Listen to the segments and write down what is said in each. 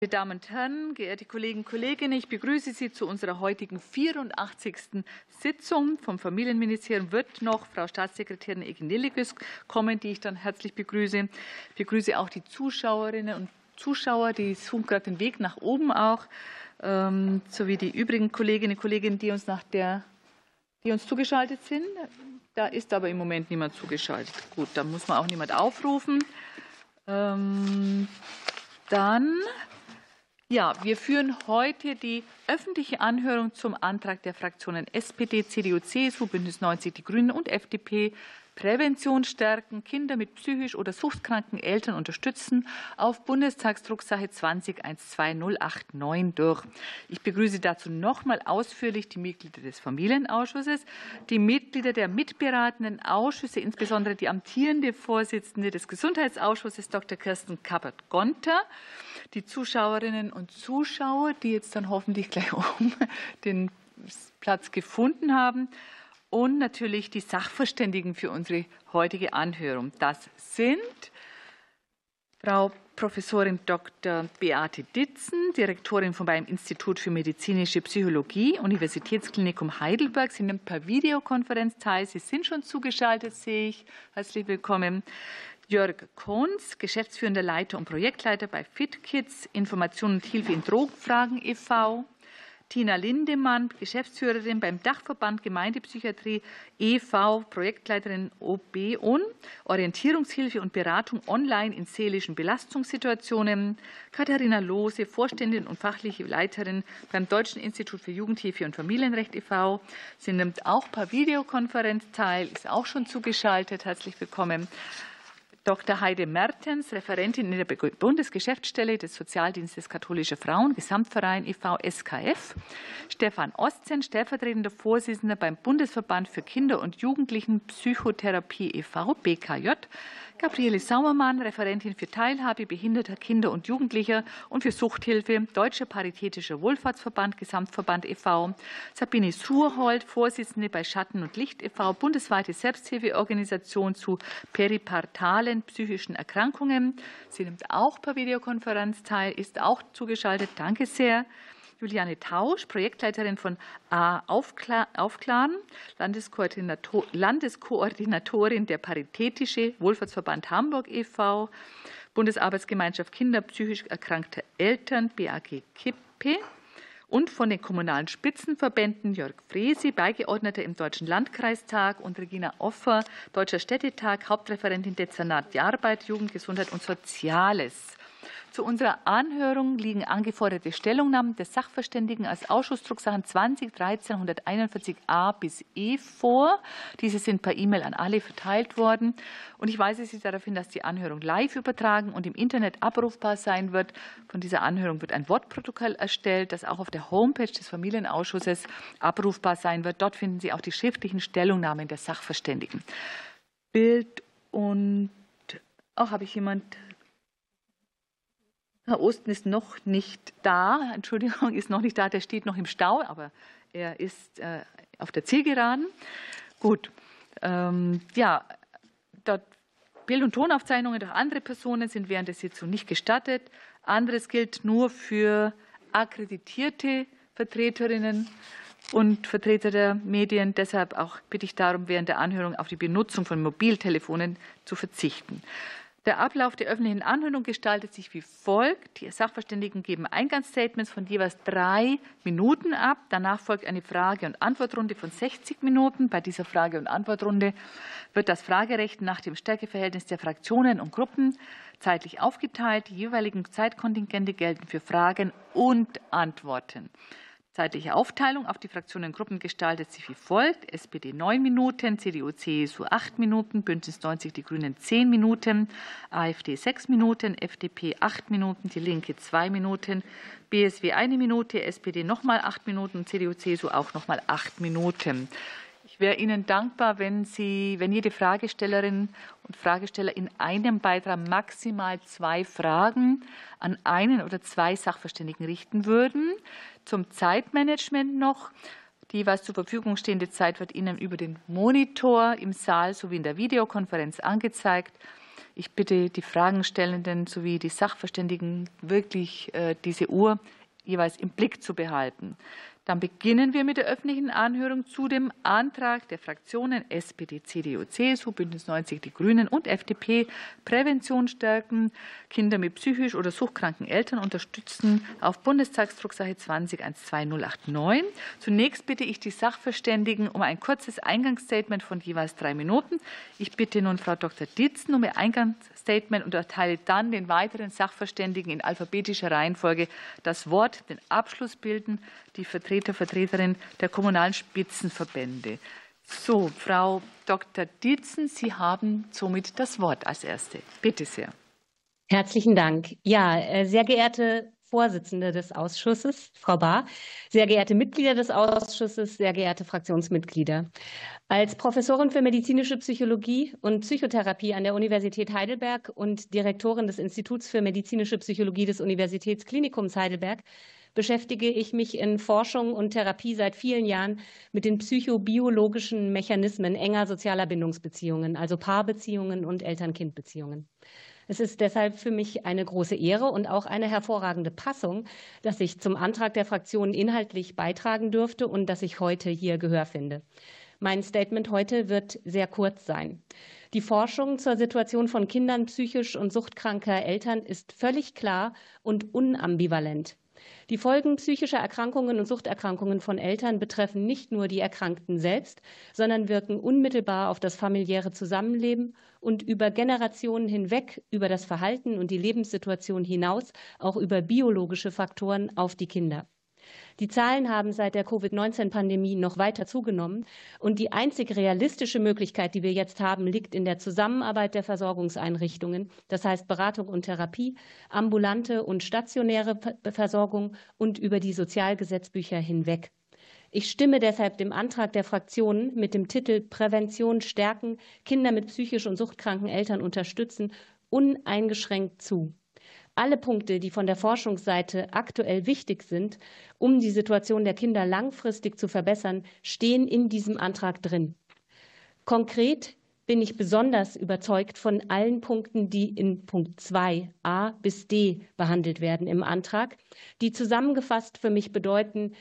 Meine Damen und Herren, geehrte Kolleginnen und Kollegen, ich begrüße Sie zu unserer heutigen 84. Sitzung. Vom Familienministerium wird noch Frau Staatssekretärin Eginilligus kommen, die ich dann herzlich begrüße. Ich begrüße auch die Zuschauerinnen und Zuschauer, die suchen gerade den Weg nach oben auch, sowie die übrigen Kolleginnen und Kollegen, die uns zugeschaltet sind. Da ist aber im Moment niemand zugeschaltet. Gut, da muss man auch niemand aufrufen. Wir führen heute die öffentliche Anhörung zum Antrag der Fraktionen SPD, CDU, CSU, Bündnis 90 Die Grünen und FDP, Prävention stärken, Kinder mit psychisch oder suchtkranken Eltern unterstützen, auf Bundestagsdrucksache 20-12-089 durch. Ich begrüße dazu nochmal ausführlich die Mitglieder des Familienausschusses, die Mitglieder der mitberatenden Ausschüsse, insbesondere die amtierende Vorsitzende des Gesundheitsausschusses, Dr. Kirsten Kappert-Gonter, die Zuschauerinnen und Zuschauer, die jetzt dann hoffentlich gleich oben den Platz gefunden haben, und natürlich die Sachverständigen für unsere heutige Anhörung. Das sind Frau Professorin Dr. Beate Ditzen, Direktorin beim Institut für medizinische Psychologie, Universitätsklinikum Heidelberg. Sie nimmt per Videokonferenz teil. Sie sind schon zugeschaltet, sehe ich. Herzlich willkommen. Jörg Kohns, geschäftsführender Leiter und Projektleiter bei FitKids, Information und Hilfe in Drogenfragen e.V., Tina Lindemann, Geschäftsführerin beim Dachverband Gemeindepsychiatrie e.V., Projektleiterin OB und Orientierungshilfe und Beratung online in seelischen Belastungssituationen, Katharina Lohse, Vorständin und fachliche Leiterin beim Deutschen Institut für Jugendhilfe und Familienrecht e.V. Sie nimmt auch per Videokonferenz teil, ist auch schon zugeschaltet. Herzlich willkommen. Dr. Heide Mertens, Referentin in der Bundesgeschäftsstelle des Sozialdienstes Katholische Frauen, Gesamtverein e.V. SKF. Stefan Osten, stellvertretender Vorsitzender beim Bundesverband für Kinder- und Jugendlichenpsychotherapie e.V. BKJ. Gabriele Sauermann, Referentin für Teilhabe behinderter Kinder und Jugendlicher und für Suchthilfe, Deutscher Paritätischer Wohlfahrtsverband, Gesamtverband e.V. Sabine Suhrhold, Vorsitzende bei Schatten und Licht e.V., bundesweite Selbsthilfeorganisation zu peripartalen psychischen Erkrankungen. Sie nimmt auch per Videokonferenz teil, ist auch zugeschaltet. Danke sehr. Juliane Tausch, Projektleiterin von Aufklaren, Landeskoordinatorin der Paritätische Wohlfahrtsverband Hamburg e.V., Bundesarbeitsgemeinschaft Kinder psychisch erkrankter Eltern, BAG-KIPPE, und von den kommunalen Spitzenverbänden Jörg Fresi, Beigeordneter im Deutschen Landkreistag, und Regina Offer, Deutscher Städtetag, Hauptreferentin Dezernat der Arbeit, Jugend, Gesundheit und Soziales. Zu unserer Anhörung liegen angeforderte Stellungnahmen des Sachverständigen als Ausschussdrucksachen 20-13-141a bis e vor. Diese sind per E-Mail an alle verteilt worden. Und ich weise Sie darauf hin, dass die Anhörung live übertragen und im Internet abrufbar sein wird. Von dieser Anhörung wird ein Wortprotokoll erstellt, das auch auf der Homepage des Familienausschusses abrufbar sein wird. Dort finden Sie auch die schriftlichen Stellungnahmen der Sachverständigen. Bild und habe ich jemand? Herr Osten ist noch nicht da, Entschuldigung, ist noch nicht da, der steht noch im Stau, aber er ist auf der Zielgeraden. Gut, dort Bild- und Tonaufzeichnungen durch andere Personen sind während der Sitzung nicht gestattet. Anderes gilt nur für akkreditierte Vertreterinnen und Vertreter der Medien. Deshalb auch bitte ich darum, während der Anhörung auf die Benutzung von Mobiltelefonen zu verzichten. Der Ablauf der öffentlichen Anhörung gestaltet sich wie folgt. Die Sachverständigen geben Eingangsstatements von jeweils 3 Minuten ab. Danach folgt eine Frage- und Antwortrunde von 60 Minuten. Bei dieser Frage- und Antwortrunde wird das Fragerecht nach dem Stärkeverhältnis der Fraktionen und Gruppen zeitlich aufgeteilt. Die jeweiligen Zeitkontingente gelten für Fragen und Antworten. Zeitliche Aufteilung auf die Fraktionen und Gruppen gestaltet sich wie folgt. SPD 9 Minuten, CDU, CSU 8 Minuten, Bündnis 90 Die Grünen 10 Minuten, AfD 6 Minuten, FDP 8 Minuten, Die Linke 2 Minuten, BSW 1 Minute, SPD nochmal 8 Minuten, CDU, CSU auch nochmal 8 Minuten. Ich wäre Ihnen dankbar, wenn jede Fragestellerin und Fragesteller in einem Beitrag maximal 2 Fragen an einen oder 2 Sachverständigen richten würden. Zum Zeitmanagement noch. Die jeweils zur Verfügung stehende Zeit wird Ihnen über den Monitor im Saal sowie in der Videokonferenz angezeigt. Ich bitte die Fragenstellenden sowie die Sachverständigen wirklich diese Uhr jeweils im Blick zu behalten. Dann beginnen wir mit der öffentlichen Anhörung zu dem Antrag der Fraktionen SPD, CDU, CSU, Bündnis 90, die Grünen und FDP, Prävention stärken, Kinder mit psychisch oder suchtkranken Eltern unterstützen, auf Bundestagsdrucksache 20-12089. Zunächst bitte ich die Sachverständigen um ein kurzes Eingangsstatement von jeweils 3 Minuten. Ich bitte nun Frau Dr. Dietzen um ihr Eingangsstatement und erteile dann den weiteren Sachverständigen in alphabetischer Reihenfolge das Wort. Den Abschluss bilden die Vertreterin der kommunalen Spitzenverbände. So, Frau Dr. Dietzen, Sie haben somit das Wort als Erste. Bitte sehr. Herzlichen Dank. Ja, sehr geehrte Vorsitzende des Ausschusses, Frau Bahr, sehr geehrte Mitglieder des Ausschusses, sehr geehrte Fraktionsmitglieder. Als Professorin für medizinische Psychologie und Psychotherapie an der Universität Heidelberg und Direktorin des Instituts für medizinische Psychologie des Universitätsklinikums Heidelberg beschäftige ich mich in Forschung und Therapie seit vielen Jahren mit den psychobiologischen Mechanismen enger sozialer Bindungsbeziehungen, also Paarbeziehungen und Eltern-Kind-Beziehungen. Es ist deshalb für mich eine große Ehre und auch eine hervorragende Passung, dass ich zum Antrag der Fraktionen inhaltlich beitragen dürfte und dass ich heute hier Gehör finde. Mein Statement heute wird sehr kurz sein. Die Forschung zur Situation von Kindern psychisch und suchtkranker Eltern ist völlig klar und unambivalent. Die Folgen psychischer Erkrankungen und Suchterkrankungen von Eltern betreffen nicht nur die Erkrankten selbst, sondern wirken unmittelbar auf das familiäre Zusammenleben und über Generationen hinweg, über das Verhalten und die Lebenssituation hinaus, auch über biologische Faktoren auf die Kinder. Die Zahlen haben seit der Covid-19-Pandemie noch weiter zugenommen und die einzig realistische Möglichkeit, die wir jetzt haben, liegt in der Zusammenarbeit der Versorgungseinrichtungen, das heißt Beratung und Therapie, ambulante und stationäre Versorgung und über die Sozialgesetzbücher hinweg. Ich stimme deshalb dem Antrag der Fraktionen mit dem Titel Prävention stärken, Kinder mit psychisch und suchtkranken Eltern unterstützen uneingeschränkt zu. Alle Punkte, die von der Forschungsseite aktuell wichtig sind, um die Situation der Kinder langfristig zu verbessern, stehen in diesem Antrag drin. Konkret bin ich besonders überzeugt von allen Punkten, die in Punkt 2a bis d behandelt werden im Antrag, die zusammengefasst für mich bedeuten,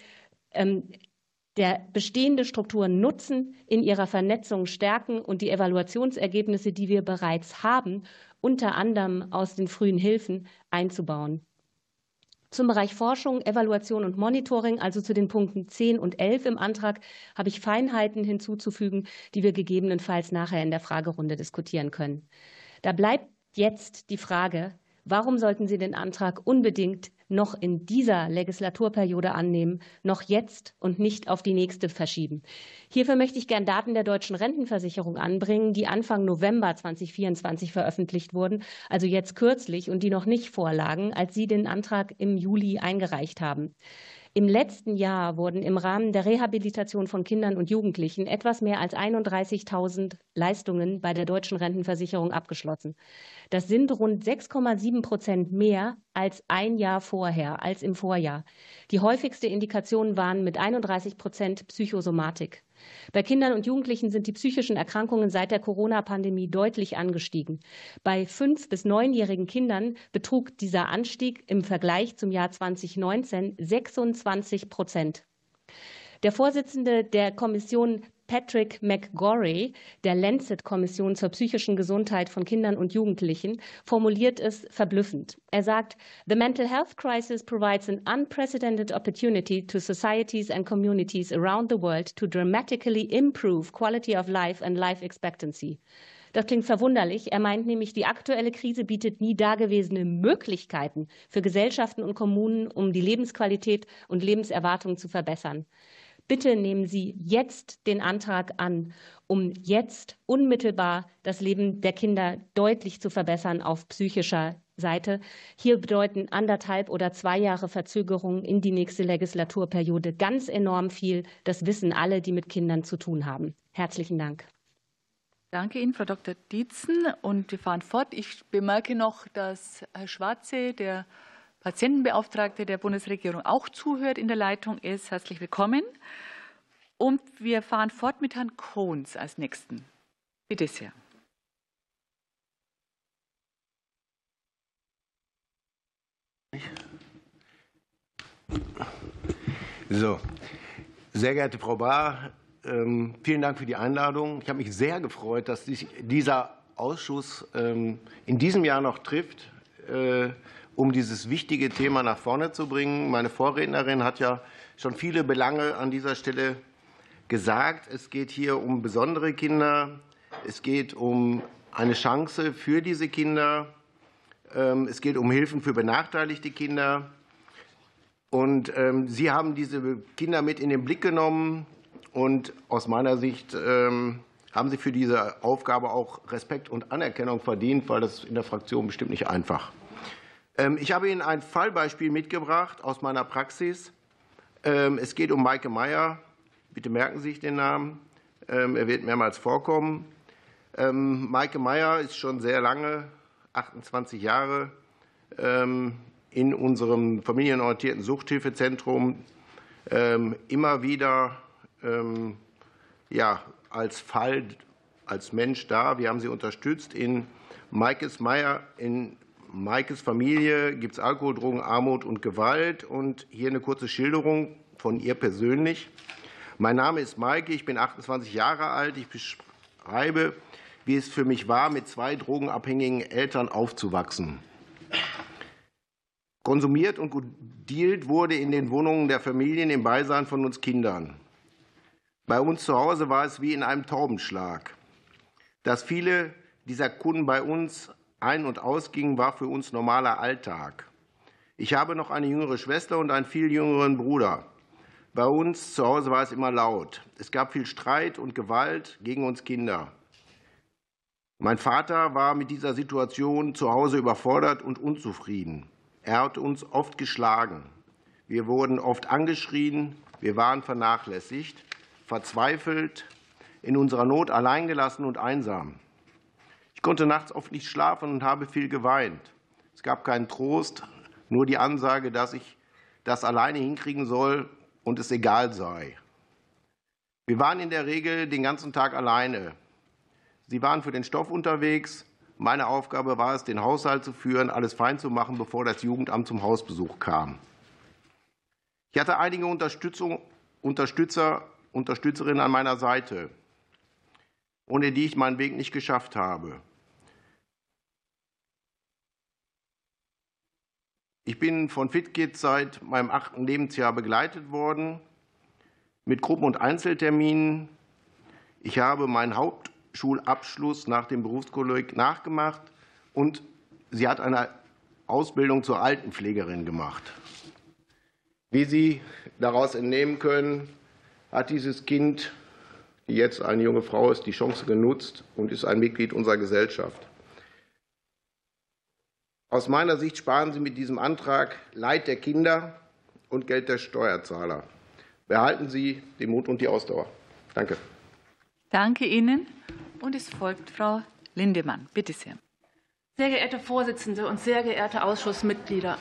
der bestehende Strukturen nutzen, in ihrer Vernetzung stärken und die Evaluationsergebnisse, die wir bereits haben, unter anderem aus den frühen Hilfen, einzubauen. Zum Bereich Forschung, Evaluation und Monitoring, also zu den Punkten 10 und 11 im Antrag, habe ich Feinheiten hinzuzufügen, die wir gegebenenfalls nachher in der Fragerunde diskutieren können. Da bleibt jetzt die Frage, warum sollten Sie den Antrag unbedingt noch in dieser Legislaturperiode annehmen, noch jetzt und nicht auf die nächste verschieben? Hierfür möchte ich gern Daten der Deutschen Rentenversicherung anbringen, die Anfang November 2024 veröffentlicht wurden, also jetzt kürzlich und die noch nicht vorlagen, als Sie den Antrag im Juli eingereicht haben. Im letzten Jahr wurden im Rahmen der Rehabilitation von Kindern und Jugendlichen etwas mehr als 31.000 Leistungen bei der Deutschen Rentenversicherung abgeschlossen. Das sind rund 6,7% mehr als ein Jahr vorher, als im Vorjahr. Die häufigste Indikation waren mit 31% Psychosomatik. Bei Kindern und Jugendlichen sind die psychischen Erkrankungen seit der Corona-Pandemie deutlich angestiegen. Bei 5- bis 9-jährigen Kindern betrug dieser Anstieg im Vergleich zum Jahr 2019 26%. Der Vorsitzende der Kommission Patrick McGorry, der Lancet-Kommission zur psychischen Gesundheit von Kindern und Jugendlichen, formuliert es verblüffend. Er sagt, "The mental health crisis provides an unprecedented opportunity to societies and communities around the world to dramatically improve quality of life and life expectancy." Das klingt verwunderlich. Er meint nämlich, die aktuelle Krise bietet nie dagewesene Möglichkeiten für Gesellschaften und Kommunen, um die Lebensqualität und Lebenserwartung zu verbessern. Bitte nehmen Sie jetzt den Antrag an, um jetzt unmittelbar das Leben der Kinder deutlich zu verbessern auf psychischer Seite. Hier bedeuten 1,5 oder 2 Jahre Verzögerung in die nächste Legislaturperiode ganz enorm viel. Das wissen alle, die mit Kindern zu tun haben. Herzlichen Dank. Danke Ihnen, Frau Dr. Dietzen. Und wir fahren fort. Ich bemerke noch, dass Herr Schwarze, der Patientenbeauftragte der Bundesregierung, auch zuhört, in der Leitung ist. Herzlich willkommen. Und wir fahren fort mit Herrn Kohns als Nächsten. Bitte sehr. So, sehr geehrte Frau Bahr, vielen Dank für die Einladung. Ich habe mich sehr gefreut, dass sich dieser Ausschuss in diesem Jahr noch trifft, um dieses wichtige Thema nach vorne zu bringen. Meine Vorrednerin hat ja schon viele Belange an dieser Stelle gesagt. Es geht hier um besondere Kinder. Es geht um eine Chance für diese Kinder. Es geht um Hilfen für benachteiligte Kinder. Und Sie haben diese Kinder mit in den Blick genommen. Und aus meiner Sicht haben Sie für diese Aufgabe auch Respekt und Anerkennung verdient, weil das in der Fraktion bestimmt nicht einfach. Ich habe Ihnen ein Fallbeispiel mitgebracht aus meiner Praxis. Es geht um Maike Meyer. Bitte merken Sie sich den Namen. Er wird mehrmals vorkommen. Maike Meyer ist schon sehr lange, 28 Jahre, in unserem familienorientierten Suchthilfezentrum immer wieder als Fall, als Mensch da. Wir haben sie unterstützt. In Maikes Familie gibt es Alkohol, Drogen, Armut und Gewalt. Und hier eine kurze Schilderung von ihr persönlich. Mein Name ist Maike, ich bin 28 Jahre alt. Ich beschreibe, wie es für mich war, mit 2 drogenabhängigen Eltern aufzuwachsen. Konsumiert und gedealt wurde in den Wohnungen der Familien im Beisein von uns Kindern. Bei uns zu Hause war es wie in einem Taubenschlag. Dass viele dieser Kunden bei uns ein- und ausgingen, war für uns normaler Alltag. Ich habe noch eine jüngere Schwester und einen viel jüngeren Bruder. Bei uns zu Hause war es immer laut. Es gab viel Streit und Gewalt gegen uns Kinder. Mein Vater war mit dieser Situation zu Hause überfordert und unzufrieden. Er hat uns oft geschlagen. Wir wurden oft angeschrien. Wir waren vernachlässigt, verzweifelt, in unserer Not alleingelassen und einsam. Ich konnte nachts oft nicht schlafen und habe viel geweint. Es gab keinen Trost, nur die Ansage, dass ich das alleine hinkriegen soll und es egal sei. Wir waren in der Regel den ganzen Tag alleine. Sie waren für den Stoff unterwegs. Meine Aufgabe war es, den Haushalt zu führen, alles fein zu machen, bevor das Jugendamt zum Hausbesuch kam. Ich hatte einige Unterstützerinnen an meiner Seite, ohne die ich meinen Weg nicht geschafft habe. Ich bin von FitKids seit meinem 8. Lebensjahr begleitet worden, mit Gruppen- und Einzelterminen. Ich habe meinen Hauptschulabschluss nach dem Berufskolleg nachgemacht und sie hat eine Ausbildung zur Altenpflegerin gemacht. Wie Sie daraus entnehmen können, hat dieses Kind, die jetzt eine junge Frau ist, die Chance genutzt und ist ein Mitglied unserer Gesellschaft. Aus meiner Sicht sparen Sie mit diesem Antrag Leid der Kinder und Geld der Steuerzahler. Behalten Sie den Mut und die Ausdauer. Danke. Danke Ihnen. Und es folgt Frau Lindemann. Bitte sehr. Sehr geehrte Vorsitzende und sehr geehrte Ausschussmitglieder.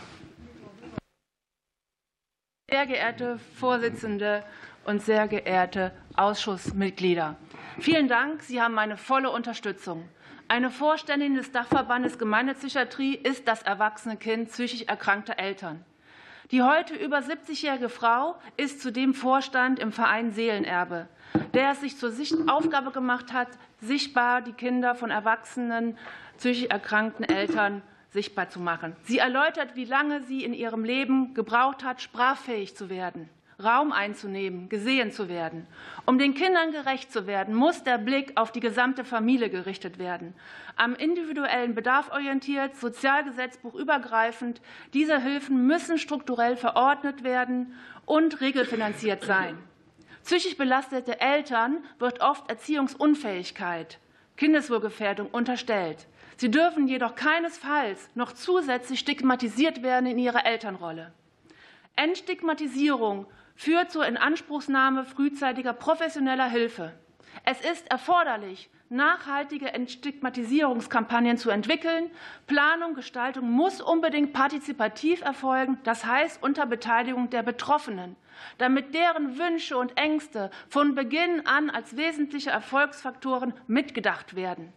Sehr geehrte Vorsitzende und sehr geehrte Ausschussmitglieder. Vielen Dank, Sie haben meine volle Unterstützung. Eine Vorständin des Dachverbandes Gemeindepsychiatrie ist das erwachsene Kind psychisch erkrankter Eltern. Die heute über 70-jährige Frau ist zudem Vorstand im Verein Seelenerbe, der es sich zur Aufgabe gemacht hat, sichtbar die Kinder von erwachsenen psychisch erkrankten Eltern sichtbar zu machen. Sie erläutert, wie lange sie in ihrem Leben gebraucht hat, sprachfähig zu werden, Raum einzunehmen, gesehen zu werden. Um den Kindern gerecht zu werden, muss der Blick auf die gesamte Familie gerichtet werden. Am individuellen Bedarf orientiert, Sozialgesetzbuch übergreifend. Diese Hilfen müssen strukturell verordnet werden und regelfinanziert sein. Psychisch belastete Eltern wird oft Erziehungsunfähigkeit, Kindeswohlgefährdung unterstellt. Sie dürfen jedoch keinesfalls noch zusätzlich stigmatisiert werden in ihrer Elternrolle. Entstigmatisierung führt zur Inanspruchnahme frühzeitiger professioneller Hilfe. Es ist erforderlich, nachhaltige Entstigmatisierungskampagnen zu entwickeln. Planung, Gestaltung muss unbedingt partizipativ erfolgen, das heißt unter Beteiligung der Betroffenen, damit deren Wünsche und Ängste von Beginn an als wesentliche Erfolgsfaktoren mitgedacht werden.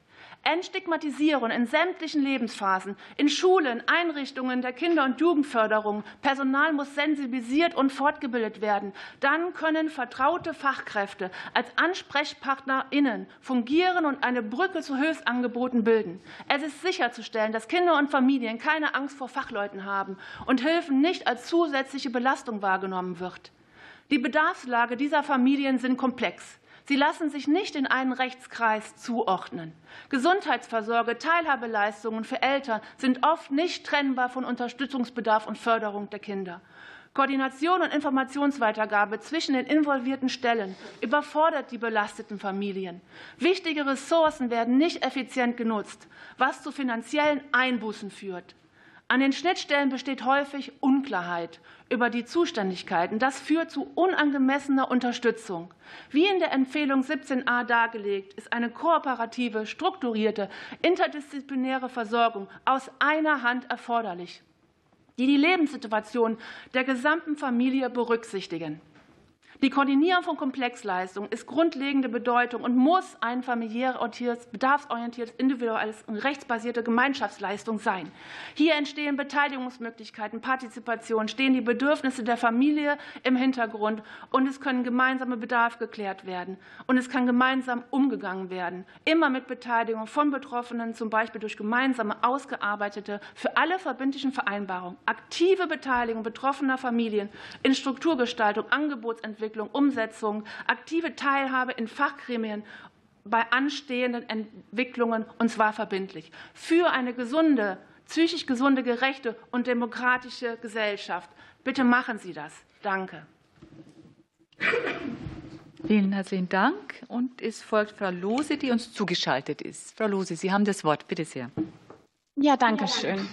Entstigmatisierung in sämtlichen Lebensphasen, in Schulen, Einrichtungen der Kinder- und Jugendförderung. Personal muss sensibilisiert und fortgebildet werden. Dann können vertraute Fachkräfte als AnsprechpartnerInnen fungieren und eine Brücke zu Hilfsangeboten bilden. Es ist sicherzustellen, dass Kinder und Familien keine Angst vor Fachleuten haben und Hilfen nicht als zusätzliche Belastung wahrgenommen wird. Die Bedarfslage dieser Familien sind komplex. Sie lassen sich nicht in einen Rechtskreis zuordnen. Gesundheitsvorsorge, Teilhabeleistungen für Eltern sind oft nicht trennbar von Unterstützungsbedarf und Förderung der Kinder. Koordination und Informationsweitergabe zwischen den involvierten Stellen überfordert die belasteten Familien. Wichtige Ressourcen werden nicht effizient genutzt, was zu finanziellen Einbußen führt. An den Schnittstellen besteht häufig Unklarheit über die Zuständigkeiten. Das führt zu unangemessener Unterstützung. Wie in der Empfehlung 17a dargelegt, ist eine kooperative, strukturierte, interdisziplinäre Versorgung aus einer Hand erforderlich, die Lebenssituation der gesamten Familie berücksichtigen. Die Koordinierung von Komplexleistungen ist grundlegende Bedeutung und muss eine familiär orientiertes, bedarfsorientiertes, individuelles und rechtsbasierte Gemeinschaftsleistung sein. Hier entstehen Beteiligungsmöglichkeiten, Partizipation, stehen die Bedürfnisse der Familie im Hintergrund und es können gemeinsame Bedarfe geklärt werden und es kann gemeinsam umgegangen werden. Immer mit Beteiligung von Betroffenen, zum Beispiel durch gemeinsame ausgearbeitete, für alle verbindlichen Vereinbarungen, aktive Beteiligung betroffener Familien in Strukturgestaltung, Angebotsentwicklung, Umsetzung, aktive Teilhabe in Fachgremien bei anstehenden Entwicklungen, und zwar verbindlich. Für eine gesunde, psychisch gesunde, gerechte und demokratische Gesellschaft. Bitte machen Sie das. Danke. Vielen herzlichen Dank. Und es folgt Frau Lohse, die uns zugeschaltet ist. Frau Lohse, Sie haben das Wort. Bitte sehr. Ja, danke schön.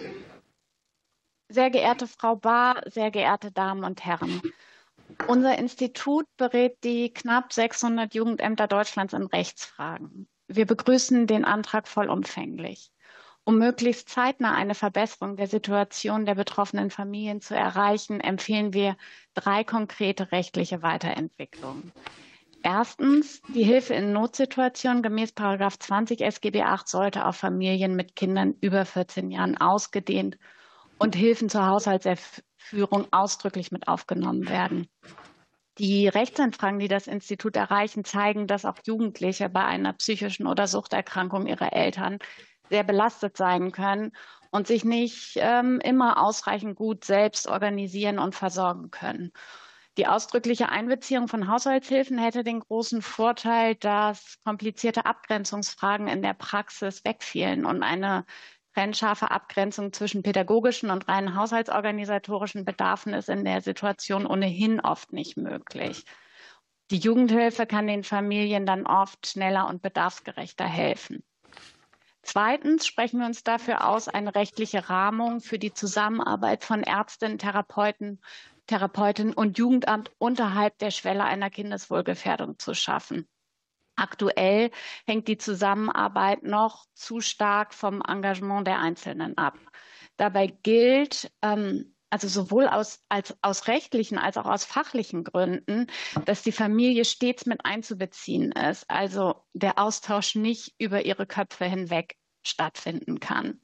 Sehr geehrte Frau Bahr, sehr geehrte Damen und Herren. Unser Institut berät die knapp 600 Jugendämter Deutschlands in Rechtsfragen. Wir begrüßen den Antrag vollumfänglich. Um möglichst zeitnah eine Verbesserung der Situation der betroffenen Familien zu erreichen, empfehlen wir 3 konkrete rechtliche Weiterentwicklungen. Erstens, die Hilfe in Notsituationen gemäß § 20 SGB VIII sollte auf Familien mit Kindern über 14 Jahren ausgedehnt und Hilfen zur Haushaltsführung ausdrücklich mit aufgenommen werden. Die Rechtsanfragen, die das Institut erreichen, zeigen, dass auch Jugendliche bei einer psychischen oder Suchterkrankung ihrer Eltern sehr belastet sein können und sich nicht immer ausreichend gut selbst organisieren und versorgen können. Die ausdrückliche Einbeziehung von Haushaltshilfen hätte den großen Vorteil, dass komplizierte Abgrenzungsfragen in der Praxis wegfielen und eine trennscharfe Abgrenzung zwischen pädagogischen und rein haushaltsorganisatorischen Bedarfen ist in der Situation ohnehin oft nicht möglich. Die Jugendhilfe kann den Familien dann oft schneller und bedarfsgerechter helfen. Zweitens sprechen wir uns dafür aus, eine rechtliche Rahmung für die Zusammenarbeit von Ärztinnen, Therapeutinnen und Jugendamt unterhalb der Schwelle einer Kindeswohlgefährdung zu schaffen. Aktuell hängt die Zusammenarbeit noch zu stark vom Engagement der Einzelnen ab. Dabei gilt, also sowohl aus rechtlichen als auch aus fachlichen Gründen, dass die Familie stets mit einzubeziehen ist, also der Austausch nicht über ihre Köpfe hinweg stattfinden kann.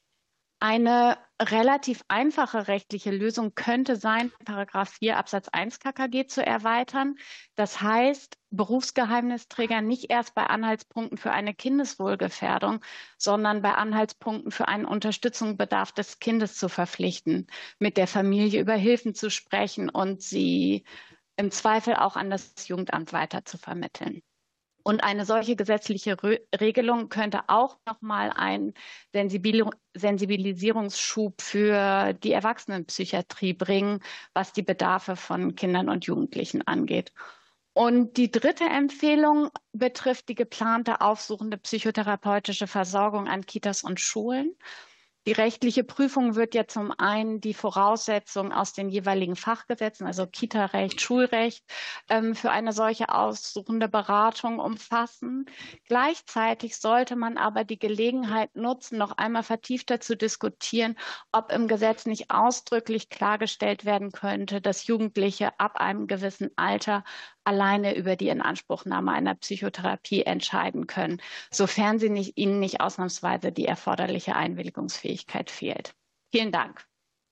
Eine relativ einfache rechtliche Lösung könnte sein, § 4 Absatz 1 KKG zu erweitern. Das heißt, Berufsgeheimnisträger nicht erst bei Anhaltspunkten für eine Kindeswohlgefährdung, sondern bei Anhaltspunkten für einen Unterstützungsbedarf des Kindes zu verpflichten, mit der Familie über Hilfen zu sprechen und sie im Zweifel auch an das Jugendamt weiter zu vermitteln. Und eine solche gesetzliche Regelung könnte auch nochmal einen Sensibilisierungsschub für die Erwachsenenpsychiatrie bringen, was die Bedarfe von Kindern und Jugendlichen angeht. Und die dritte Empfehlung betrifft die geplante aufsuchende psychotherapeutische Versorgung an Kitas und Schulen. Die rechtliche Prüfung wird ja zum einen die Voraussetzungen aus den jeweiligen Fachgesetzen, also Kita-Recht, Schulrecht, für eine solche aussuchende Beratung umfassen. Gleichzeitig sollte man aber die Gelegenheit nutzen, noch einmal vertiefter zu diskutieren, ob im Gesetz nicht ausdrücklich klargestellt werden könnte, dass Jugendliche ab einem gewissen Alter alleine über die Inanspruchnahme einer Psychotherapie entscheiden können, sofern ihnen nicht ausnahmsweise die erforderliche Einwilligungsfähigkeit fehlt. Vielen Dank.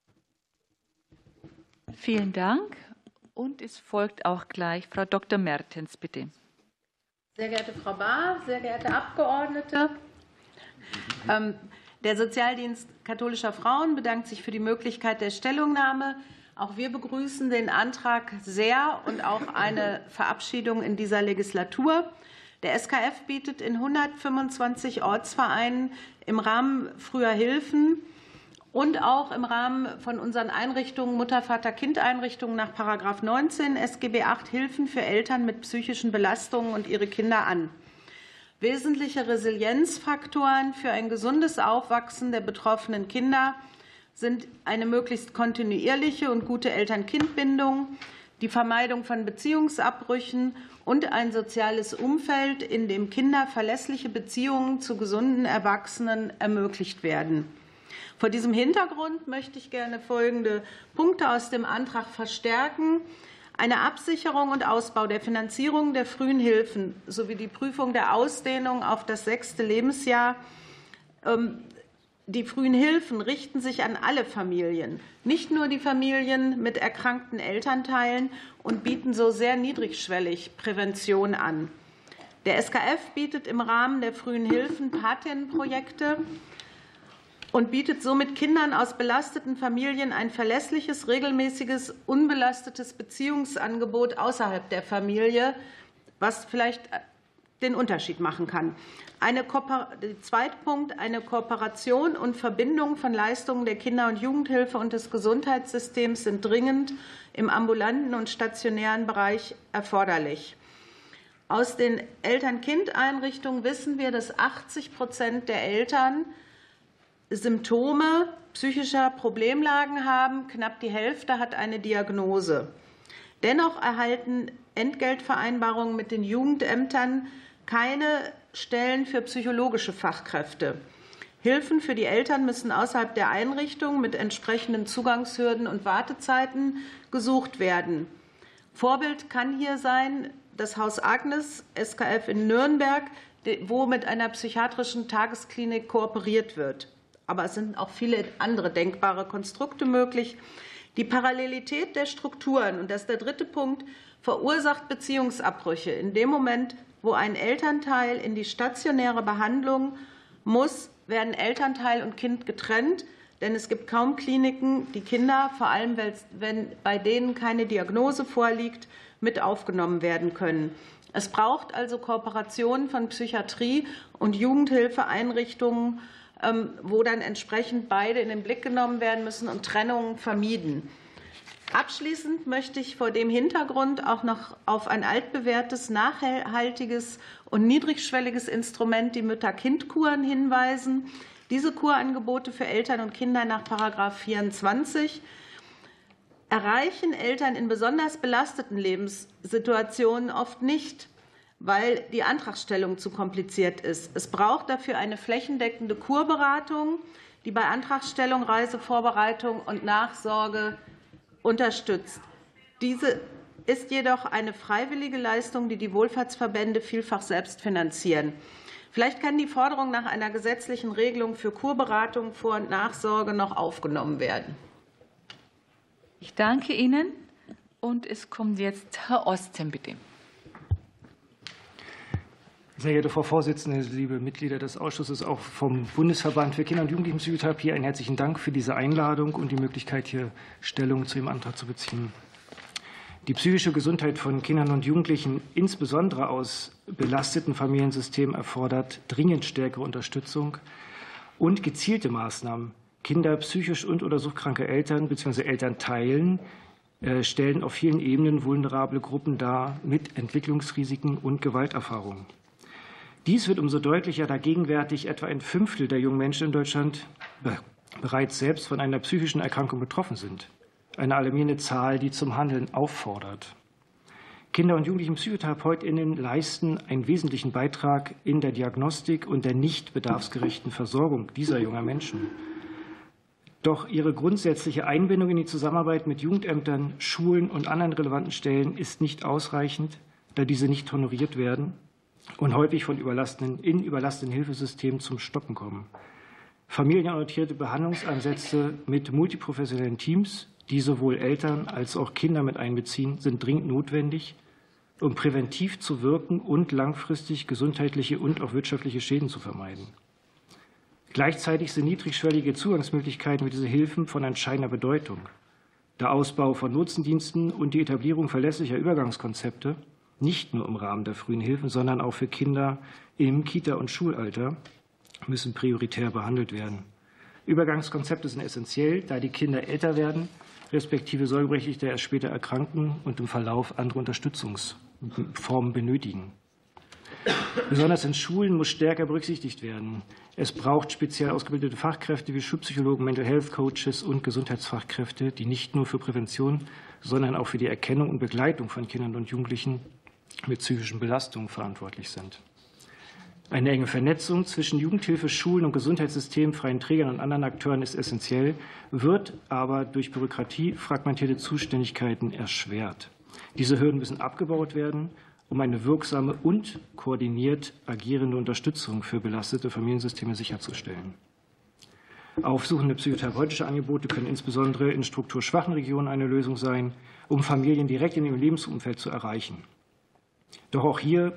Vielen Dank. Und es folgt auch gleich Frau Dr. Mertens, bitte. Sehr geehrte Frau Bahr, sehr geehrte Abgeordnete, der Sozialdienst katholischer Frauen bedankt sich für die Möglichkeit der Stellungnahme. Auch wir begrüßen den Antrag sehr und auch eine Verabschiedung in dieser Legislatur. Der SKF bietet in 125 Ortsvereinen im Rahmen früher Hilfen und auch im Rahmen von unseren Einrichtungen, Mutter-Vater-Kind-Einrichtungen nach § 19 SGB VIII Hilfen für Eltern mit psychischen Belastungen und ihre Kinder an. Wesentliche Resilienzfaktoren für ein gesundes Aufwachsen der betroffenen Kinder sind eine möglichst kontinuierliche und gute Eltern-Kind-Bindung, die Vermeidung von Beziehungsabbrüchen und ein soziales Umfeld, in dem Kinder verlässliche Beziehungen zu gesunden Erwachsenen ermöglicht werden. Vor diesem Hintergrund möchte ich gerne folgende Punkte aus dem Antrag verstärken: Eine Absicherung und Ausbau der Finanzierung der frühen Hilfen sowie die Prüfung der Ausdehnung auf das 6. Lebensjahr. Die frühen Hilfen richten sich an alle Familien, nicht nur die Familien mit erkrankten Elternteilen, und bieten so sehr niedrigschwellig Prävention an. Der SKF bietet im Rahmen der frühen Hilfen Patientenprojekte und bietet somit Kindern aus belasteten Familien ein verlässliches, regelmäßiges, unbelastetes Beziehungsangebot außerhalb der Familie, was vielleicht den Unterschied machen kann. Zweiter Punkt: Eine Kooperation und Verbindung von Leistungen der Kinder- und Jugendhilfe und des Gesundheitssystems sind dringend im ambulanten und stationären Bereich erforderlich. Aus den Eltern-Kind-Einrichtungen wissen wir, dass 80% der Eltern Symptome psychischer Problemlagen haben. Knapp die Hälfte hat eine Diagnose. Dennoch erhalten Entgeltvereinbarungen mit den Jugendämtern keine Stellen für psychologische Fachkräfte. Hilfen für die Eltern müssen außerhalb der Einrichtung mit entsprechenden Zugangshürden und Wartezeiten gesucht werden. Vorbild kann hier sein das Haus Agnes, SKF in Nürnberg, wo mit einer psychiatrischen Tagesklinik kooperiert wird. Aber es sind auch viele andere denkbare Konstrukte möglich. Die Parallelität der Strukturen, und das ist der dritte Punkt, verursacht Beziehungsabbrüche. In dem Moment, wo ein Elternteil in die stationäre Behandlung muss, werden Elternteil und Kind getrennt, denn es gibt kaum Kliniken, die Kinder, vor allem wenn bei denen keine Diagnose vorliegt, mit aufgenommen werden können. Es braucht also Kooperationen von Psychiatrie und Jugendhilfeeinrichtungen, wo dann entsprechend beide in den Blick genommen werden müssen und Trennungen vermieden. Abschließend möchte ich vor dem Hintergrund auch noch auf ein altbewährtes, nachhaltiges und niedrigschwelliges Instrument, die Mütter-Kind-Kuren, hinweisen. Diese Kurangebote für Eltern und Kinder nach § 24 erreichen Eltern in besonders belasteten Lebenssituationen oft nicht, weil die Antragstellung zu kompliziert ist. Es braucht dafür eine flächendeckende Kurberatung, die bei Antragstellung, Reisevorbereitung und Nachsorge unterstützt. Diese ist jedoch eine freiwillige Leistung, die die Wohlfahrtsverbände vielfach selbst finanzieren. Vielleicht kann die Forderung nach einer gesetzlichen Regelung für Kurberatung, Vor- und Nachsorge noch aufgenommen werden. Ich danke Ihnen. Und es kommt jetzt Herr Ostem, bitte. Sehr geehrte Frau Vorsitzende, liebe Mitglieder des Ausschusses, auch vom Bundesverband für Kinder- und Jugendlichenpsychotherapie einen herzlichen Dank für diese Einladung und die Möglichkeit, hier Stellung zu dem Antrag zu beziehen. Die psychische Gesundheit von Kindern und Jugendlichen, insbesondere aus belasteten Familiensystemen, erfordert dringend stärkere Unterstützung und gezielte Maßnahmen. Kinder, psychisch und/oder suchtkranke Eltern bzw. Elternteilen stellen auf vielen Ebenen vulnerable Gruppen dar mit Entwicklungsrisiken und Gewalterfahrungen. Dies wird umso deutlicher, da gegenwärtig etwa ein Fünftel der jungen Menschen in Deutschland bereits selbst von einer psychischen Erkrankung betroffen sind. Eine alarmierende Zahl, die zum Handeln auffordert. Kinder- und JugendlichenPsychotherapeutInnen leisten einen wesentlichen Beitrag in der Diagnostik und der nicht bedarfsgerechten Versorgung dieser junger Menschen. Doch ihre grundsätzliche Einbindung in die Zusammenarbeit mit Jugendämtern, Schulen und anderen relevanten Stellen ist nicht ausreichend, da diese nicht honoriert werden und häufig von überlasteten Hilfesystemen zum Stoppen kommen. Familienorientierte Behandlungsansätze mit multiprofessionellen Teams, die sowohl Eltern als auch Kinder mit einbeziehen, sind dringend notwendig, um präventiv zu wirken und langfristig gesundheitliche und auch wirtschaftliche Schäden zu vermeiden. Gleichzeitig sind niedrigschwellige Zugangsmöglichkeiten für diese Hilfen von entscheidender Bedeutung. Der Ausbau von Nutzendiensten und die Etablierung verlässlicher Übergangskonzepte, nicht nur im Rahmen der frühen Hilfen, sondern auch für Kinder im Kita- und Schulalter, müssen prioritär behandelt werden. Übergangskonzepte sind essentiell, da die Kinder älter werden, respektive Säuberberechtigte erst später erkranken und im Verlauf andere Unterstützungsformen benötigen. Besonders in Schulen muss stärker berücksichtigt werden. Es braucht speziell ausgebildete Fachkräfte wie Schulpsychologen, Mental Health Coaches und Gesundheitsfachkräfte, die nicht nur für Prävention, sondern auch für die Erkennung und Begleitung von Kindern und Jugendlichen mit psychischen Belastungen verantwortlich sind. Eine enge Vernetzung zwischen Jugendhilfe, Schulen und Gesundheitssystem, freien Trägern und anderen Akteuren ist essentiell, wird aber durch Bürokratie fragmentierte Zuständigkeiten erschwert. Diese Hürden müssen abgebaut werden, um eine wirksame und koordiniert agierende Unterstützung für belastete Familiensysteme sicherzustellen. Aufsuchende psychotherapeutische Angebote können insbesondere in strukturschwachen Regionen eine Lösung sein, um Familien direkt in ihrem Lebensumfeld zu erreichen. Doch auch hier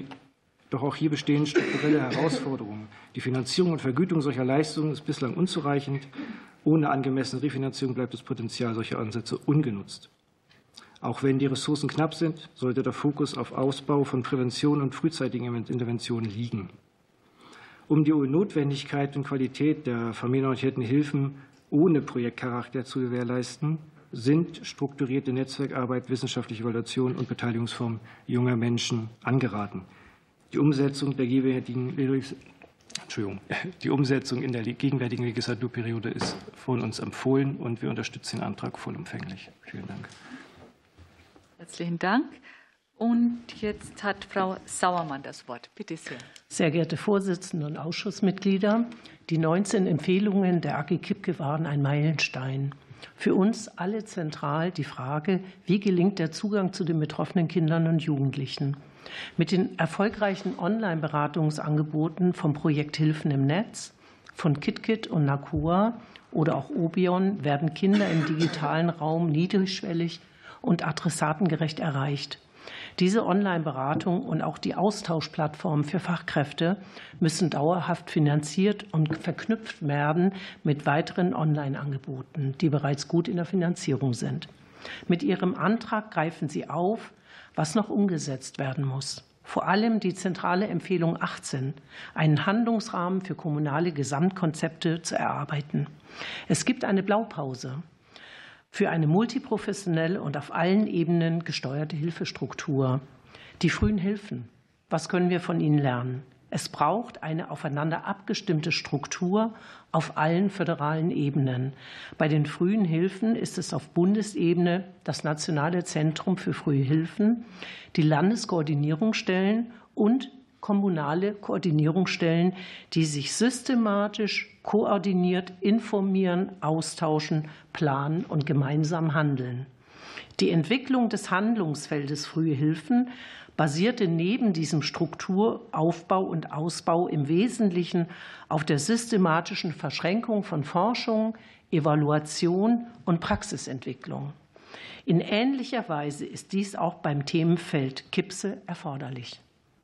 bestehen strukturelle Herausforderungen. Die Finanzierung und Vergütung solcher Leistungen ist bislang unzureichend. Ohne angemessene Refinanzierung bleibt das Potenzial solcher Ansätze ungenutzt. Auch wenn die Ressourcen knapp sind, sollte der Fokus auf Ausbau von Prävention und frühzeitigen Interventionen liegen. Um die Notwendigkeit und Qualität der familienorientierten Hilfen ohne Projektcharakter zu gewährleisten, sind strukturierte Netzwerkarbeit, wissenschaftliche Evaluation und Beteiligungsformen junger Menschen angeraten. Die Umsetzung in der gegenwärtigen Legislaturperiode ist von uns empfohlen, und wir unterstützen den Antrag vollumfänglich. Vielen Dank. Herzlichen Dank. Und jetzt hat Frau Sauermann das Wort. Bitte sehr. Sehr geehrte Vorsitzende und Ausschussmitglieder, die 19 Empfehlungen der AG Kipke waren ein Meilenstein. Für uns alle zentral die Frage, wie gelingt der Zugang zu den betroffenen Kindern und Jugendlichen. Mit den erfolgreichen Online-Beratungsangeboten vom Projekt Hilfen im Netz, von KitKit und NACOA oder auch Obion werden Kinder im digitalen Raum niedrigschwellig und adressatengerecht erreicht. Diese Online-Beratung und auch die Austauschplattformen für Fachkräfte müssen dauerhaft finanziert und verknüpft werden mit weiteren Online-Angeboten, die bereits gut in der Finanzierung sind. Mit Ihrem Antrag greifen Sie auf, was noch umgesetzt werden muss. Vor allem die zentrale Empfehlung 18, einen Handlungsrahmen für kommunale Gesamtkonzepte zu erarbeiten. Es gibt eine Blaupause für eine multiprofessionelle und auf allen Ebenen gesteuerte Hilfestruktur. Die frühen Hilfen. Was können wir von ihnen lernen? Es braucht eine aufeinander abgestimmte Struktur auf allen föderalen Ebenen. Bei den frühen Hilfen ist es auf Bundesebene das Nationale Zentrum für frühe Hilfen, die Landeskoordinierungsstellen und kommunale Koordinierungsstellen, die sich systematisch, koordiniert informieren, austauschen, planen und gemeinsam handeln. Die Entwicklung des Handlungsfeldes Frühe Hilfen basierte neben diesem Strukturaufbau und Ausbau im Wesentlichen auf der systematischen Verschränkung von Forschung, Evaluation und Praxisentwicklung. In ähnlicher Weise ist dies auch beim Themenfeld KIPSE erforderlich.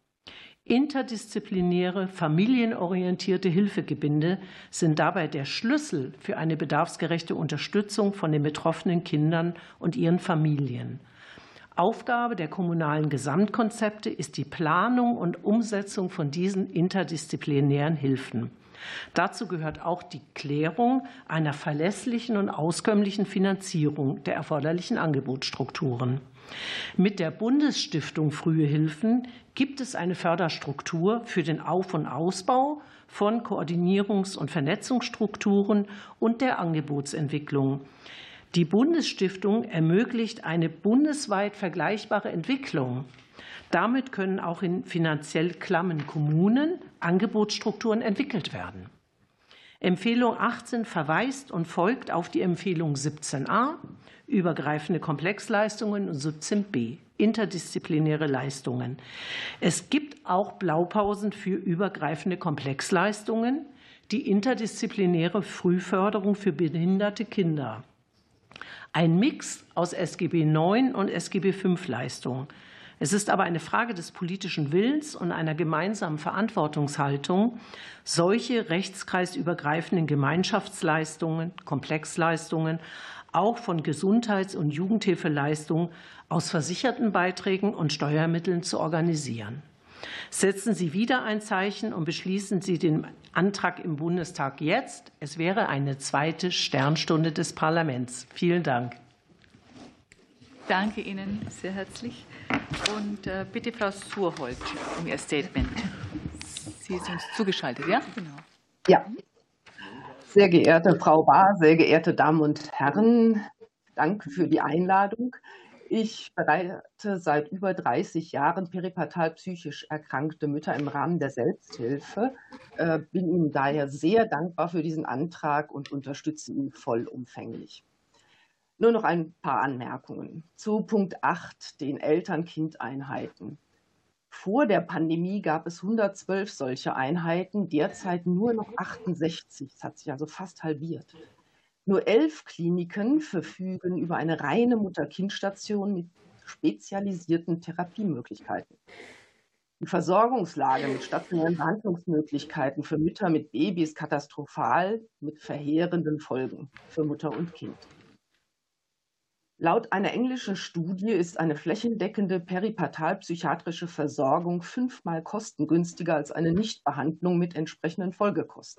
Interdisziplinäre, familienorientierte Hilfegebinde sind dabei der Schlüssel für eine bedarfsgerechte Unterstützung von den betroffenen Kindern und ihren Familien. Aufgabe der kommunalen Gesamtkonzepte ist die Planung und Umsetzung von diesen interdisziplinären Hilfen. Dazu gehört auch die Klärung einer verlässlichen und auskömmlichen Finanzierung der erforderlichen Angebotsstrukturen. Mit der Bundesstiftung Frühe Hilfen gibt es eine Förderstruktur für den Auf- und Ausbau von Koordinierungs- und Vernetzungsstrukturen und der Angebotsentwicklung. Die Bundesstiftung ermöglicht eine bundesweit vergleichbare Entwicklung. Damit können auch in finanziell klammen Kommunen Angebotsstrukturen entwickelt werden. Empfehlung 18 verweist und folgt auf die Empfehlung 17a, übergreifende Komplexleistungen, und 17b, interdisziplinäre Leistungen. Es gibt auch Blaupausen für übergreifende Komplexleistungen, die interdisziplinäre Frühförderung für behinderte Kinder. Ein Mix aus SGB IX und SGB V Leistungen. Es ist aber eine Frage des politischen Willens und einer gemeinsamen Verantwortungshaltung, solche rechtskreisübergreifenden Gemeinschaftsleistungen, Komplexleistungen, auch von Gesundheits- und Jugendhilfeleistungen aus versicherten Beiträgen und Steuermitteln zu organisieren. Setzen Sie wieder ein Zeichen und beschließen Sie den Antrag im Bundestag jetzt. Es wäre eine zweite Sternstunde des Parlaments. Vielen Dank. Danke Ihnen sehr herzlich. Und bitte Frau Surhold um Ihr Statement. Sie sind uns zugeschaltet, ja? Genau. Ja. Sehr geehrte Frau Bahr, sehr geehrte Damen und Herren, danke für die Einladung. Ich berate seit über 30 Jahren peripartal psychisch erkrankte Mütter im Rahmen der Selbsthilfe, bin Ihnen daher sehr dankbar für diesen Antrag und unterstütze ihn vollumfänglich. Nur noch ein paar Anmerkungen zu Punkt 8, den Eltern-Kind-Einheiten. Vor der Pandemie gab es 112 solche Einheiten, derzeit nur noch 68. Das hat sich also fast halbiert. Nur 11 Kliniken verfügen über eine reine Mutter-Kind-Station mit spezialisierten Therapiemöglichkeiten. Die Versorgungslage mit stationären Behandlungsmöglichkeiten für Mütter mit Babys ist katastrophal mit verheerenden Folgen für Mutter und Kind. Laut einer englischen Studie ist eine flächendeckende peripartalpsychiatrische Versorgung 5-mal kostengünstiger als eine Nichtbehandlung mit entsprechenden Folgekosten.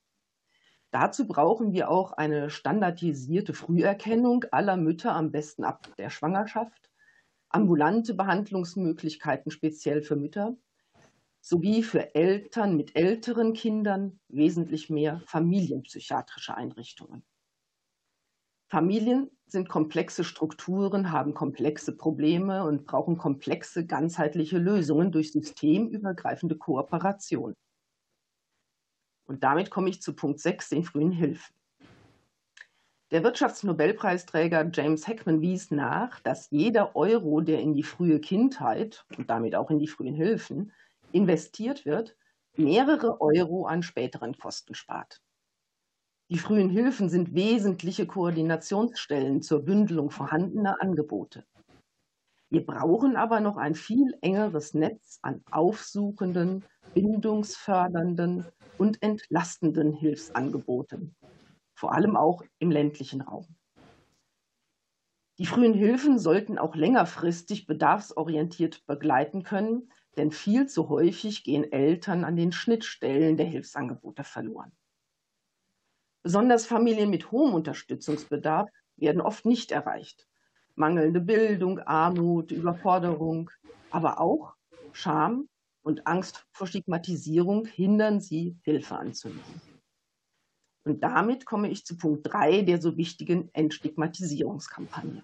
Dazu brauchen wir auch eine standardisierte Früherkennung aller Mütter, am besten ab der Schwangerschaft, ambulante Behandlungsmöglichkeiten speziell für Mütter, sowie für Eltern mit älteren Kindern wesentlich mehr familienpsychiatrische Einrichtungen. Familien sind komplexe Strukturen, haben komplexe Probleme und brauchen komplexe, ganzheitliche Lösungen durch systemübergreifende Kooperation. Und damit komme ich zu Punkt 6, den frühen Hilfen. Der Wirtschaftsnobelpreisträger James Heckman wies nach, dass jeder Euro, der in die frühe Kindheit und damit auch in die frühen Hilfen investiert wird, mehrere Euro an späteren Kosten spart. Die frühen Hilfen sind wesentliche Koordinationsstellen zur Bündelung vorhandener Angebote. Wir brauchen aber noch ein viel engeres Netz an aufsuchenden, bindungsfördernden und entlastenden Hilfsangeboten, vor allem auch im ländlichen Raum. Die frühen Hilfen sollten auch längerfristig bedarfsorientiert begleiten können, denn viel zu häufig gehen Eltern an den Schnittstellen der Hilfsangebote verloren. Besonders Familien mit hohem Unterstützungsbedarf werden oft nicht erreicht. Mangelnde Bildung, Armut, Überforderung, aber auch Scham und Angst vor Stigmatisierung hindern sie, Hilfe anzunehmen. Und damit komme ich zu Punkt 3 der so wichtigen Entstigmatisierungskampagne.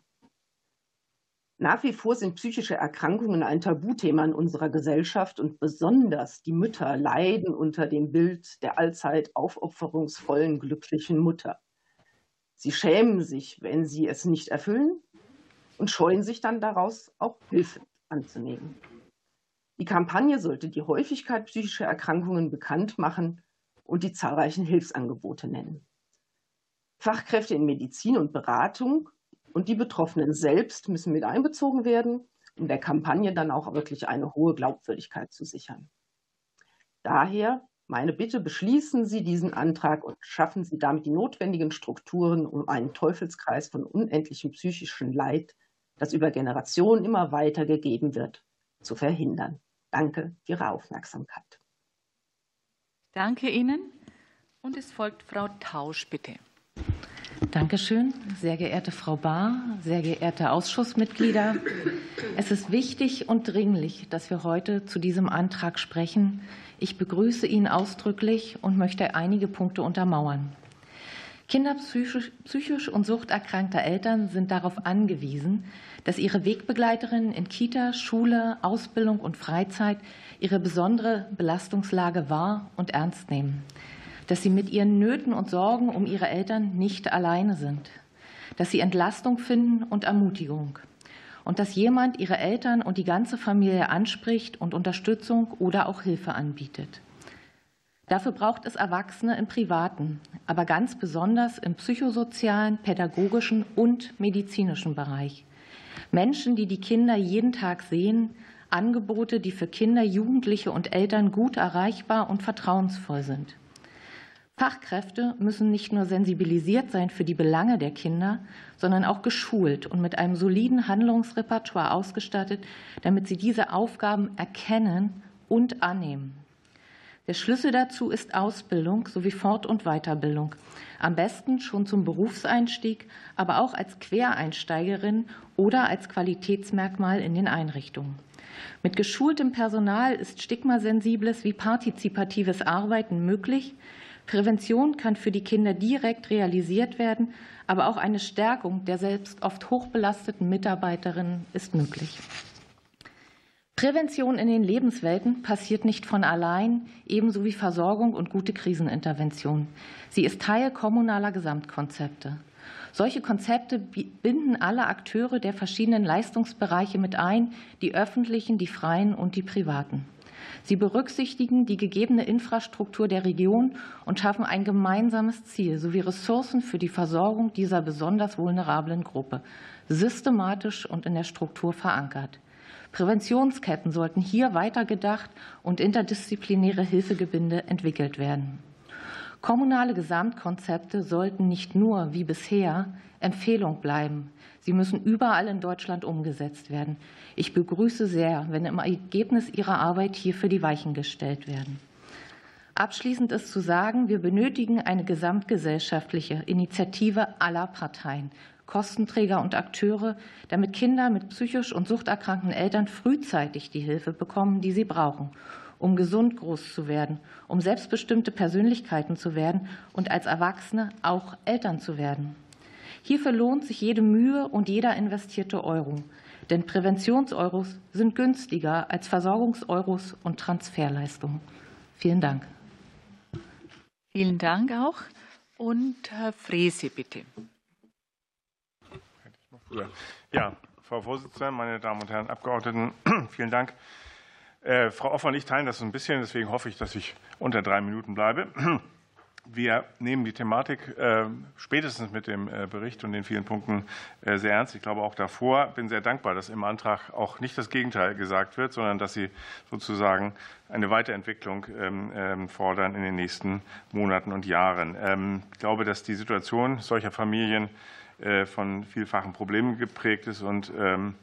Nach wie vor sind psychische Erkrankungen ein Tabuthema in unserer Gesellschaft und besonders die Mütter leiden unter dem Bild der allzeit aufopferungsvollen, glücklichen Mutter. Sie schämen sich, wenn sie es nicht erfüllen und scheuen sich dann daraus, auch Hilfe anzunehmen. Die Kampagne sollte die Häufigkeit psychischer Erkrankungen bekannt machen und die zahlreichen Hilfsangebote nennen. Fachkräfte in Medizin und Beratung und die Betroffenen selbst müssen mit einbezogen werden, um der Kampagne dann auch wirklich eine hohe Glaubwürdigkeit zu sichern. Daher meine Bitte, beschließen Sie diesen Antrag und schaffen Sie damit die notwendigen Strukturen, um einen Teufelskreis von unendlichem psychischen Leid, das über Generationen immer weiter gegeben wird, zu verhindern. Danke für Ihre Aufmerksamkeit. Danke Ihnen. Und es folgt Frau Tausch, bitte. Dankeschön, sehr geehrte Frau Bahr, sehr geehrte Ausschussmitglieder. Es ist wichtig und dringlich, dass wir heute zu diesem Antrag sprechen. Ich begrüße ihn ausdrücklich und möchte einige Punkte untermauern. Kinder psychisch und suchterkrankter Eltern sind darauf angewiesen, dass ihre Wegbegleiterinnen in Kita, Schule, Ausbildung und Freizeit ihre besondere Belastungslage wahr und ernst nehmen, dass sie mit ihren Nöten und Sorgen um ihre Eltern nicht alleine sind, dass sie Entlastung finden und Ermutigung und dass jemand ihre Eltern und die ganze Familie anspricht und Unterstützung oder auch Hilfe anbietet. Dafür braucht es Erwachsene im privaten, aber ganz besonders im psychosozialen, pädagogischen und medizinischen Bereich. Menschen, die die Kinder jeden Tag sehen, Angebote, die für Kinder, Jugendliche und Eltern gut erreichbar und vertrauensvoll sind. Fachkräfte müssen nicht nur sensibilisiert sein für die Belange der Kinder, sondern auch geschult und mit einem soliden Handlungsrepertoire ausgestattet, damit sie diese Aufgaben erkennen und annehmen. Der Schlüssel dazu ist Ausbildung sowie Fort- und Weiterbildung. Am besten schon zum Berufseinstieg, aber auch als Quereinsteigerin oder als Qualitätsmerkmal in den Einrichtungen. Mit geschultem Personal ist stigmasensibles wie partizipatives Arbeiten möglich. Prävention kann für die Kinder direkt realisiert werden, aber auch eine Stärkung der selbst oft hochbelasteten Mitarbeiterinnen ist möglich. Prävention in den Lebenswelten passiert nicht von allein, ebenso wie Versorgung und gute Krisenintervention. Sie ist Teil kommunaler Gesamtkonzepte. Solche Konzepte binden alle Akteure der verschiedenen Leistungsbereiche mit ein, die öffentlichen, die freien und die privaten. Sie berücksichtigen die gegebene Infrastruktur der Region und schaffen ein gemeinsames Ziel sowie Ressourcen für die Versorgung dieser besonders vulnerablen Gruppe, systematisch und in der Struktur verankert. Präventionsketten sollten hier weitergedacht und interdisziplinäre Hilfegebinde entwickelt werden. Kommunale Gesamtkonzepte sollten nicht nur wie bisher Empfehlung bleiben. Sie müssen überall in Deutschland umgesetzt werden. Ich begrüße sehr, wenn im Ergebnis Ihrer Arbeit hierfür die Weichen gestellt werden. Abschließend ist zu sagen, wir benötigen eine gesamtgesellschaftliche Initiative aller Parteien, Kostenträger und Akteure, damit Kinder mit psychisch und suchterkrankten Eltern frühzeitig die Hilfe bekommen, die sie brauchen, um gesund groß zu werden, um selbstbestimmte Persönlichkeiten zu werden und als Erwachsene auch Eltern zu werden. Hierfür lohnt sich jede Mühe und jeder investierte Euro, denn Präventionseuros sind günstiger als Versorgungseuros und Transferleistungen. Vielen Dank. Vielen Dank auch. Und Herr Frese, bitte. Ja, Frau Vorsitzende, meine Damen und Herren Abgeordneten, vielen Dank. Frau Offer und ich teilen das so ein bisschen, deswegen hoffe ich, dass ich unter 3 Minuten bleibe. Wir nehmen die Thematik spätestens mit dem Bericht und den vielen Punkten sehr ernst. Ich glaube auch davor, bin sehr dankbar, dass im Antrag auch nicht das Gegenteil gesagt wird, sondern dass Sie sozusagen eine Weiterentwicklung fordern in den nächsten Monaten und Jahren. Ich glaube, dass die Situation solcher Familien von vielfachen Problemen geprägt ist und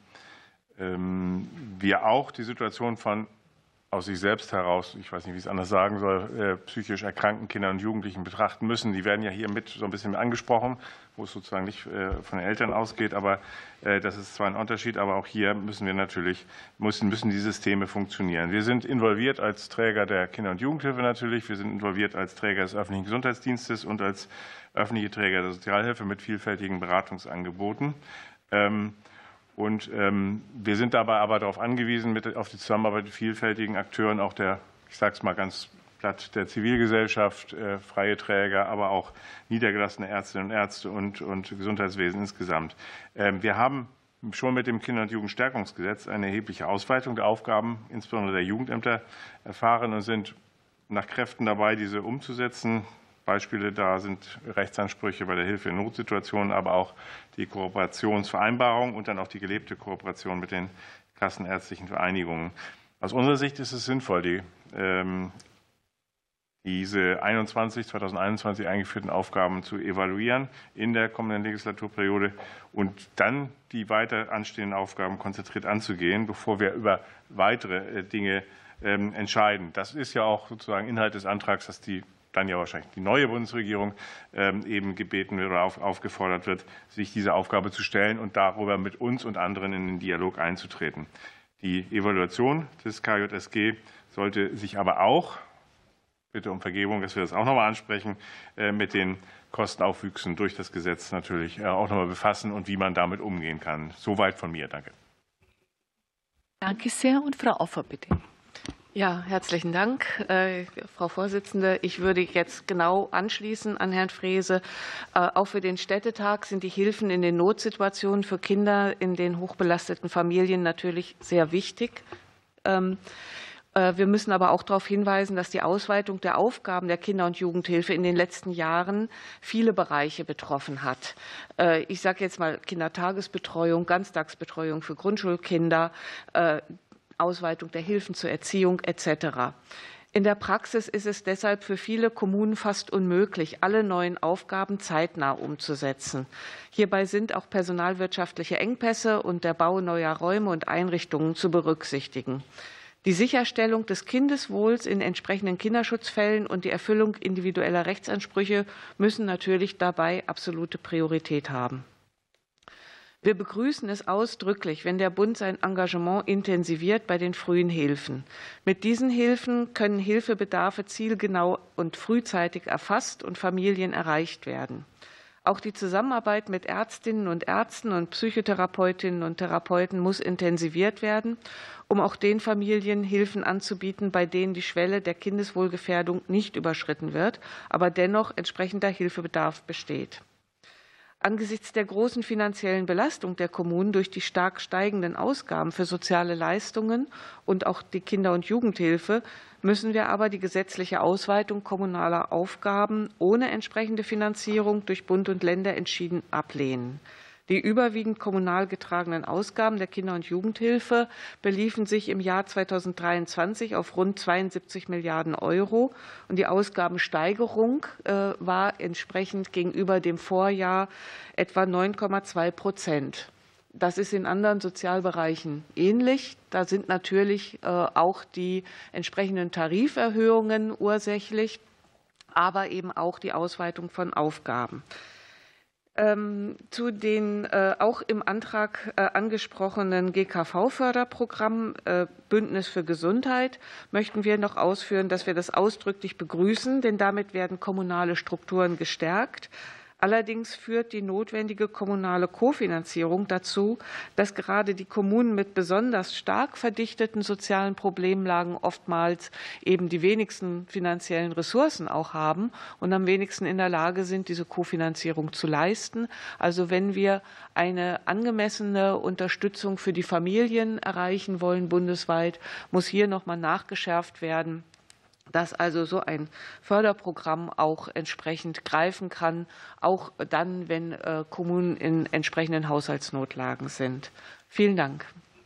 wir auch die Situation von aus sich selbst heraus, ich weiß nicht, wie ich es anders sagen soll, psychisch erkrankten Kindern und Jugendlichen betrachten müssen. Die werden ja hier mit so ein bisschen angesprochen, wo es sozusagen nicht von den Eltern ausgeht, aber das ist zwar ein Unterschied, aber auch hier müssen wir natürlich, müssen die Systeme funktionieren. Wir sind involviert als Träger der Kinder- und Jugendhilfe natürlich, wir sind involviert als Träger des öffentlichen Gesundheitsdienstes und als öffentliche Träger der Sozialhilfe mit vielfältigen Beratungsangeboten. Und wir sind dabei aber darauf angewiesen, auf die Zusammenarbeit mit vielfältigen Akteuren, auch der, ich sage es mal ganz platt, der Zivilgesellschaft, freie Träger, aber auch niedergelassene Ärztinnen und Ärzte und Gesundheitswesen insgesamt. Wir haben schon mit dem Kinder- und Jugendstärkungsgesetz eine erhebliche Ausweitung der Aufgaben, insbesondere der Jugendämter, erfahren und sind nach Kräften dabei, diese umzusetzen. Beispiele da sind Rechtsansprüche bei der Hilfe in Notsituationen, aber auch die Kooperationsvereinbarung und dann auch die gelebte Kooperation mit den kassenärztlichen Vereinigungen. Aus unserer Sicht ist es sinnvoll, diese 2021 eingeführten Aufgaben zu evaluieren in der kommenden Legislaturperiode und dann die weiter anstehenden Aufgaben konzentriert anzugehen, bevor wir über weitere Dinge entscheiden. Das ist ja auch sozusagen Inhalt des Antrags, dass die dann ja wahrscheinlich die neue Bundesregierung eben gebeten wird oder aufgefordert wird, sich dieser Aufgabe zu stellen und darüber mit uns und anderen in den Dialog einzutreten. Die Evaluation des KJSG sollte sich aber auch, bitte um Vergebung, dass wir das auch noch mal ansprechen, mit den Kostenaufwüchsen durch das Gesetz natürlich auch noch mal befassen und wie man damit umgehen kann. Soweit von mir. Danke. Danke sehr. Und Frau Offer, bitte. Ja, herzlichen Dank, Frau Vorsitzende. Ich würde jetzt genau anschließen an Herrn Frese. Auch für den Städtetag sind die Hilfen in den Notsituationen für Kinder in den hochbelasteten Familien natürlich sehr wichtig. Wir müssen aber auch darauf hinweisen, dass die Ausweitung der Aufgaben der Kinder- und Jugendhilfe in den letzten Jahren viele Bereiche betroffen hat. Ich sage jetzt mal Kindertagesbetreuung, Ganztagsbetreuung für Grundschulkinder, Ausweitung der Hilfen zur Erziehung etc. In der Praxis ist es deshalb für viele Kommunen fast unmöglich, alle neuen Aufgaben zeitnah umzusetzen. Hierbei sind auch personalwirtschaftliche Engpässe und der Bau neuer Räume und Einrichtungen zu berücksichtigen. Die Sicherstellung des Kindeswohls in entsprechenden Kinderschutzfällen und die Erfüllung individueller Rechtsansprüche müssen natürlich dabei absolute Priorität haben. Wir begrüßen es ausdrücklich, wenn der Bund sein Engagement intensiviert bei den frühen Hilfen. Mit diesen Hilfen können Hilfebedarfe zielgenau und frühzeitig erfasst und Familien erreicht werden. Auch die Zusammenarbeit mit Ärztinnen und Ärzten und Psychotherapeutinnen und Therapeuten muss intensiviert werden, um auch den Familien Hilfen anzubieten, bei denen die Schwelle der Kindeswohlgefährdung nicht überschritten wird, aber dennoch entsprechender Hilfebedarf besteht. Angesichts der großen finanziellen Belastung der Kommunen durch die stark steigenden Ausgaben für soziale Leistungen und auch die Kinder- und Jugendhilfe müssen wir aber die gesetzliche Ausweitung kommunaler Aufgaben ohne entsprechende Finanzierung durch Bund und Länder entschieden ablehnen. Die überwiegend kommunal getragenen Ausgaben der Kinder- und Jugendhilfe beliefen sich im Jahr 2023 auf rund 72 Milliarden Euro. Und die Ausgabensteigerung war entsprechend gegenüber dem Vorjahr etwa 9,2%. Das ist in anderen Sozialbereichen ähnlich. Da sind natürlich auch die entsprechenden Tariferhöhungen ursächlich, aber eben auch die Ausweitung von Aufgaben. Zu den auch im Antrag angesprochenen GKV-Förderprogramm Bündnis für Gesundheit möchten wir noch ausführen, dass wir das ausdrücklich begrüßen, denn damit werden kommunale Strukturen gestärkt. Allerdings führt die notwendige kommunale Kofinanzierung dazu, dass gerade die Kommunen mit besonders stark verdichteten sozialen Problemlagen oftmals eben die wenigsten finanziellen Ressourcen auch haben und am wenigsten in der Lage sind, diese Kofinanzierung zu leisten. Also wenn wir eine angemessene Unterstützung für die Familien erreichen wollen bundesweit, muss hier noch mal nachgeschärft werden, dass also so ein Förderprogramm auch entsprechend greifen kann, auch dann, wenn Kommunen in entsprechenden Haushaltsnotlagen sind. Vielen Dank.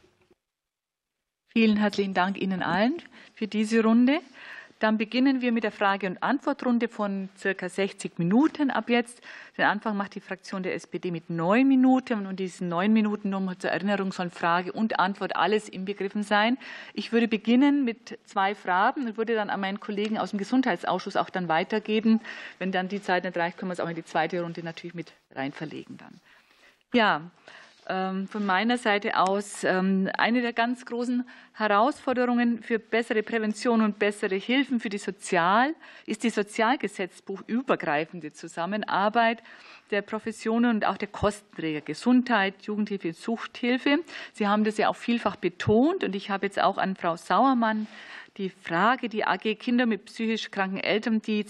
Vielen herzlichen Dank Ihnen allen für diese Runde. Dann beginnen wir mit der Frage- und Antwortrunde von circa 60 Minuten ab jetzt. Den Anfang macht die Fraktion der SPD mit 9 Minuten. Und diesen 9 Minuten nochmal zur Erinnerung sollen Frage und Antwort alles inbegriffen sein. Ich würde beginnen mit 2 Fragen und würde dann an meinen Kollegen aus dem Gesundheitsausschuss auch dann weitergeben. Wenn dann die Zeit nicht reicht, können wir es auch in die zweite Runde natürlich mit rein verlegen dann. Ja. Von meiner Seite aus eine der ganz großen Herausforderungen für bessere Prävention und bessere Hilfen für die ist die sozialgesetzbuchübergreifende Zusammenarbeit der Professionen und auch der Kostenträger Gesundheit, Jugendhilfe und Suchthilfe. Sie haben das ja auch vielfach betont und ich habe jetzt auch an Frau Sauermann die Frage, die AG Kinder mit psychisch kranken Eltern, die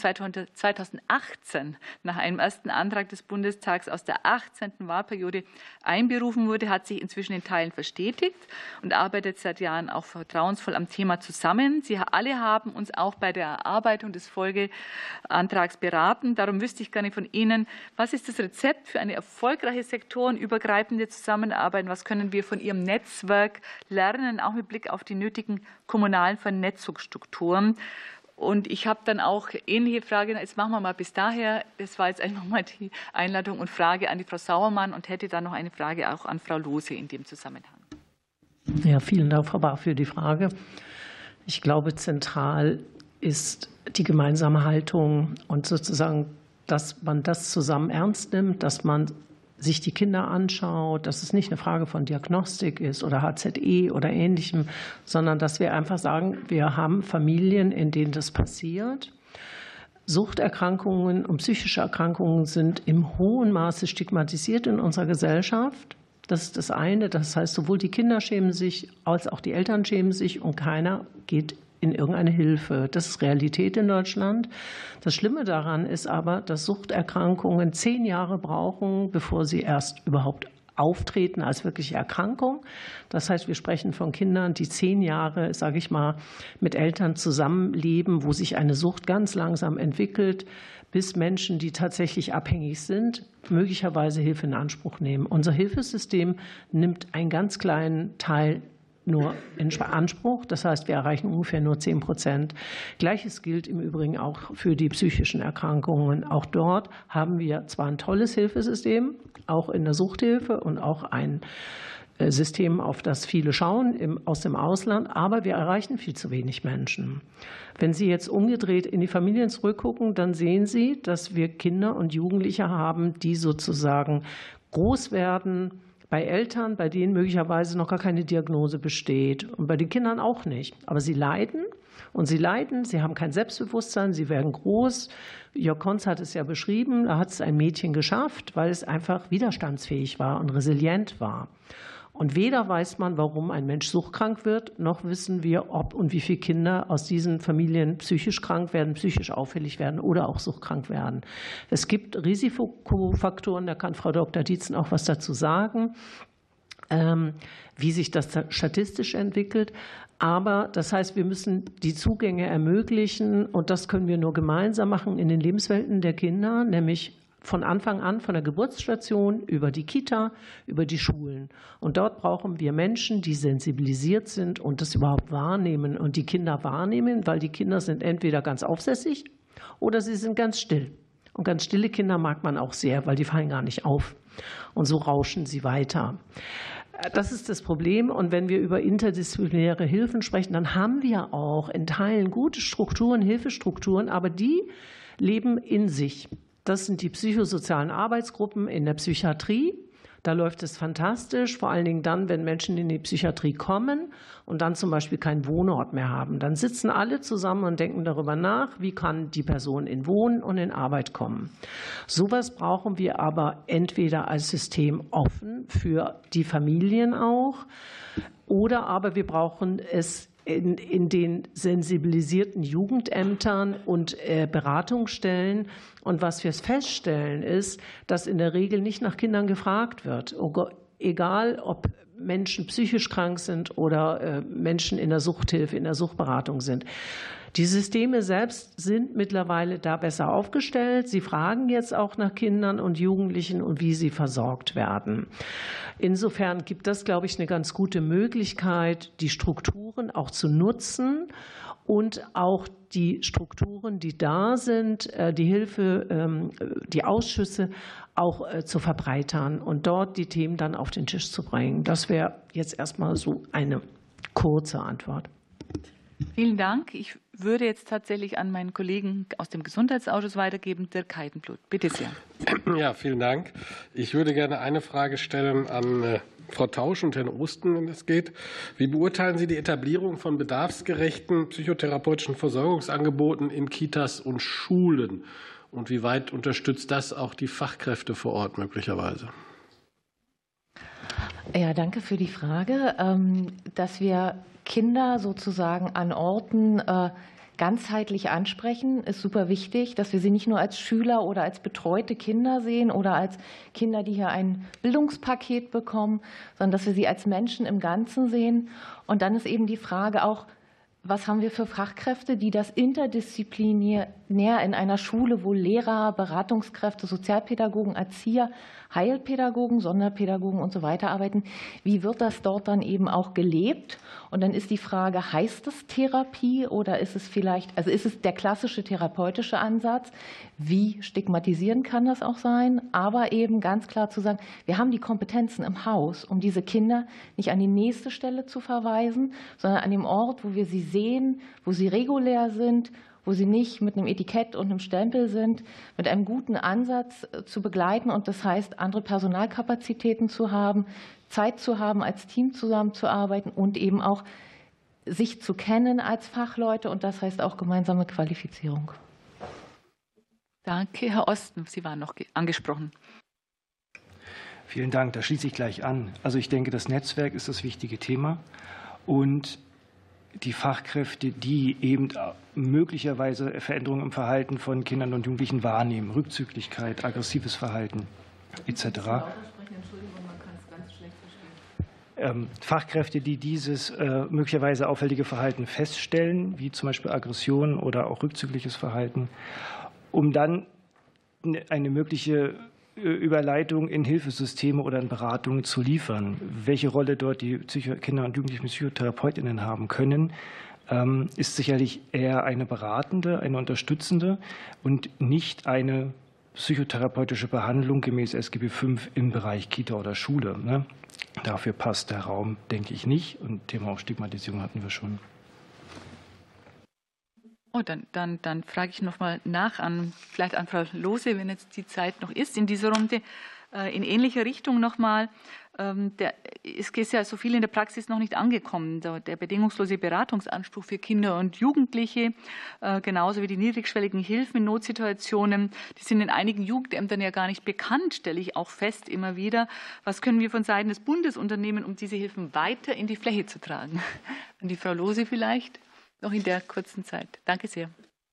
2018 nach einem ersten Antrag des Bundestags aus der 18. Wahlperiode einberufen wurde, hat sich inzwischen in Teilen verstetigt und arbeitet seit Jahren auch vertrauensvoll am Thema zusammen. Sie alle haben uns auch bei der Erarbeitung des Folgeantrags beraten. Darum wüsste ich gerne von Ihnen, was ist das Rezept für eine erfolgreiche sektorenübergreifende Zusammenarbeit? Was können wir von Ihrem Netzwerk lernen, auch mit Blick auf die nötigen kommunalen Vernetzungsstrukturen? Und ich habe dann auch ähnliche Fragen. Jetzt machen wir mal bis daher. Das war jetzt einfach mal die Einladung und Frage an die Frau Sauermann und hätte dann noch eine Frage auch an Frau Lohse in dem Zusammenhang. Ja, vielen Dank, Frau Bahr, für die Frage. Ich glaube, zentral ist die gemeinsame Haltung und sozusagen, dass man das zusammen ernst nimmt, dass man sich die Kinder anschaut, dass es nicht eine Frage von Diagnostik ist oder HZE oder Ähnlichem, sondern dass wir einfach sagen, wir haben Familien, in denen das passiert. Suchterkrankungen und psychische Erkrankungen sind im hohen Maße stigmatisiert in unserer Gesellschaft. Das ist das eine. Das heißt, sowohl die Kinder schämen sich als auch die Eltern schämen sich und keiner geht in irgendeine Hilfe. Das ist Realität in Deutschland. Das Schlimme daran ist aber, dass Suchterkrankungen 10 Jahre brauchen, bevor sie erst überhaupt auftreten als wirkliche Erkrankung. Das heißt, wir sprechen von Kindern, die 10 Jahre, sage ich mal, mit Eltern zusammenleben, wo sich eine Sucht ganz langsam entwickelt, bis Menschen, die tatsächlich abhängig sind, möglicherweise Hilfe in Anspruch nehmen. Unser Hilfesystem nimmt einen ganz kleinen Teil nur in Anspruch. Das heißt, wir erreichen ungefähr nur 10%. Gleiches gilt im Übrigen auch für die psychischen Erkrankungen. Auch dort haben wir zwar ein tolles Hilfesystem, auch in der Suchthilfe und auch ein System, auf das viele schauen aus dem Ausland, aber wir erreichen viel zu wenig Menschen. Wenn Sie jetzt umgedreht in die Familien zurückgucken, dann sehen Sie, dass wir Kinder und Jugendliche haben, die sozusagen groß werden, bei Eltern, bei denen möglicherweise noch gar keine Diagnose besteht und bei den Kindern auch nicht. Aber sie leiden und sie haben kein Selbstbewusstsein, sie werden groß. Jörg Konz hat es ja beschrieben, da hat es ein Mädchen geschafft, weil es einfach widerstandsfähig war und resilient war. Und weder weiß man, warum ein Mensch suchtkrank wird, noch wissen wir, ob und wie viele Kinder aus diesen Familien psychisch krank werden, psychisch auffällig werden oder auch suchtkrank werden. Es gibt Risikofaktoren, da kann Frau Dr. Dietzen auch was dazu sagen, wie sich das statistisch entwickelt. Aber das heißt, wir müssen die Zugänge ermöglichen und das können wir nur gemeinsam machen in den Lebenswelten der Kinder, nämlich von Anfang an, von der Geburtsstation über die Kita, über die Schulen. Und dort brauchen wir Menschen, die sensibilisiert sind und das überhaupt wahrnehmen und die Kinder wahrnehmen, weil die Kinder sind entweder ganz aufsässig oder sie sind ganz still. Und ganz stille Kinder mag man auch sehr, weil die fallen gar nicht auf. Und so rauschen sie weiter. Das ist das Problem. Und wenn wir über interdisziplinäre Hilfen sprechen, dann haben wir auch in Teilen gute Strukturen, Hilfestrukturen, aber die leben in sich. Das sind die psychosozialen Arbeitsgruppen in der Psychiatrie. Da läuft es fantastisch, vor allen Dingen dann, wenn Menschen in die Psychiatrie kommen und dann zum Beispiel keinen Wohnort mehr haben. Dann sitzen alle zusammen und denken darüber nach, wie kann die Person in Wohnen und in Arbeit kommen. Sowas brauchen wir aber entweder als System offen für die Familien auch, oder aber wir brauchen es in den sensibilisierten Jugendämtern und Beratungsstellen. Und was wir feststellen, ist, dass in der Regel nicht nach Kindern gefragt wird. Egal, ob Menschen psychisch krank sind oder Menschen in der Suchthilfe, in der Suchtberatung sind. Die Systeme selbst sind mittlerweile da besser aufgestellt. Sie fragen jetzt auch nach Kindern und Jugendlichen und wie sie versorgt werden. Insofern gibt das, glaube ich, eine ganz gute Möglichkeit, die Strukturen auch zu nutzen und auch die Strukturen, die da sind, die Hilfe, die Ausschüsse auch zu verbreitern und dort die Themen dann auf den Tisch zu bringen. Das wäre jetzt erstmal so eine kurze Antwort. Vielen Dank. Ich würde jetzt tatsächlich an meinen Kollegen aus dem Gesundheitsausschuss weitergeben, Dirk Heidenblut. Bitte sehr. Ja, vielen Dank. Ich würde gerne eine Frage stellen an Frau Tausch und Herrn Osten, wenn es geht. Wie beurteilen Sie die Etablierung von bedarfsgerechten psychotherapeutischen Versorgungsangeboten in Kitas und Schulen? Und wie weit unterstützt das auch die Fachkräfte vor Ort möglicherweise? Ja, danke für die Frage. Dass wir Kinder sozusagen an Orten ganzheitlich ansprechen, ist super wichtig, dass wir sie nicht nur als Schüler oder als betreute Kinder sehen oder als Kinder, die hier ein Bildungspaket bekommen, sondern dass wir sie als Menschen im Ganzen sehen. Und dann ist eben die Frage auch, was haben wir für Fachkräfte, die das interdisziplinär in einer Schule, wo Lehrer, Beratungskräfte, Sozialpädagogen, Erzieher, Heilpädagogen, Sonderpädagogen und so weiter arbeiten, wie wird das dort dann eben auch gelebt? Und dann ist die Frage, heißt es Therapie oder ist es vielleicht, also ist es der klassische therapeutische Ansatz? Wie stigmatisierend kann das auch sein? Aber eben ganz klar zu sagen, wir haben die Kompetenzen im Haus, um diese Kinder nicht an die nächste Stelle zu verweisen, sondern an dem Ort, wo wir sie sehen, wo sie regulär sind, wo sie nicht mit einem Etikett und einem Stempel sind, mit einem guten Ansatz zu begleiten. Und das heißt, andere Personalkapazitäten zu haben, Zeit zu haben, als Team zusammenzuarbeiten und eben auch sich zu kennen als Fachleute. Und das heißt auch gemeinsame Qualifizierung. Danke, Herr Osten. Sie waren noch angesprochen. Vielen Dank. Da schließe ich gleich an. Also ich denke, das Netzwerk ist das wichtige Thema und die Fachkräfte, die eben möglicherweise Veränderungen im Verhalten von Kindern und Jugendlichen wahrnehmen, Rückzüglichkeit, aggressives Verhalten etc. Fachkräfte, die dieses möglicherweise auffällige Verhalten feststellen, wie zum Beispiel Aggression oder auch rückzügliches Verhalten, um dann eine mögliche Überleitung in Hilfesysteme oder in Beratungen zu liefern. Welche Rolle dort die Kinder- und Jugendlichen PsychotherapeutInnen haben können, ist sicherlich eher eine beratende, eine unterstützende und nicht eine psychotherapeutische Behandlung gemäß SGB V im Bereich Kita oder Schule. Ne? Dafür passt der Raum, denke ich, nicht. Und Thema auch Stigmatisierung hatten wir schon. Oh, dann frage ich noch mal nach vielleicht an Frau Lohse, wenn jetzt die Zeit noch ist, in dieser Runde, in ähnlicher Richtung noch mal. Es ist ja so viel in der Praxis noch nicht angekommen. Der bedingungslose Beratungsanspruch für Kinder und Jugendliche, genauso wie die niedrigschwelligen Hilfen in Notsituationen, die sind in einigen Jugendämtern ja gar nicht bekannt, stelle ich auch fest immer wieder. Was können wir von Seiten des Bundes unternehmen, um diese Hilfen weiter in die Fläche zu tragen? An die Frau Lohse vielleicht? Noch in der kurzen Zeit. Danke sehr.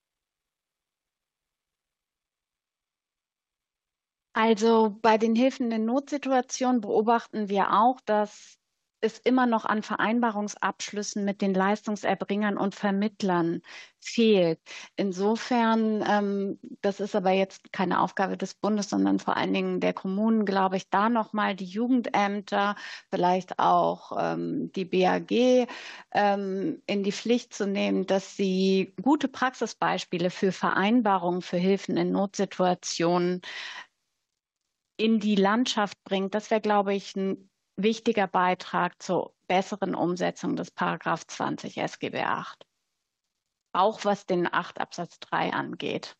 Also bei den Hilfen in Notsituationen beobachten wir auch, dass es immer noch an Vereinbarungsabschlüssen mit den Leistungserbringern und Vermittlern fehlt. Insofern, das ist aber jetzt keine Aufgabe des Bundes, sondern vor allen Dingen der Kommunen, glaube ich, da nochmal die Jugendämter, vielleicht auch die BAG in die Pflicht zu nehmen, dass sie gute Praxisbeispiele für Vereinbarungen für Hilfen in Notsituationen in die Landschaft bringt. Das wäre, glaube ich, ein wichtiger Beitrag zur besseren Umsetzung des Paragraph 20 SGB 8. Auch was den 8 Absatz 3 angeht.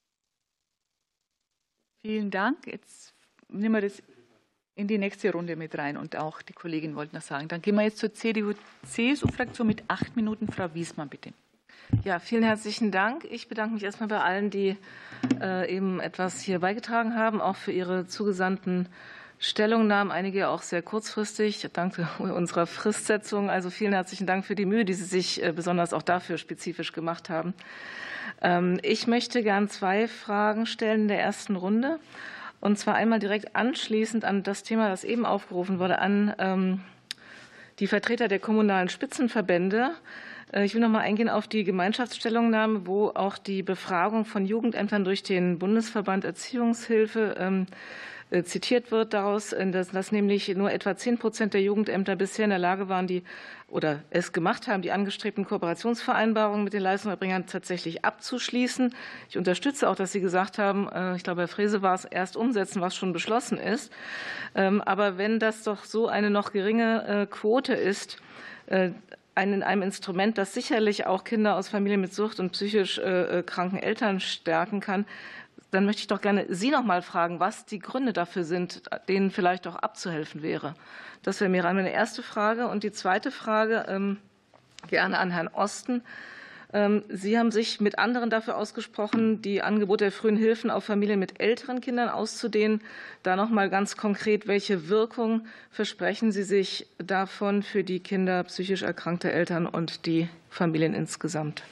Vielen Dank. Jetzt nehmen wir das in die nächste Runde mit rein und auch die Kollegin wollte noch sagen. Dann gehen wir jetzt zur CDU-CSU-Fraktion mit 8 Minuten. Frau Wiesmann, bitte. Ja, vielen herzlichen Dank. Ich bedanke mich erstmal bei allen, die eben etwas hier beigetragen haben, auch für ihre zugesandten Stellungnahmen, einige auch sehr kurzfristig, dank unserer Fristsetzung. Also vielen herzlichen Dank für die Mühe, die Sie sich besonders auch dafür spezifisch gemacht haben. Ich möchte gern 2 Fragen stellen in der ersten Runde. Und zwar einmal direkt anschließend an das Thema, das eben aufgerufen wurde, an die Vertreter der kommunalen Spitzenverbände. Ich will noch mal eingehen auf die Gemeinschaftsstellungnahme, wo auch die Befragung von Jugendämtern durch den Bundesverband Erziehungshilfe zitiert wird daraus, dass nämlich nur etwa 10% der Jugendämter bisher in der Lage waren, oder es gemacht haben, die angestrebten Kooperationsvereinbarungen mit den Leistungserbringern tatsächlich abzuschließen. Ich unterstütze auch, dass Sie gesagt haben, ich glaube, Herr Frese war es, erst umsetzen, was schon beschlossen ist. Aber wenn das doch so eine noch geringe Quote ist, in einem Instrument, das sicherlich auch Kinder aus Familien mit Sucht und psychisch kranken Eltern stärken kann, dann möchte ich doch gerne Sie noch mal fragen, was die Gründe dafür sind, denen vielleicht auch abzuhelfen wäre. Das wäre mir meine erste Frage. Und die zweite Frage, gerne an Herrn Osten. Sie haben sich mit anderen dafür ausgesprochen, die Angebote der frühen Hilfen auf Familien mit älteren Kindern auszudehnen. Da noch mal ganz konkret, welche Wirkung versprechen Sie sich davon für die Kinder psychisch erkrankter Eltern und die Familien insgesamt?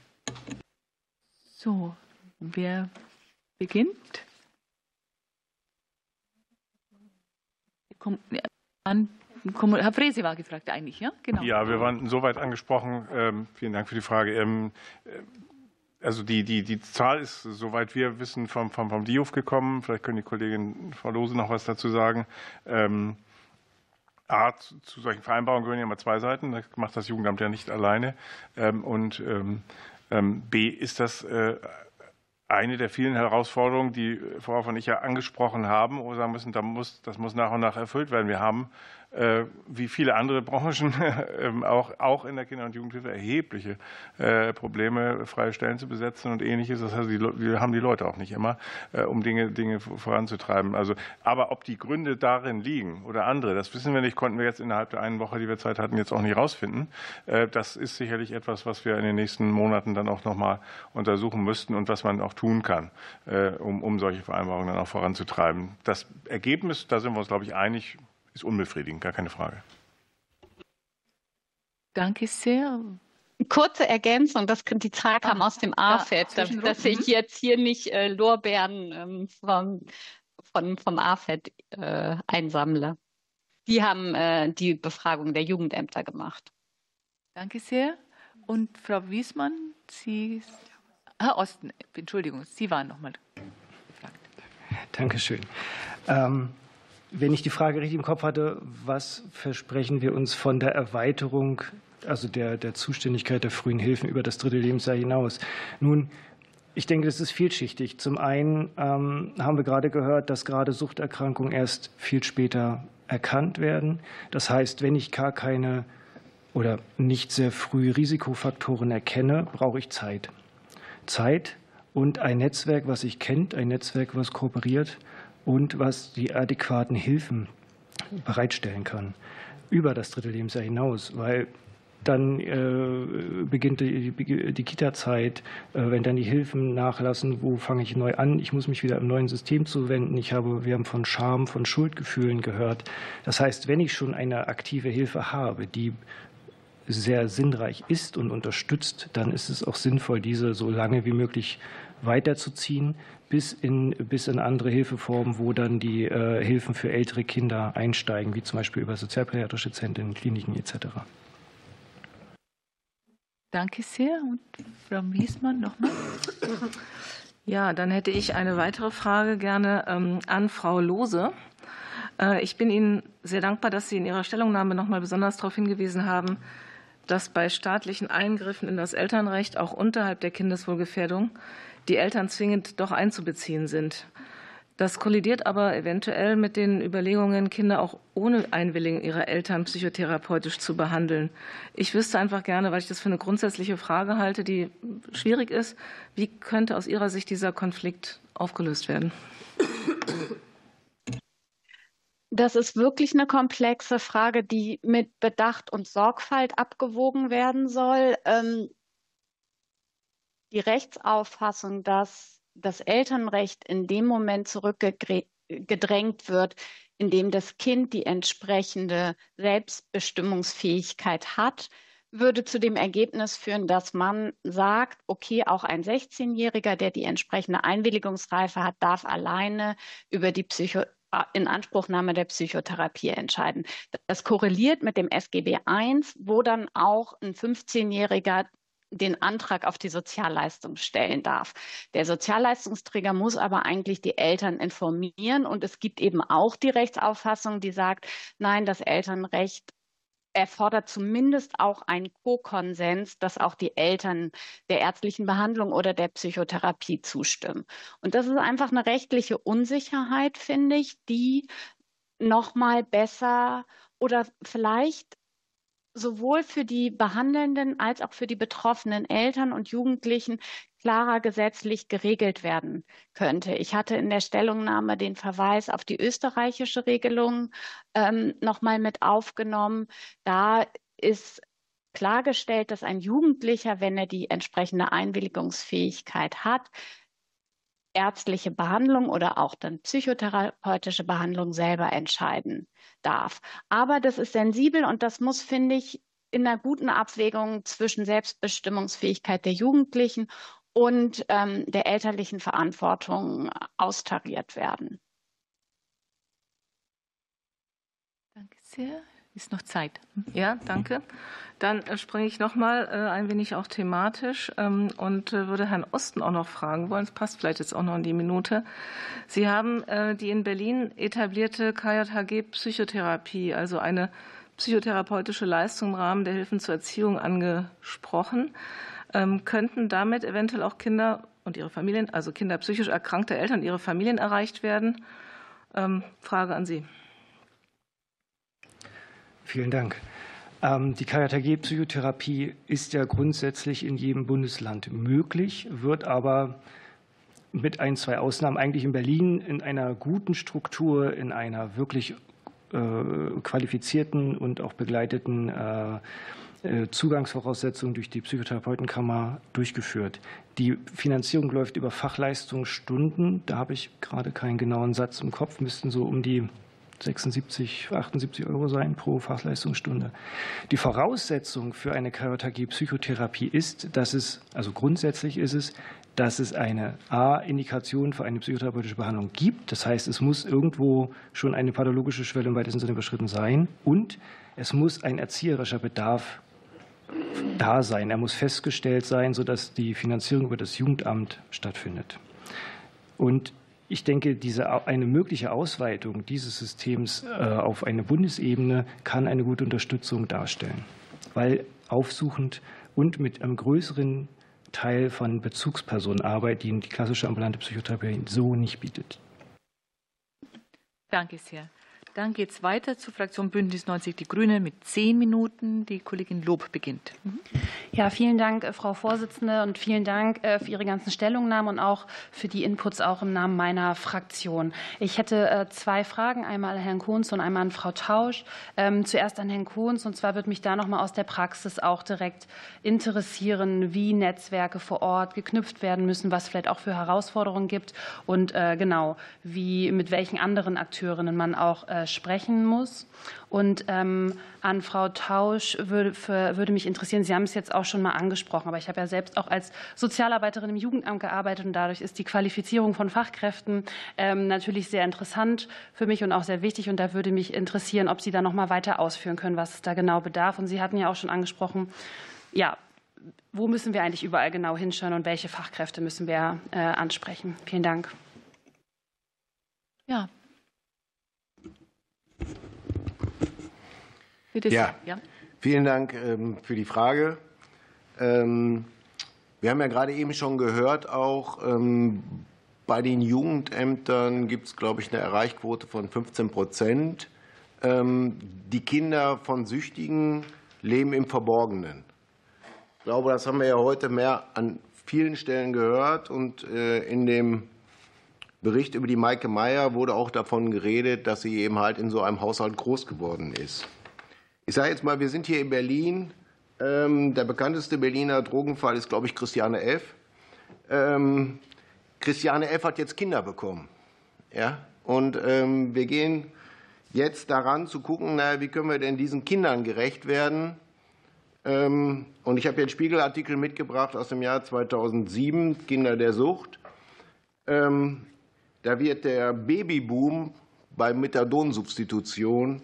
So, wer beginnt? Herr Frese war gefragt eigentlich, ja? Genau. Ja, wir waren insoweit angesprochen. Vielen Dank für die Frage. Also die Zahl ist, soweit wir wissen, vom DIUF gekommen. Vielleicht können die Kollegin Frau Lohse noch was dazu sagen. A, zu solchen Vereinbarungen gehören ja immer 2 Seiten. Das macht das Jugendamt ja nicht alleine. Und B, ist das eine der vielen Herausforderungen, die Frau Hoff und ich ja angesprochen haben, oder sagen müssen, das muss nach und nach erfüllt werden. Wir haben wie viele andere Branchen auch in der Kinder- und Jugendhilfe erhebliche Probleme, freie Stellen zu besetzen und Ähnliches. Das heißt, wir haben die Leute auch nicht immer, um Dinge voranzutreiben. Also, aber ob die Gründe darin liegen oder andere, das wissen wir nicht, konnten wir jetzt innerhalb der einen Woche, die wir Zeit hatten, jetzt auch nicht rausfinden. Das ist sicherlich etwas, was wir in den nächsten Monaten dann auch noch mal untersuchen müssten und was man auch tun kann, um solche Vereinbarungen dann auch voranzutreiben. Das Ergebnis, da sind wir uns, glaube ich, einig, ist unbefriedigend, gar keine Frage. Danke sehr. Kurze Ergänzung, die Zahl kam aus dem AFED, dass ich jetzt hier nicht Lorbeeren vom AFED einsammle. Die haben die Befragung der Jugendämter gemacht. Danke sehr. Und Frau Wiesmann, Herr Osten, Entschuldigung, Sie waren noch mal gefragt. Dankeschön. Wenn ich die Frage richtig im Kopf hatte, was versprechen wir uns von der Erweiterung, also der Zuständigkeit der frühen Hilfen über das 3. Lebensjahr hinaus? Nun, ich denke, das ist vielschichtig. Zum einen haben wir gerade gehört, dass gerade Suchterkrankungen erst viel später erkannt werden. Das heißt, wenn ich gar keine oder nicht sehr früh Risikofaktoren erkenne, brauche ich Zeit. Zeit und ein Netzwerk, was sich kennt, ein Netzwerk, was kooperiert und was die adäquaten Hilfen bereitstellen kann über das 3. Lebensjahr hinaus, weil dann beginnt die Kita-Zeit, wenn dann die Hilfen nachlassen, wo fange ich neu an? Ich muss mich wieder im neuen System zuwenden. Wir haben von Scham, von Schuldgefühlen gehört. Das heißt, wenn ich schon eine aktive Hilfe habe, die sehr sinnreich ist und unterstützt, dann ist es auch sinnvoll, diese so lange wie möglich weiterzuziehen, bis in andere Hilfeformen, wo dann die Hilfen für ältere Kinder einsteigen, wie zum Beispiel über sozialpädiatrische Zentren, Kliniken etc. Danke sehr. Und Frau Wiesmann nochmal. Ja, dann hätte ich eine weitere Frage gerne an Frau Lohse. Ich bin Ihnen sehr dankbar, dass Sie in Ihrer Stellungnahme nochmal besonders darauf hingewiesen haben, dass bei staatlichen Eingriffen in das Elternrecht auch unterhalb der Kindeswohlgefährdung die Eltern zwingend doch einzubeziehen sind. Das kollidiert aber eventuell mit den Überlegungen, Kinder auch ohne Einwilligung ihrer Eltern psychotherapeutisch zu behandeln. Ich wüsste einfach gerne, weil ich das für eine grundsätzliche Frage halte, die schwierig ist, wie könnte aus Ihrer Sicht dieser Konflikt aufgelöst werden? Das ist wirklich eine komplexe Frage, die mit Bedacht und Sorgfalt abgewogen werden soll. Die Rechtsauffassung, dass das Elternrecht in dem Moment zurückgedrängt wird, in dem das Kind die entsprechende Selbstbestimmungsfähigkeit hat, würde zu dem Ergebnis führen, dass man sagt, okay, auch ein 16-Jähriger, der die entsprechende Einwilligungsreife hat, darf alleine über die Inanspruchnahme der Psychotherapie entscheiden. Das korreliert mit dem SGB I, wo dann auch ein 15-Jähriger den Antrag auf die Sozialleistung stellen darf. Der Sozialleistungsträger muss aber eigentlich die Eltern informieren und es gibt eben auch die Rechtsauffassung, die sagt, nein, das Elternrecht erfordert zumindest auch einen Co-Konsens, dass auch die Eltern der ärztlichen Behandlung oder der Psychotherapie zustimmen. Und das ist einfach eine rechtliche Unsicherheit, finde ich, die noch mal besser oder vielleicht sowohl für die behandelnden als auch für die betroffenen Eltern und Jugendlichen klarer gesetzlich geregelt werden könnte. Ich hatte in der Stellungnahme den Verweis auf die österreichische Regelung noch mal mit aufgenommen. Da ist klargestellt, dass ein Jugendlicher, wenn er die entsprechende Einwilligungsfähigkeit hat, ärztliche Behandlung oder auch dann psychotherapeutische Behandlung selber entscheiden darf. Aber das ist sensibel und das muss, finde ich, in einer guten Abwägung zwischen Selbstbestimmungsfähigkeit der Jugendlichen und der elterlichen Verantwortung austariert werden. Danke sehr. Ist noch Zeit. Ja, danke. Dann springe ich noch mal ein wenig auch thematisch und würde Herrn Osten auch noch fragen wollen. Es passt vielleicht jetzt auch noch in die Minute. Sie haben die in Berlin etablierte KJHG Psychotherapie, also eine psychotherapeutische Leistung im Rahmen der Hilfen zur Erziehung angesprochen. Könnten damit eventuell auch Kinder und ihre Familien, also Kinder psychisch erkrankter Eltern und ihre Familien erreicht werden? Frage an Sie. Vielen Dank. Die KJG-Psychotherapie ist ja grundsätzlich in jedem Bundesland möglich, wird aber mit ein, zwei Ausnahmen eigentlich in Berlin in einer guten Struktur, in einer wirklich qualifizierten und auch begleiteten Zugangsvoraussetzungen durch die Psychotherapeutenkammer durchgeführt. Die Finanzierung läuft über Fachleistungsstunden. Da habe ich gerade keinen genauen Satz im Kopf, müssten so um die 76, 78 € sein pro Fachleistungsstunde. Die Voraussetzung für eine KJG-Psychotherapie ist, grundsätzlich ist es, dass es eine A-Indikation für eine psychotherapeutische Behandlung gibt. Das heißt, es muss irgendwo schon eine pathologische Schwelle im weitesten Sinne überschritten sein und es muss ein erzieherischer Bedarf da sein. Er muss festgestellt sein, sodass die Finanzierung über das Jugendamt stattfindet. Und ich denke, eine mögliche Ausweitung dieses Systems auf eine Bundesebene kann eine gute Unterstützung darstellen, weil aufsuchend und mit einem größeren Teil von Bezugspersonenarbeit, die die klassische ambulante Psychotherapie so nicht bietet. Danke sehr. Dann geht es weiter zur Fraktion Bündnis 90 Die Grünen mit 10 Minuten. Die Kollegin Lob beginnt. Ja, vielen Dank, Frau Vorsitzende, und vielen Dank für Ihre ganzen Stellungnahmen und auch für die Inputs auch im Namen meiner Fraktion. Ich hätte 2 Fragen, einmal an Herrn Kunz und einmal an Frau Tausch. Zuerst an Herrn Kunz, und zwar würde mich da noch mal aus der Praxis auch direkt interessieren, wie Netzwerke vor Ort geknüpft werden müssen, was vielleicht auch für Herausforderungen gibt und genau, mit welchen anderen Akteurinnen man auch sprechen muss. Und an Frau Tausch würde mich interessieren, Sie haben es jetzt auch schon mal angesprochen, aber ich habe ja selbst auch als Sozialarbeiterin im Jugendamt gearbeitet und dadurch ist die Qualifizierung von Fachkräften natürlich sehr interessant für mich und auch sehr wichtig. Und da würde mich interessieren, ob Sie da noch mal weiter ausführen können, was es da genau bedarf. Und Sie hatten ja auch schon angesprochen, ja, wo müssen wir eigentlich überall genau hinschauen und welche Fachkräfte müssen wir ansprechen? Vielen Dank. Ja. Ja, vielen Dank für die Frage. Wir haben ja gerade eben schon gehört, auch bei den Jugendämtern gibt es, glaube ich, eine Erreichquote von 15%. Die Kinder von Süchtigen leben im Verborgenen. Ich glaube, das haben wir ja heute mehr an vielen Stellen gehört. Und in dem Bericht über die Maike Meyer wurde auch davon geredet, dass sie eben halt in so einem Haushalt groß geworden ist. Ich sage jetzt mal, wir sind hier in Berlin. Der bekannteste Berliner Drogenfall ist, glaube ich, Christiane F. Christiane F. hat jetzt Kinder bekommen. Ja? Und wir gehen jetzt daran zu gucken, wie können wir denn diesen Kindern gerecht werden. Und ich habe hier einen Spiegelartikel mitgebracht aus dem Jahr 2007, Kinder der Sucht. Da wird der Babyboom bei Methadonsubstitution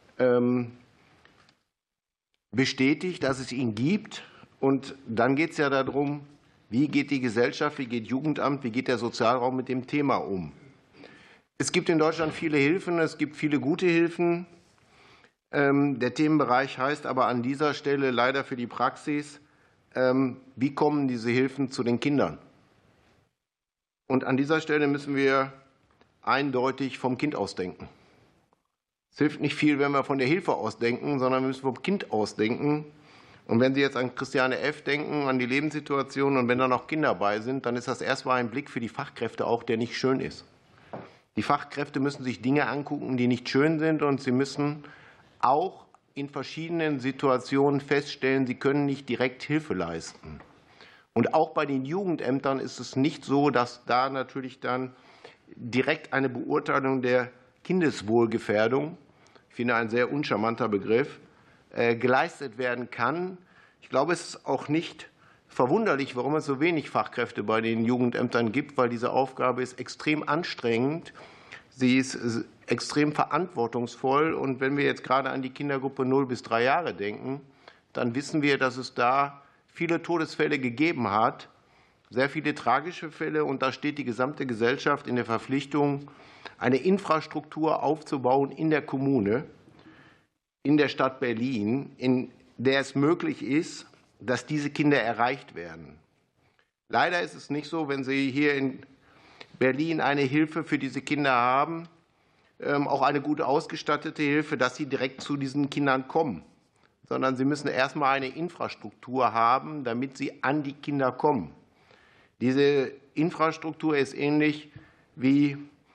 bestätigt, dass es ihn gibt. Und dann geht es ja darum, wie geht die Gesellschaft, wie geht Jugendamt, wie geht der Sozialraum mit dem Thema um. Es gibt in Deutschland viele Hilfen, es gibt viele gute Hilfen. Der Themenbereich heißt aber an dieser Stelle leider für die Praxis, wie kommen diese Hilfen zu den Kindern? Und an dieser Stelle müssen wir eindeutig vom Kind ausdenken. Es hilft nicht viel, wenn wir von der Hilfe ausdenken, sondern wir müssen vom Kind ausdenken. Und wenn Sie jetzt an Christiane F. denken, an die Lebenssituation und wenn da noch Kinder bei sind, dann ist das erstmal ein Blick für die Fachkräfte auch, der nicht schön ist. Die Fachkräfte müssen sich Dinge angucken, die nicht schön sind, und sie müssen auch in verschiedenen Situationen feststellen, sie können nicht direkt Hilfe leisten. Und auch bei den Jugendämtern ist es nicht so, dass da natürlich dann direkt eine Beurteilung der Kindeswohlgefährdung, ich finde ein sehr uncharmanter Begriff, geleistet werden kann. Ich glaube, es ist auch nicht verwunderlich, warum es so wenig Fachkräfte bei den Jugendämtern gibt, weil diese Aufgabe ist extrem anstrengend. Sie ist extrem verantwortungsvoll. Und wenn wir jetzt gerade an die Kindergruppe 0 bis 3 Jahre denken, dann wissen wir, dass es da viele Todesfälle gegeben hat, sehr viele tragische Fälle. Und da steht die gesamte Gesellschaft in der Verpflichtung, eine Infrastruktur aufzubauen in der Kommune, in der Stadt Berlin, in der es möglich ist, dass diese Kinder erreicht werden. Leider ist es nicht so, wenn Sie hier in Berlin eine Hilfe für diese Kinder haben, auch eine gut ausgestattete Hilfe, dass sie direkt zu diesen Kindern kommen, sondern sie müssen erst mal eine Infrastruktur haben, damit sie an die Kinder kommen. Diese Infrastruktur ist ähnlich wie,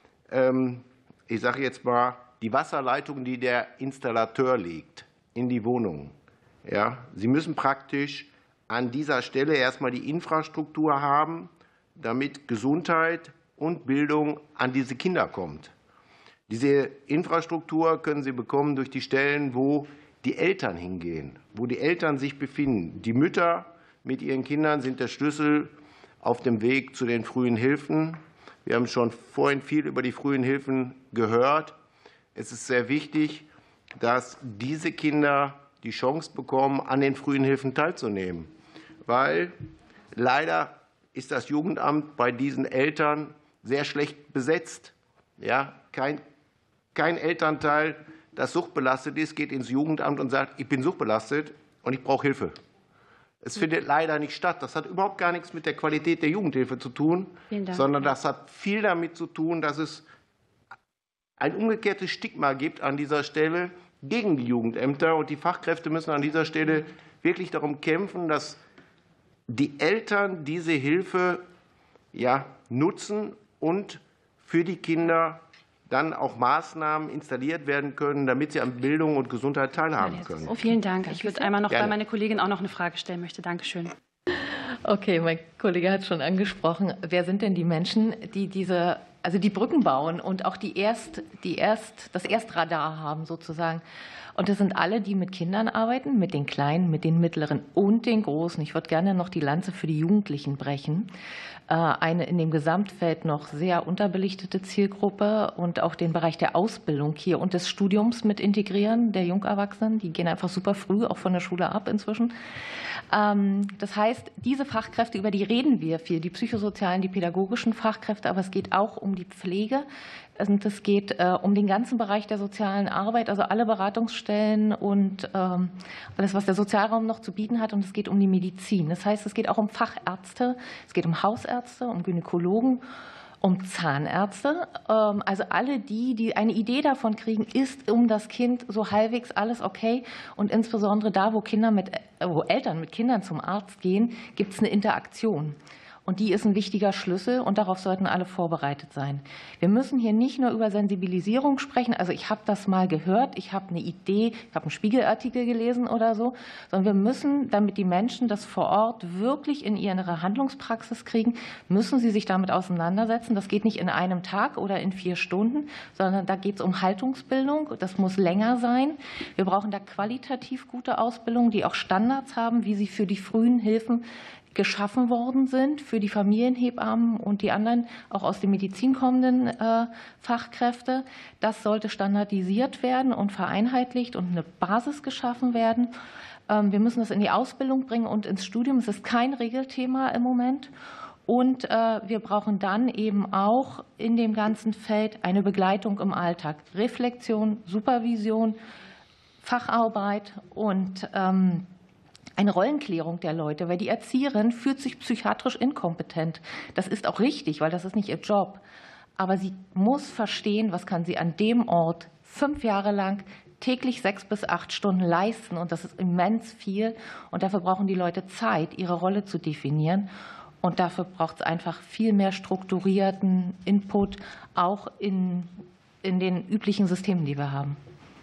ich sage jetzt mal, die Wasserleitung, die der Installateur legt in die Wohnungen. Ja, Sie müssen praktisch an dieser Stelle erst mal die Infrastruktur haben, damit Gesundheit und Bildung an diese Kinder kommt. Diese Infrastruktur können Sie bekommen durch die Stellen, wo die Eltern hingehen, wo die Eltern sich befinden. Die Mütter mit ihren Kindern sind der Schlüssel auf dem Weg zu den frühen Hilfen. Wir haben schon vorhin viel über die frühen Hilfen gehört. Es ist sehr wichtig, dass diese Kinder die Chance bekommen, an den frühen Hilfen teilzunehmen, weil leider ist das Jugendamt bei diesen Eltern sehr schlecht besetzt. Ja, kein Elternteil, das suchtbelastet ist, geht ins Jugendamt und sagt, ich bin suchtbelastet und ich brauche Hilfe. Es findet leider nicht statt. Das hat überhaupt gar nichts mit der Qualität der Jugendhilfe zu tun, sondern das hat viel damit zu tun, dass es ein umgekehrtes Stigma gibt an dieser Stelle gegen die Jugendämter. Und die Fachkräfte müssen an dieser Stelle wirklich darum kämpfen, dass die Eltern diese Hilfe nutzen und für die Kinder dann auch Maßnahmen installiert werden können, damit sie an Bildung und Gesundheit teilhaben können. Oh, vielen Dank. Ich würde einmal noch, weil meine Kollegin auch noch eine Frage stellen möchte. Dankeschön. Okay, mein Kollege hat schon angesprochen. Wer sind denn die Menschen, die die Brücken bauen und auch das Erstradar haben sozusagen? Und das sind alle, die mit Kindern arbeiten, mit den Kleinen, mit den Mittleren und den Großen. Ich würde gerne noch die Lanze für die Jugendlichen brechen. Eine in dem Gesamtfeld noch sehr unterbelichtete Zielgruppe und auch den Bereich der Ausbildung hier und des Studiums mit integrieren, der Jungerwachsenen. Die gehen einfach super früh auch von der Schule ab inzwischen. Das heißt, diese Fachkräfte, über die reden wir viel, die psychosozialen, die pädagogischen Fachkräfte, aber es geht auch um die Pflege. Und es geht um den ganzen Bereich der sozialen Arbeit, also alle Beratungsstellen und alles, was der Sozialraum noch zu bieten hat. Und es geht um die Medizin. Das heißt, es geht auch um Fachärzte, es geht um Hausärzte, um Gynäkologen, um Zahnärzte. Also alle die eine Idee davon kriegen, ist um das Kind so halbwegs alles okay. Und insbesondere da, wo Eltern mit Kindern zum Arzt gehen, gibt es eine Interaktion. Und die ist ein wichtiger Schlüssel und darauf sollten alle vorbereitet sein. Wir müssen hier nicht nur über Sensibilisierung sprechen. Also ich habe das mal gehört, ich habe eine Idee, ich habe einen Spiegelartikel gelesen oder so, sondern wir müssen, damit die Menschen das vor Ort wirklich in ihre Handlungspraxis kriegen, müssen sie sich damit auseinandersetzen. Das geht nicht in einem Tag oder in 4 Stunden, sondern da geht es um Haltungsbildung. Das muss länger sein. Wir brauchen da qualitativ gute Ausbildung, die auch Standards haben, wie sie für die frühen Hilfen geschaffen worden sind für die Familienhebammen und die anderen auch aus der Medizin kommenden Fachkräfte. Das sollte standardisiert werden und vereinheitlicht und eine Basis geschaffen werden. Wir müssen das in die Ausbildung bringen und ins Studium. Es ist kein Regelthema im Moment. Und wir brauchen dann eben auch in dem ganzen Feld eine Begleitung im Alltag. Reflexion, Supervision, Facharbeit und eine Rollenklärung der Leute, weil die Erzieherin fühlt sich psychiatrisch inkompetent. Das ist auch richtig, weil das ist nicht ihr Job. Aber sie muss verstehen, was kann sie an dem Ort 5 Jahre lang täglich 6 bis 8 Stunden leisten. Und das ist immens viel. Und dafür brauchen die Leute Zeit, ihre Rolle zu definieren. Und dafür braucht es einfach viel mehr strukturierten Input, auch in den üblichen Systemen, die wir haben.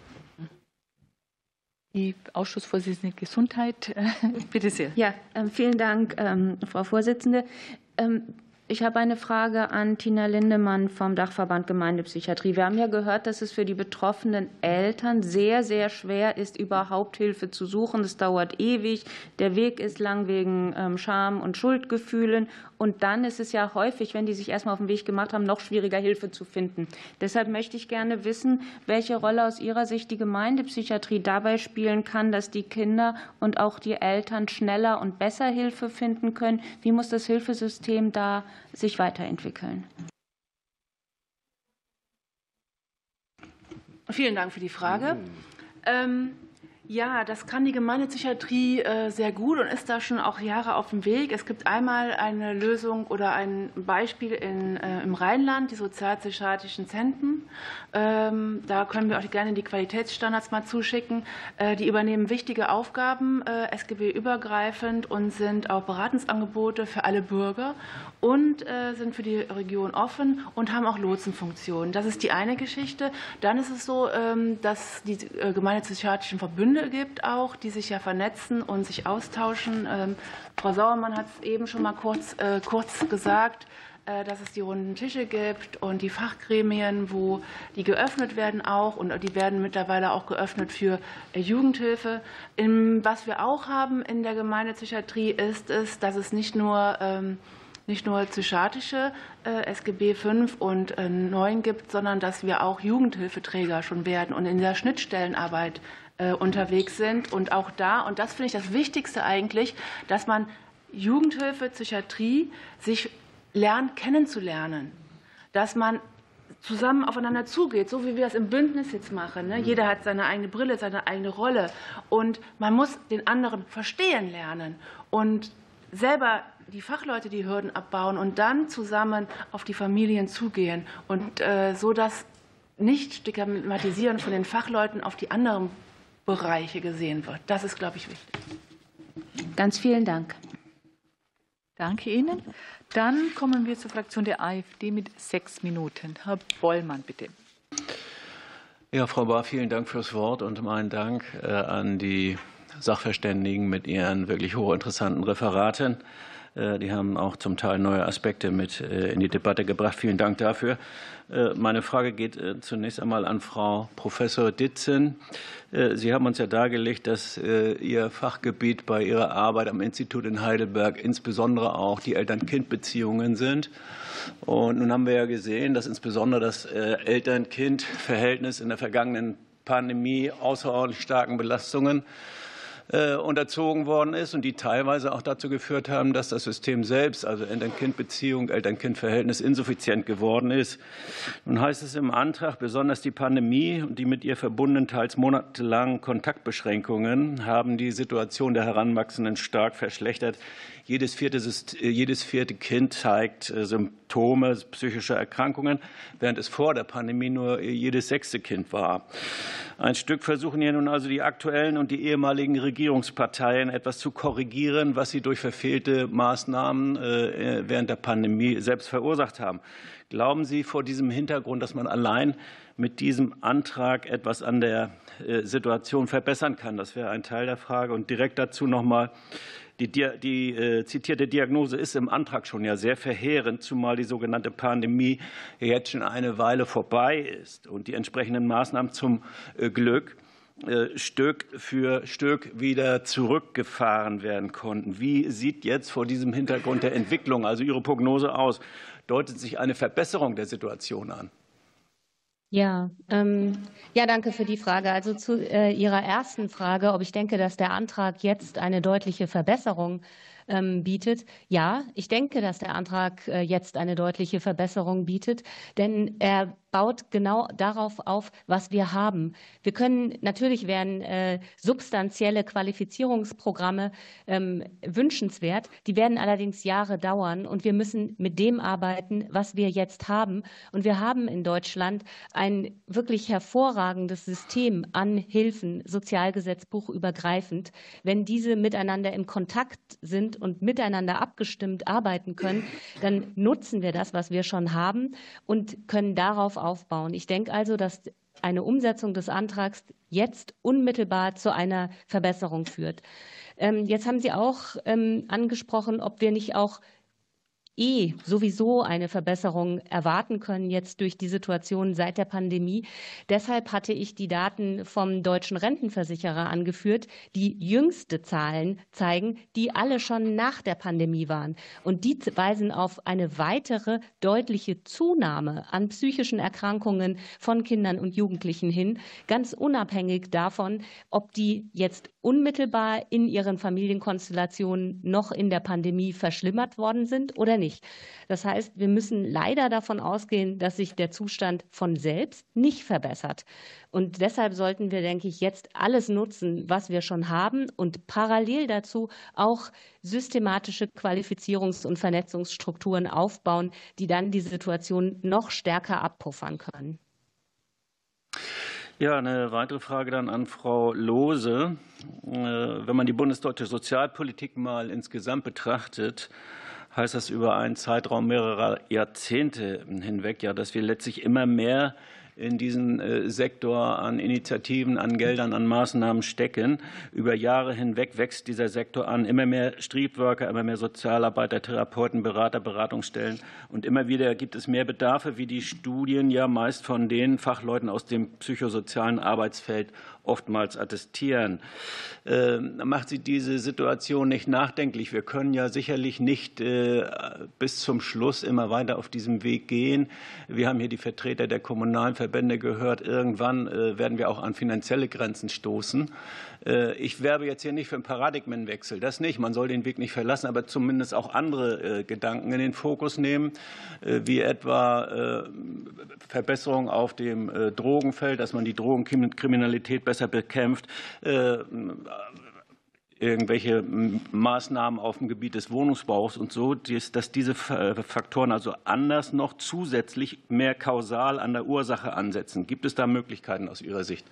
Die Ausschussvorsitzende Gesundheit, bitte sehr. Ja, vielen Dank, Frau Vorsitzende. Ich habe eine Frage an Tina Lindemann vom Dachverband Gemeindepsychiatrie. Wir haben ja gehört, dass es für die betroffenen Eltern sehr, sehr schwer ist, überhaupt Hilfe zu suchen. Es dauert ewig. Der Weg ist lang wegen Scham und Schuldgefühlen. Und dann ist es ja häufig, wenn die sich erstmal auf den Weg gemacht haben, noch schwieriger, Hilfe zu finden. Deshalb möchte ich gerne wissen, welche Rolle aus Ihrer Sicht die Gemeindepsychiatrie dabei spielen kann, dass die Kinder und auch die Eltern schneller und besser Hilfe finden können. Wie muss das Hilfesystem da sich weiterentwickeln? Vielen Dank für die Frage. Ja, das kann die Gemeindepsychiatrie sehr gut und ist da schon auch Jahre auf dem Weg. Es gibt einmal eine Lösung oder ein Beispiel im Rheinland, die sozialpsychiatrischen Zentren. Da können wir auch gerne die Qualitätsstandards mal zuschicken. Die übernehmen wichtige Aufgaben, SGB-übergreifend, und sind auch Beratungsangebote für alle Bürger und sind für die Region offen und haben auch Lotsenfunktionen. Das ist die eine Geschichte. Dann ist es so, dass die gemeindepsychiatrischen Verbünde gibt auch, die sich ja vernetzen und sich austauschen. Frau Sauermann hat es eben schon mal kurz gesagt, dass es die runden Tische gibt und die Fachgremien, wo die geöffnet werden auch, und die werden mittlerweile auch geöffnet für Jugendhilfe. Was wir auch haben in der Gemeindepsychiatrie ist es, dass es nicht nur psychiatrische SGB 5 und 9 gibt, sondern dass wir auch Jugendhilfeträger schon werden und in der Schnittstellenarbeit unterwegs sind. Und auch da, und das finde ich das Wichtigste eigentlich, dass man Jugendhilfe, Psychiatrie sich lernt kennenzulernen, dass man zusammen aufeinander zugeht, so wie wir das im Bündnis jetzt machen. Jeder hat seine eigene Brille, seine eigene Rolle, und man muss den anderen verstehen lernen und selber die Fachleute die Hürden abbauen und dann zusammen auf die Familien zugehen und so das Nicht-Stigmatisieren von den Fachleuten auf die anderen Bereiche gesehen wird. Das ist, glaube ich, wichtig. Ganz vielen Dank. Danke Ihnen. Dann kommen wir zur Fraktion der AfD mit 6 Minuten. Herr Bollmann, bitte. Ja, Frau Bahr, vielen Dank fürs Wort und meinen Dank an die Sachverständigen mit ihren wirklich hochinteressanten Referaten. Die haben auch zum Teil neue Aspekte mit in die Debatte gebracht. Vielen Dank dafür. Meine Frage geht zunächst einmal an Frau Professor Ditzen. Sie haben uns ja dargelegt, dass Ihr Fachgebiet bei Ihrer Arbeit am Institut in Heidelberg insbesondere auch die Eltern-Kind-Beziehungen sind. Und nun haben wir ja gesehen, dass insbesondere das Eltern-Kind-Verhältnis in der vergangenen Pandemie außerordentlich starken Belastungen unterzogen worden ist und die teilweise auch dazu geführt haben, dass das System selbst, also Eltern-Kind-Beziehung, Eltern-Kind-Verhältnis, insuffizient geworden ist. Nun heißt es im Antrag, besonders die Pandemie und die mit ihr verbundenen teils monatelangen Kontaktbeschränkungen haben die Situation der Heranwachsenden stark verschlechtert. Jedes vierte Kind zeigt Symptome psychischer Erkrankungen, während es vor der Pandemie nur jedes 6. Kind war. Ein Stück versuchen hier nun also die aktuellen und die ehemaligen Regierungsparteien etwas zu korrigieren, was sie durch verfehlte Maßnahmen während der Pandemie selbst verursacht haben. Glauben Sie vor diesem Hintergrund, dass man allein mit diesem Antrag etwas an der Situation verbessern kann? Das wäre ein Teil der Frage. Und direkt dazu noch mal: Die zitierte Diagnose ist im Antrag schon ja sehr verheerend, zumal die sogenannte Pandemie jetzt schon eine Weile vorbei ist und die entsprechenden Maßnahmen zum Glück Stück für Stück wieder zurückgefahren werden konnten. Wie sieht jetzt vor diesem Hintergrund der Entwicklung, also Ihre Prognose, aus? Deutet sich eine Verbesserung der Situation an? Ja, danke für die Frage. Also zu Ihrer ersten Frage, ob ich denke, dass der Antrag jetzt eine deutliche Verbesserung bietet. Ja, ich denke, dass der Antrag jetzt eine deutliche Verbesserung bietet, denn er baut genau darauf auf, was wir haben. Natürlich wären substanzielle Qualifizierungsprogramme wünschenswert. Die werden allerdings Jahre dauern und wir müssen mit dem arbeiten, was wir jetzt haben. Und wir haben in Deutschland ein wirklich hervorragendes System an Hilfen, Sozialgesetzbuch übergreifend. Wenn diese miteinander im Kontakt sind und miteinander abgestimmt arbeiten können, dann nutzen wir das, was wir schon haben, und können darauf aufbauen. Ich denke also, dass eine Umsetzung des Antrags jetzt unmittelbar zu einer Verbesserung führt. Jetzt haben Sie auch angesprochen, ob wir nicht auch sowieso eine Verbesserung erwarten können jetzt durch die Situation seit der Pandemie. Deshalb hatte ich die Daten vom Deutschen Rentenversicherer angeführt, die jüngste Zahlen zeigen, die alle schon nach der Pandemie waren. Und die weisen auf eine weitere deutliche Zunahme an psychischen Erkrankungen von Kindern und Jugendlichen hin, ganz unabhängig davon, ob die jetzt unmittelbar in ihren Familienkonstellationen noch in der Pandemie verschlimmert worden sind oder nicht. Das heißt, wir müssen leider davon ausgehen, dass sich der Zustand von selbst nicht verbessert. Und deshalb sollten wir, denke ich, jetzt alles nutzen, was wir schon haben und parallel dazu auch systematische Qualifizierungs- und Vernetzungsstrukturen aufbauen, die dann die Situation noch stärker abpuffern können. Ja, eine weitere Frage dann an Frau Lohse. Wenn man die bundesdeutsche Sozialpolitik mal insgesamt betrachtet, heißt das über einen Zeitraum mehrerer Jahrzehnte hinweg, ja, dass wir letztlich immer mehr in diesen Sektor an Initiativen, an Geldern, an Maßnahmen stecken. Über Jahre hinweg wächst dieser Sektor an. Immer mehr Streetworker, immer mehr Sozialarbeiter, Therapeuten, Berater, Beratungsstellen. Und immer wieder gibt es mehr Bedarfe, wie die Studien ja meist von den Fachleuten aus dem psychosozialen Arbeitsfeld oftmals attestieren. Macht Sie diese Situation nicht nachdenklich? Wir können ja sicherlich nicht bis zum Schluss immer weiter auf diesem Weg gehen. Wir haben hier die Vertreter der kommunalen Verbände gehört. Irgendwann werden wir auch an finanzielle Grenzen stoßen. Ich werbe jetzt hier nicht für einen Paradigmenwechsel, das nicht. Man soll den Weg nicht verlassen, aber zumindest auch andere Gedanken in den Fokus nehmen, wie etwa Verbesserungen auf dem Drogenfeld, dass man die Drogenkriminalität besser bekämpft, irgendwelche Maßnahmen auf dem Gebiet des Wohnungsbaus und so, dass diese Faktoren also anders noch zusätzlich mehr kausal an der Ursache ansetzen. Gibt es da Möglichkeiten aus Ihrer Sicht?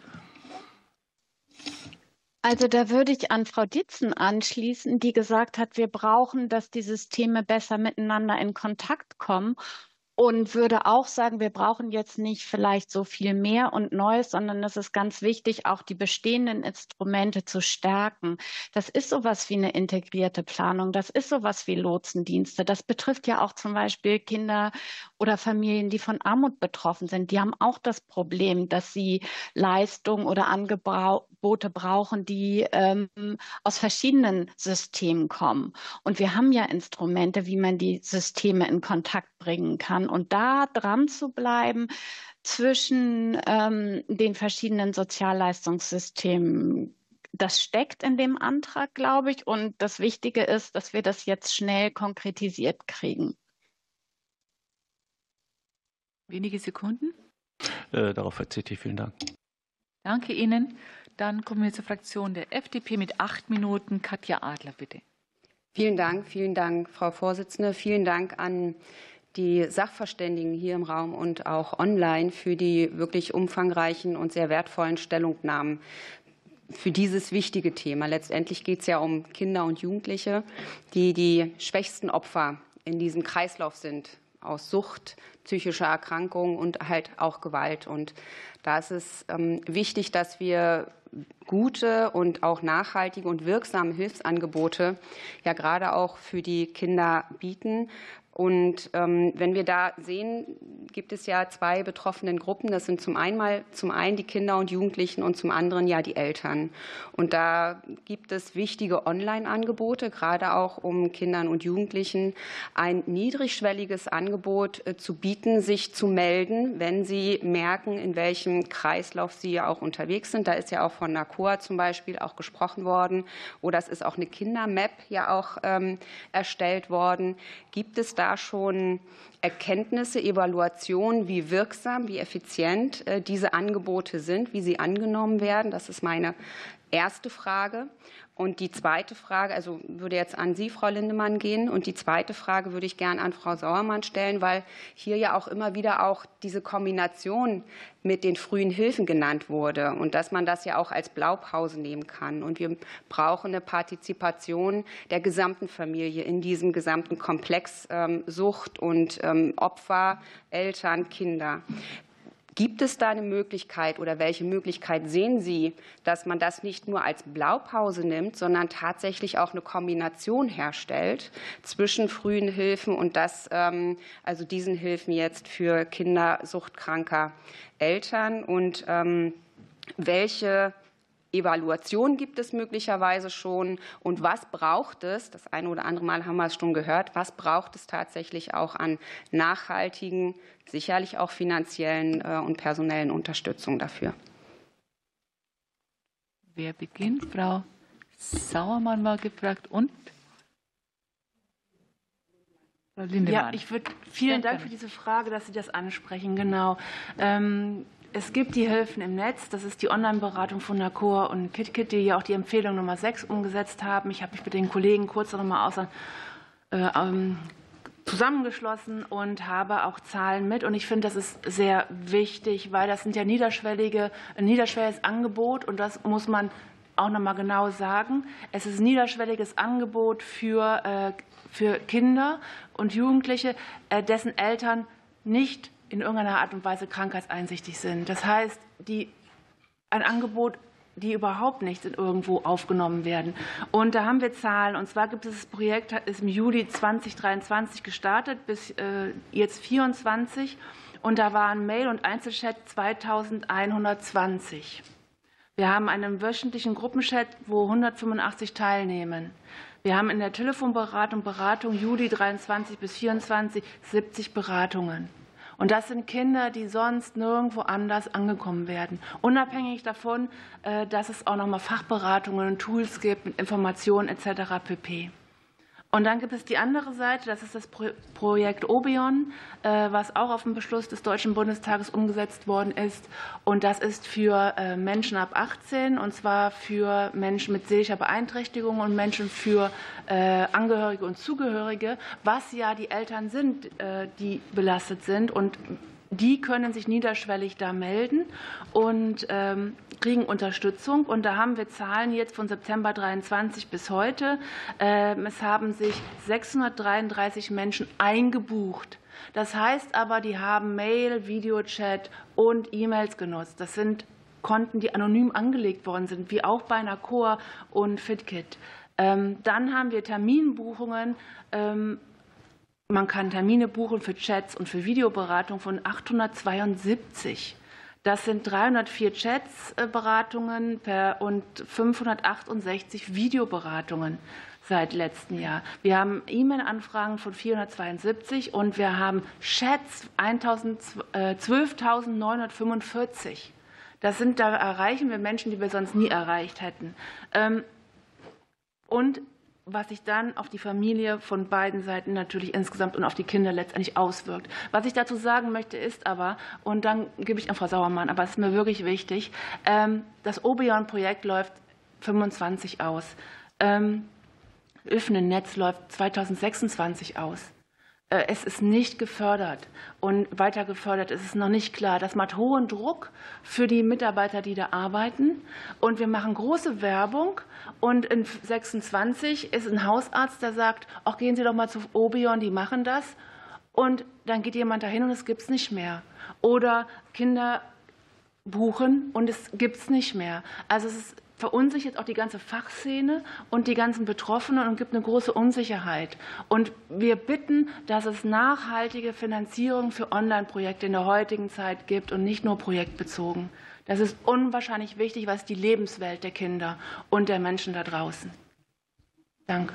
Also da würde ich an Frau Ditzen anschließen, die gesagt hat, wir brauchen, dass die Systeme besser miteinander in Kontakt kommen. Und würde auch sagen, wir brauchen jetzt nicht vielleicht so viel mehr und Neues, sondern es ist ganz wichtig, auch die bestehenden Instrumente zu stärken. Das ist sowas wie eine integrierte Planung, das ist sowas wie Lotsendienste. Das betrifft ja auch zum Beispiel Kinder oder Familien, die von Armut betroffen sind. Die haben auch das Problem, dass sie Leistungen oder Angebote brauchen, die aus verschiedenen Systemen kommen. Und wir haben ja Instrumente, wie man die Systeme in Kontakt bringen kann. Und da dran zu bleiben zwischen den verschiedenen Sozialleistungssystemen, das steckt in dem Antrag, glaube ich. Und das Wichtige ist, dass wir das jetzt schnell konkretisiert kriegen. Wenige Sekunden. Darauf verzichte ich. Vielen Dank. Danke Ihnen. Dann kommen wir zur Fraktion der FDP mit 8 Minuten. Katja Adler, bitte. Vielen Dank, Frau Vorsitzende. Vielen Dank an die Sachverständigen hier im Raum und auch online für die wirklich umfangreichen und sehr wertvollen Stellungnahmen für dieses wichtige Thema. Letztendlich geht es ja um Kinder und Jugendliche, die die schwächsten Opfer in diesem Kreislauf sind, aus Sucht, psychischer Erkrankung und halt auch Gewalt. Und da ist es wichtig, dass wir gute und auch nachhaltige und wirksame Hilfsangebote ja gerade auch für die Kinder bieten. Und wenn wir da sehen, gibt es ja 2 betroffenen Gruppen. Das sind zum einen die Kinder und Jugendlichen und zum anderen ja die Eltern. Und da gibt es wichtige Online-Angebote, gerade auch um Kindern und Jugendlichen ein niedrigschwelliges Angebot zu bieten, sich zu melden, wenn sie merken, in welchem Kreislauf sie ja auch unterwegs sind. Da ist ja auch von NACOA zum Beispiel auch gesprochen worden. Oder es ist auch eine Kindermap ja auch erstellt worden. Gibt es da schon Erkenntnisse, Evaluationen, wie wirksam, wie effizient diese Angebote sind, wie sie angenommen werden? Das ist meine erste Frage. Und die zweite Frage, also würde jetzt an Sie, Frau Lindemann, gehen. Und die zweite Frage würde ich gerne an Frau Sauermann stellen, weil hier ja auch immer wieder auch diese Kombination mit den frühen Hilfen genannt wurde und dass man das ja auch als Blaupause nehmen kann. Und wir brauchen eine Partizipation der gesamten Familie in diesem gesamten Komplex Sucht und Opfer, Eltern, Kinder. Gibt es da eine Möglichkeit oder welche Möglichkeit sehen Sie, dass man das nicht nur als Blaupause nimmt, sondern tatsächlich auch eine Kombination herstellt zwischen frühen Hilfen und also diesen Hilfen jetzt für Kinder suchtkranker Eltern? Und welche Evaluation gibt es möglicherweise schon und was braucht es, das eine oder andere Mal haben wir es schon gehört, was braucht es tatsächlich auch an nachhaltigen, sicherlich auch finanziellen und personellen Unterstützung dafür? Wer beginnt? Frau Sauermann war gefragt und Frau Lindemann. Ja, vielen Dank für diese Frage, dass Sie das ansprechen. Genau. Es gibt die Hilfen im Netz. Das ist die Online-Beratung von NACOR und KitKit, die ja auch die Empfehlung Nummer 6 umgesetzt haben. Ich habe mich mit den Kollegen kurz noch mal zusammengeschlossen und habe auch Zahlen mit. Und ich finde, das ist sehr wichtig, weil das sind ja ein niederschwelliges Angebot. Und das muss man auch noch mal genau sagen. Es ist ein niederschwelliges Angebot für Kinder und Jugendliche, dessen Eltern nicht in irgendeiner Art und Weise krankheitseinsichtig sind. Das heißt, ein Angebot, die überhaupt nicht irgendwo aufgenommen werden. Und da haben wir Zahlen. Und zwar gibt es das Projekt, ist im Juli 2023 gestartet, bis jetzt 2024. Und da waren Mail- und Einzelchat 2120. Wir haben einen wöchentlichen Gruppenchat, wo 185 teilnehmen. Wir haben in der Telefonberatung, Juli 23 bis 24, 70 Beratungen. Und das sind Kinder, die sonst nirgendwo anders angekommen werden. Unabhängig davon, dass es auch noch mal Fachberatungen und Tools gibt mit Informationen etc. pp. Und dann gibt es die andere Seite, das ist das Projekt Obion, was auch auf dem Beschluss des Deutschen Bundestages umgesetzt worden ist. Und das ist für Menschen ab 18, und zwar für Menschen mit seelischer Beeinträchtigung und Menschen für Angehörige und Zugehörige, was ja die Eltern sind, die belastet sind. Und die können sich niederschwellig da melden und kriegen Unterstützung. Und da haben wir Zahlen jetzt von September 23 bis heute. Es haben sich 633 Menschen eingebucht. Das heißt aber, die haben Mail, Videochat und E-Mails genutzt. Das sind Konten, die anonym angelegt worden sind, wie auch bei NACOR und FitKit. Dann haben wir Terminbuchungen. Man kann Termine buchen für Chats und für Videoberatung von 872. Das sind 304 Chats, Beratungen und 568 Videoberatungen seit letztem Jahr. Wir haben E-Mail-Anfragen von 472 und wir haben Chats 12.945. Da erreichen wir Menschen, die wir sonst nie erreicht hätten. Und was sich dann auf die Familie von beiden Seiten natürlich insgesamt und auf die Kinder letztendlich auswirkt. Was ich dazu sagen möchte, ist aber, und dann gebe ich an Frau Sauermann, aber es ist mir wirklich wichtig, das Obion-Projekt läuft 25 aus. Hilfen im Netz läuft 2026 aus. Es ist nicht gefördert und weiter gefördert ist es noch nicht klar. Das macht hohen Druck für die Mitarbeiter, die da arbeiten. Und wir machen große Werbung. Und in 26 ist ein Hausarzt, der sagt, ach, gehen Sie doch mal zu Obion, die machen das. Und dann geht jemand dahin und es gibt es nicht mehr. Oder Kinder buchen und es gibt es nicht mehr. Also es verunsichert auch die ganze Fachszene und die ganzen Betroffenen und gibt eine große Unsicherheit. Und wir bitten, dass es nachhaltige Finanzierung für Online-Projekte in der heutigen Zeit gibt und nicht nur projektbezogen. Das ist unwahrscheinlich wichtig, was die Lebenswelt der Kinder und der Menschen da draußen. Danke.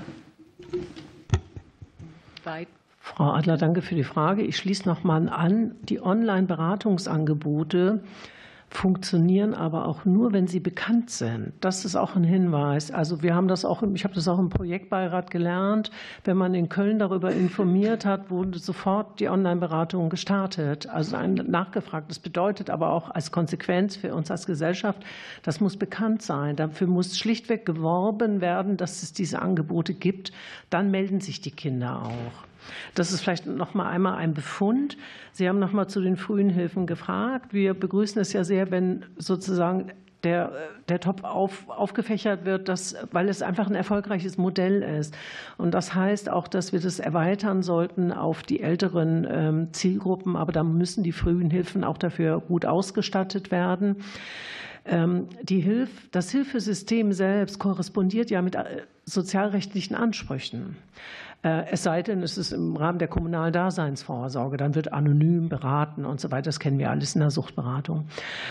Frau Adler, danke für die Frage. Ich schließe noch mal an. Die Online-Beratungsangebote funktionieren aber auch nur, wenn sie bekannt sind. Das ist auch ein Hinweis. Also ich habe das auch im Projektbeirat gelernt. Wenn man in Köln darüber informiert hat, wurde sofort die Online-Beratung gestartet. Also nachgefragt. Das bedeutet aber auch als Konsequenz für uns als Gesellschaft, das muss bekannt sein. Dafür muss schlichtweg geworben werden, dass es diese Angebote gibt. Dann melden sich die Kinder auch. Das ist vielleicht noch mal einmal ein Befund. Sie haben noch mal zu den frühen Hilfen gefragt. Wir begrüßen es ja sehr, wenn sozusagen der Topf aufgefächert wird, weil es einfach ein erfolgreiches Modell ist. Und das heißt auch, dass wir das erweitern sollten auf die älteren Zielgruppen. Aber da müssen die frühen Hilfen auch dafür gut ausgestattet werden. Das Hilfesystem selbst korrespondiert ja mit sozialrechtlichen Ansprüchen. Es sei denn, es ist im Rahmen der kommunalen Daseinsvorsorge, dann wird anonym beraten und so weiter. Das kennen wir alles in der Suchtberatung.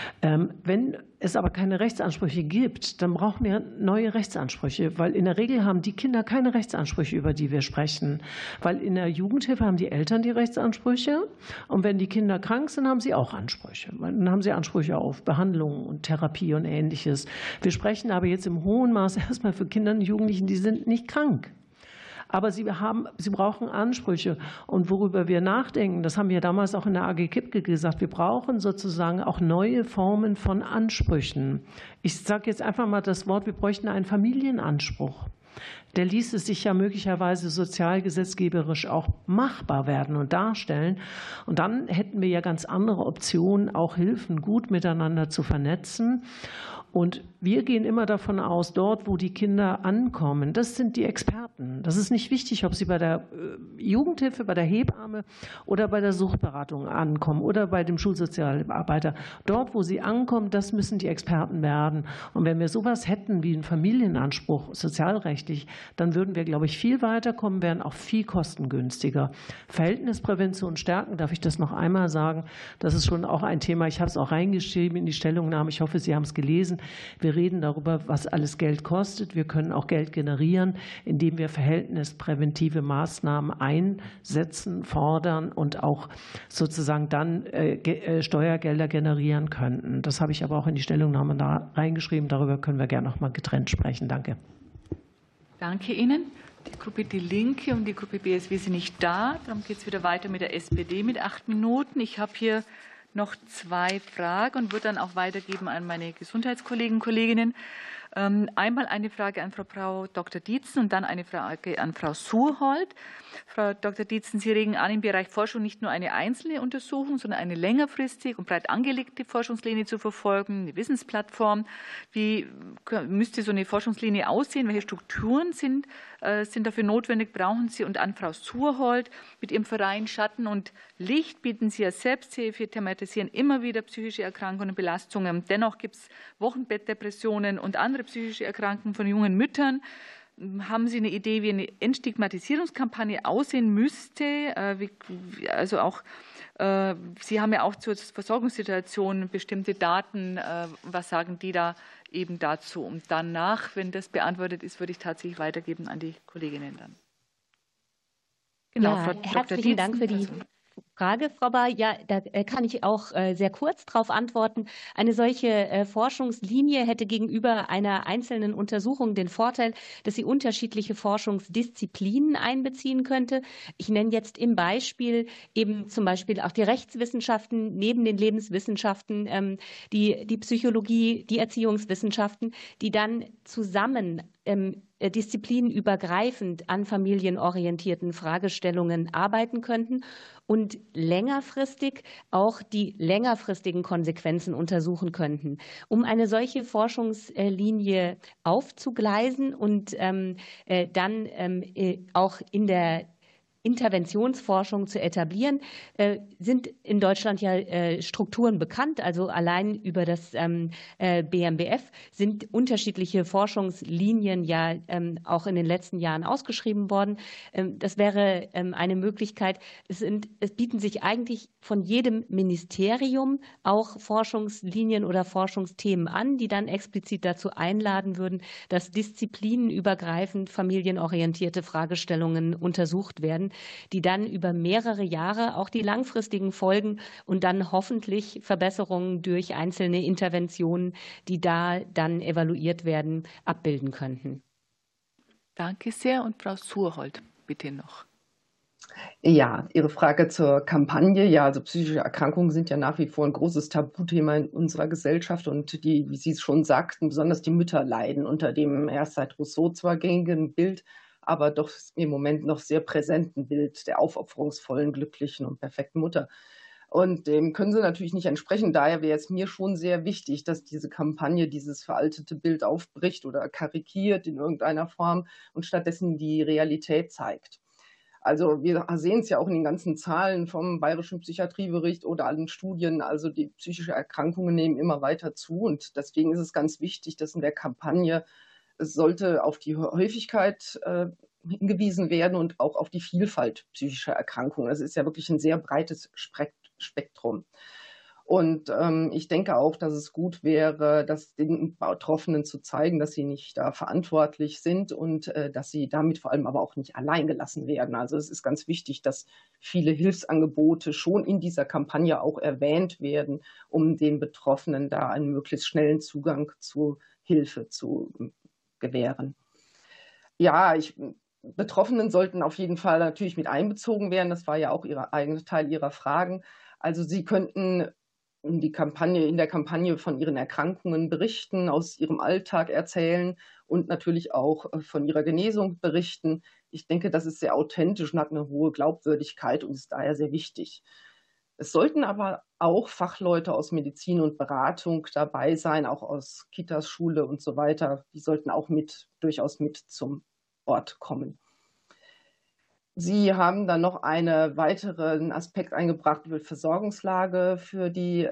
Wenn es aber keine Rechtsansprüche gibt, dann brauchen wir neue Rechtsansprüche, weil in der Regel haben die Kinder keine Rechtsansprüche, über die wir sprechen. Weil in der Jugendhilfe haben die Eltern die Rechtsansprüche und wenn die Kinder krank sind, haben sie auch Ansprüche. Dann haben sie Ansprüche auf Behandlung und Therapie und Ähnliches. Wir sprechen aber jetzt im hohen Maß erstmal für Kinder und Jugendlichen, die sind nicht krank. Aber sie brauchen Ansprüche. Und worüber wir nachdenken, das haben wir damals auch in der AG Kipke gesagt, wir brauchen sozusagen auch neue Formen von Ansprüchen. Ich sage jetzt einfach mal das Wort, wir bräuchten einen Familienanspruch. Der ließe sich ja möglicherweise sozialgesetzgeberisch auch machbar werden und darstellen. Und dann hätten wir ja ganz andere Optionen, auch Hilfen gut miteinander zu vernetzen. Und wir gehen immer davon aus, dort, wo die Kinder ankommen, das sind die Experten. Das ist nicht wichtig, ob sie bei der Jugendhilfe, bei der Hebamme oder bei der Suchtberatung ankommen oder bei dem Schulsozialarbeiter. Dort, wo sie ankommen, das müssen die Experten werden. Und wenn wir sowas hätten wie einen Familienanspruch sozialrechtlich, dann würden wir, glaube ich, viel weiterkommen, wären auch viel kostengünstiger. Verhältnisprävention stärken, darf ich das noch einmal sagen, das ist schon auch ein Thema. Ich habe es auch reingeschrieben in die Stellungnahme. Ich hoffe, Sie haben es gelesen. Wir reden darüber, was alles Geld kostet. Wir können auch Geld generieren, indem wir verhältnispräventive Maßnahmen einsetzen, fordern und auch sozusagen dann Steuergelder generieren könnten. Das habe ich aber auch in die Stellungnahme da reingeschrieben. Darüber können wir gerne noch mal getrennt sprechen. Danke. Danke Ihnen. Die Gruppe Die Linke und die Gruppe BSW sind nicht da. Darum geht es wieder weiter mit der SPD mit 8 Minuten. Ich habe hier noch 2 Fragen und würde dann auch weitergeben an meine Gesundheitskollegen und Kolleginnen. Einmal eine Frage an Frau Dr. Dietzen und dann eine Frage an Frau Suhrhold. Frau Dr. Dietzen, Sie regen an, im Bereich Forschung nicht nur eine einzelne Untersuchung, sondern eine längerfristig und breit angelegte Forschungslinie zu verfolgen, eine Wissensplattform. Wie müsste so eine Forschungslinie aussehen? Welche Strukturen sind dafür notwendig, brauchen Sie? Und an Frau Suhrhold, mit Ihrem Verein Schatten und Licht bieten Sie ja Selbsthilfe, thematisieren immer wieder psychische Erkrankungen und Belastungen. Dennoch gibt es Wochenbettdepressionen und andere psychische Erkrankungen von jungen Müttern. Haben Sie eine Idee, wie eine Entstigmatisierungskampagne aussehen müsste? Also auch, Sie haben ja auch zur Versorgungssituation bestimmte Daten. Was sagen die da eben dazu? Und danach, wenn das beantwortet ist, würde ich tatsächlich weitergeben an die Kolleginnen dann. Genau, ja, Frau Dr. Herzlichen Dank für die Frage, Frau Bahr. Ja, da kann ich auch sehr kurz darauf antworten. Eine solche Forschungslinie hätte gegenüber einer einzelnen Untersuchung den Vorteil, dass sie unterschiedliche Forschungsdisziplinen einbeziehen könnte. Ich nenne jetzt im Beispiel eben zum Beispiel auch die Rechtswissenschaften neben den Lebenswissenschaften, die Psychologie, die Erziehungswissenschaften, die dann zusammen disziplinübergreifend an familienorientierten Fragestellungen arbeiten könnten und längerfristig auch die längerfristigen Konsequenzen untersuchen könnten. Um eine solche Forschungslinie aufzugleisen und dann auch in der Interventionsforschung zu etablieren, sind in Deutschland ja Strukturen bekannt. Also allein über das BMBF sind unterschiedliche Forschungslinien ja auch in den letzten Jahren ausgeschrieben worden. Das wäre eine Möglichkeit. Es bieten sich eigentlich von jedem Ministerium auch Forschungslinien oder Forschungsthemen an, die dann explizit dazu einladen würden, dass disziplinenübergreifend familienorientierte Fragestellungen untersucht werden, die dann über mehrere Jahre auch die langfristigen Folgen und dann hoffentlich Verbesserungen durch einzelne Interventionen, die da dann evaluiert werden, abbilden könnten. Danke sehr. Und Frau Suhrhold, bitte noch. Ja, Ihre Frage zur Kampagne. Ja, also psychische Erkrankungen sind ja nach wie vor ein großes Tabuthema in unserer Gesellschaft und die, wie Sie es schon sagten, besonders die Mütter leiden unter dem erst seit Rousseau zwar gängigen Bild, aber doch im Moment noch sehr präsenten Bild der aufopferungsvollen, glücklichen und perfekten Mutter. Und dem können sie natürlich nicht entsprechen. Daher wäre es mir schon sehr wichtig, dass diese Kampagne dieses veraltete Bild aufbricht oder karikiert in irgendeiner Form und stattdessen die Realität zeigt. Also wir sehen es ja auch in den ganzen Zahlen vom Bayerischen Psychiatriebericht oder allen Studien. Also die psychischen Erkrankungen nehmen immer weiter zu. Und deswegen ist es ganz wichtig, dass in der Kampagne Es sollte auf die Häufigkeit hingewiesen werden und auch auf die Vielfalt psychischer Erkrankungen. Das ist ja wirklich ein sehr breites Spektrum. Und ich denke auch, dass es gut wäre, das den Betroffenen zu zeigen, dass sie nicht da verantwortlich sind und dass sie damit vor allem aber auch nicht allein gelassen werden. Also es ist ganz wichtig, dass viele Hilfsangebote schon in dieser Kampagne auch erwähnt werden, um den Betroffenen da einen möglichst schnellen Zugang zu Hilfe zu gewähren. Ja, Betroffenen sollten auf jeden Fall natürlich mit einbezogen werden. Das war ja auch ein Teil Ihrer Fragen. Also Sie könnten in der Kampagne von ihren Erkrankungen berichten, aus ihrem Alltag erzählen und natürlich auch von ihrer Genesung berichten. Ich denke, das ist sehr authentisch und hat eine hohe Glaubwürdigkeit und ist daher sehr wichtig. Es sollten aber auch Fachleute aus Medizin und Beratung dabei sein, auch aus Kitas, Schule und so weiter. Die sollten auch durchaus mit zum Ort kommen. Sie haben dann noch einen weiteren Aspekt eingebracht über die Versorgungslage für die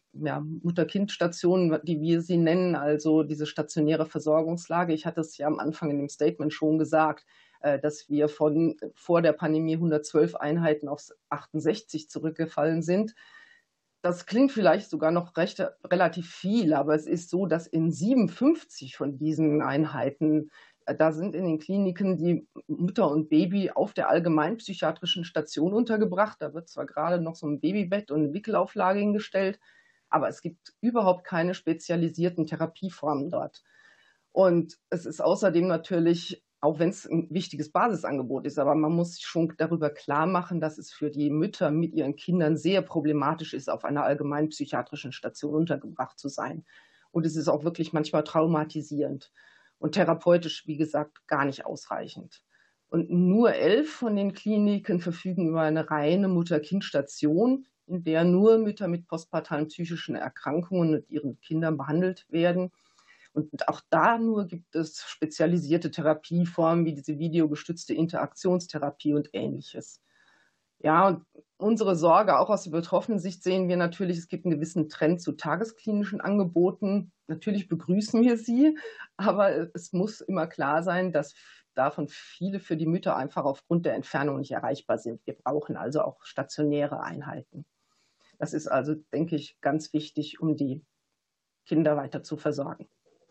Mutter-Kind-Stationen, die wir sie nennen, also diese stationäre Versorgungslage. Ich hatte es ja am Anfang in dem Statement schon gesagt, dass wir vor der Pandemie 112 Einheiten auf 68 zurückgefallen sind. Das klingt vielleicht sogar noch relativ viel, aber es ist so, dass in 57 von diesen Einheiten da sind in den Kliniken die Mutter und Baby auf der allgemeinpsychiatrischen Station untergebracht. Da wird zwar gerade noch so ein Babybett und eine Wickelauflage hingestellt, aber es gibt überhaupt keine spezialisierten Therapieformen dort. Und es ist außerdem natürlich, auch wenn es ein wichtiges Basisangebot ist, aber man muss sich schon darüber klar machen, dass es für die Mütter mit ihren Kindern sehr problematisch ist, auf einer allgemeinpsychiatrischen Station untergebracht zu sein. Und es ist auch wirklich manchmal traumatisierend. Und therapeutisch, wie gesagt, gar nicht ausreichend. Und nur 11 von den Kliniken verfügen über eine reine Mutter-Kind-Station, in der nur Mütter mit postpartalen psychischen Erkrankungen und ihren Kindern behandelt werden. Und auch da nur gibt es spezialisierte Therapieformen wie diese videogestützte Interaktionstherapie und Ähnliches. Ja, und unsere Sorge, auch aus der betroffenen Sicht sehen wir natürlich, es gibt einen gewissen Trend zu tagesklinischen Angeboten. Natürlich begrüßen wir sie, aber es muss immer klar sein, dass davon viele für die Mütter einfach aufgrund der Entfernung nicht erreichbar sind. Wir brauchen also auch stationäre Einheiten. Das ist also, denke ich, ganz wichtig, um die Kinder weiter zu versorgen.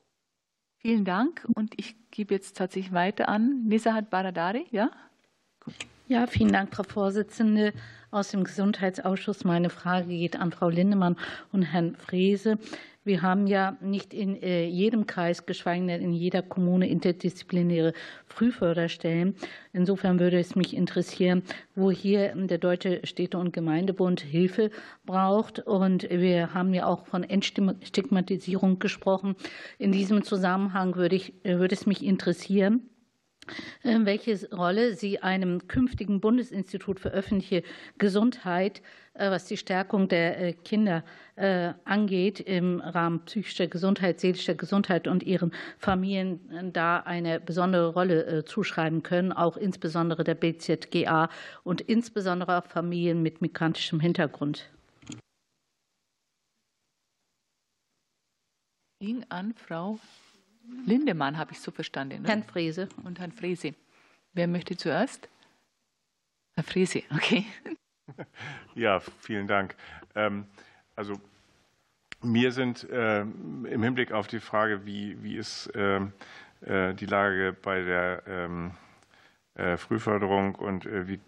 Vielen Dank. Und ich gebe jetzt tatsächlich weiter an Nezahat Baradari. Ja? Gut. Ja, vielen Dank, Frau Vorsitzende. Aus dem Gesundheitsausschuss. Meine Frage geht an Frau Lindemann und Herrn Frese. Wir haben ja nicht in jedem Kreis, geschweige denn in jeder Kommune interdisziplinäre Frühförderstellen. Insofern würde es mich interessieren, wo hier der Deutsche Städte- und Gemeindebund Hilfe braucht. Und wir haben ja auch von Entstigmatisierung gesprochen. In diesem Zusammenhang würde es mich interessieren, welche Rolle Sie einem künftigen Bundesinstitut für öffentliche Gesundheit, was die Stärkung der Kinder angeht, im Rahmen psychischer Gesundheit, seelischer Gesundheit und ihren Familien da eine besondere Rolle zuschreiben können, auch insbesondere der BZGA und insbesondere Familien mit migrantischem Hintergrund. Ging an Frau Lindemann, habe ich so verstanden. Ne? Herrn Frese. Und Herrn Frese. Wer möchte zuerst? Herr Frese, okay. Ja, vielen Dank. Also mir sind im Hinblick auf die Frage, wie ist die Lage bei der Frühförderung und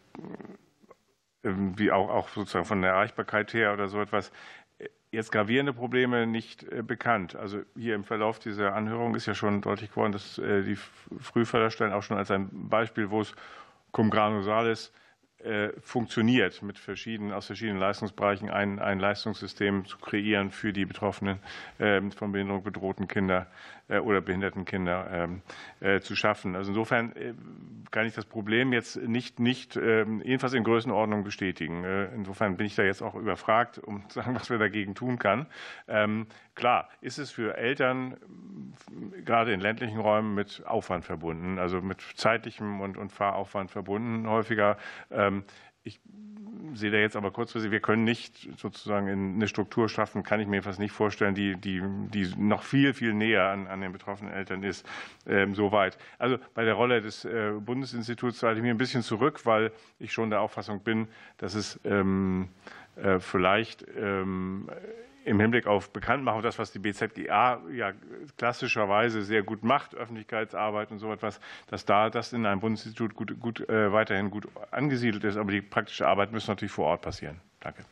wie auch sozusagen von der Erreichbarkeit her oder so etwas, jetzt gravierende Probleme nicht bekannt. Also hier im Verlauf dieser Anhörung ist ja schon deutlich geworden, dass die Frühförderstellen auch schon als ein Beispiel, wo es cum grano salis funktioniert, aus verschiedenen Leistungsbereichen ein Leistungssystem zu kreieren für die Betroffenen von Behinderung bedrohten Kinder oder behinderten Kinder zu schaffen. Also insofern kann ich das Problem jetzt nicht jedenfalls in Größenordnung bestätigen. Insofern bin ich da jetzt auch überfragt, um zu sagen, was wir dagegen tun kann. Klar, ist es für Eltern gerade in ländlichen Räumen mit Aufwand verbunden, also mit zeitlichem und Fahraufwand verbunden häufiger. Ich sehe da jetzt aber kurzfristig, wir können nicht sozusagen in eine Struktur schaffen, kann ich mir fast nicht vorstellen, die noch viel, viel näher an den betroffenen Eltern ist, soweit. Also bei der Rolle des Bundesinstituts halte ich mir ein bisschen zurück, weil ich schon der Auffassung bin, dass es vielleicht im Hinblick auf Bekanntmachung, das, was die BZGA ja klassischerweise sehr gut macht, Öffentlichkeitsarbeit und so etwas, dass das in einem Bundesinstitut weiterhin gut angesiedelt ist. Aber die praktische Arbeit muss natürlich vor Ort passieren. Danke.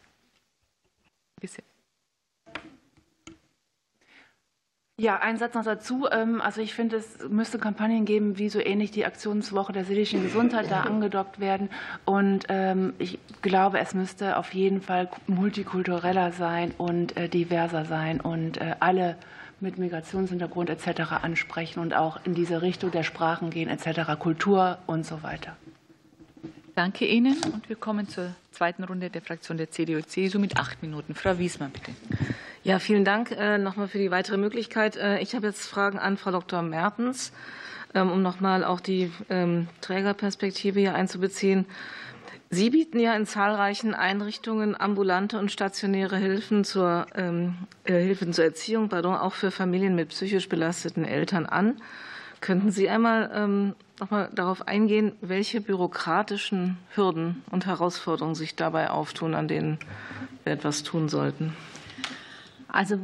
Ja, ein Satz noch dazu. Also ich finde, es müsste Kampagnen geben, wie so ähnlich die Aktionswoche der seelischen Gesundheit da angedockt werden. Und ich glaube, es müsste auf jeden Fall multikultureller sein und diverser sein und alle mit Migrationshintergrund etc. ansprechen und auch in diese Richtung der Sprachen gehen etc., Kultur und so weiter. Danke Ihnen. Und wir kommen zur zweiten Runde der Fraktion der CDU-CSU mit 8 Minuten. Frau Wiesmann, bitte. Ja, vielen Dank nochmal für die weitere Möglichkeit. Ich habe jetzt Fragen an Frau Dr. Mertens, um nochmal auch die Trägerperspektive hier einzubeziehen. Sie bieten ja in zahlreichen Einrichtungen ambulante und stationäre Hilfen zur Erziehung, auch für Familien mit psychisch belasteten Eltern an. Könnten Sie einmal nochmal darauf eingehen, welche bürokratischen Hürden und Herausforderungen sich dabei auftun, an denen wir etwas tun sollten? Also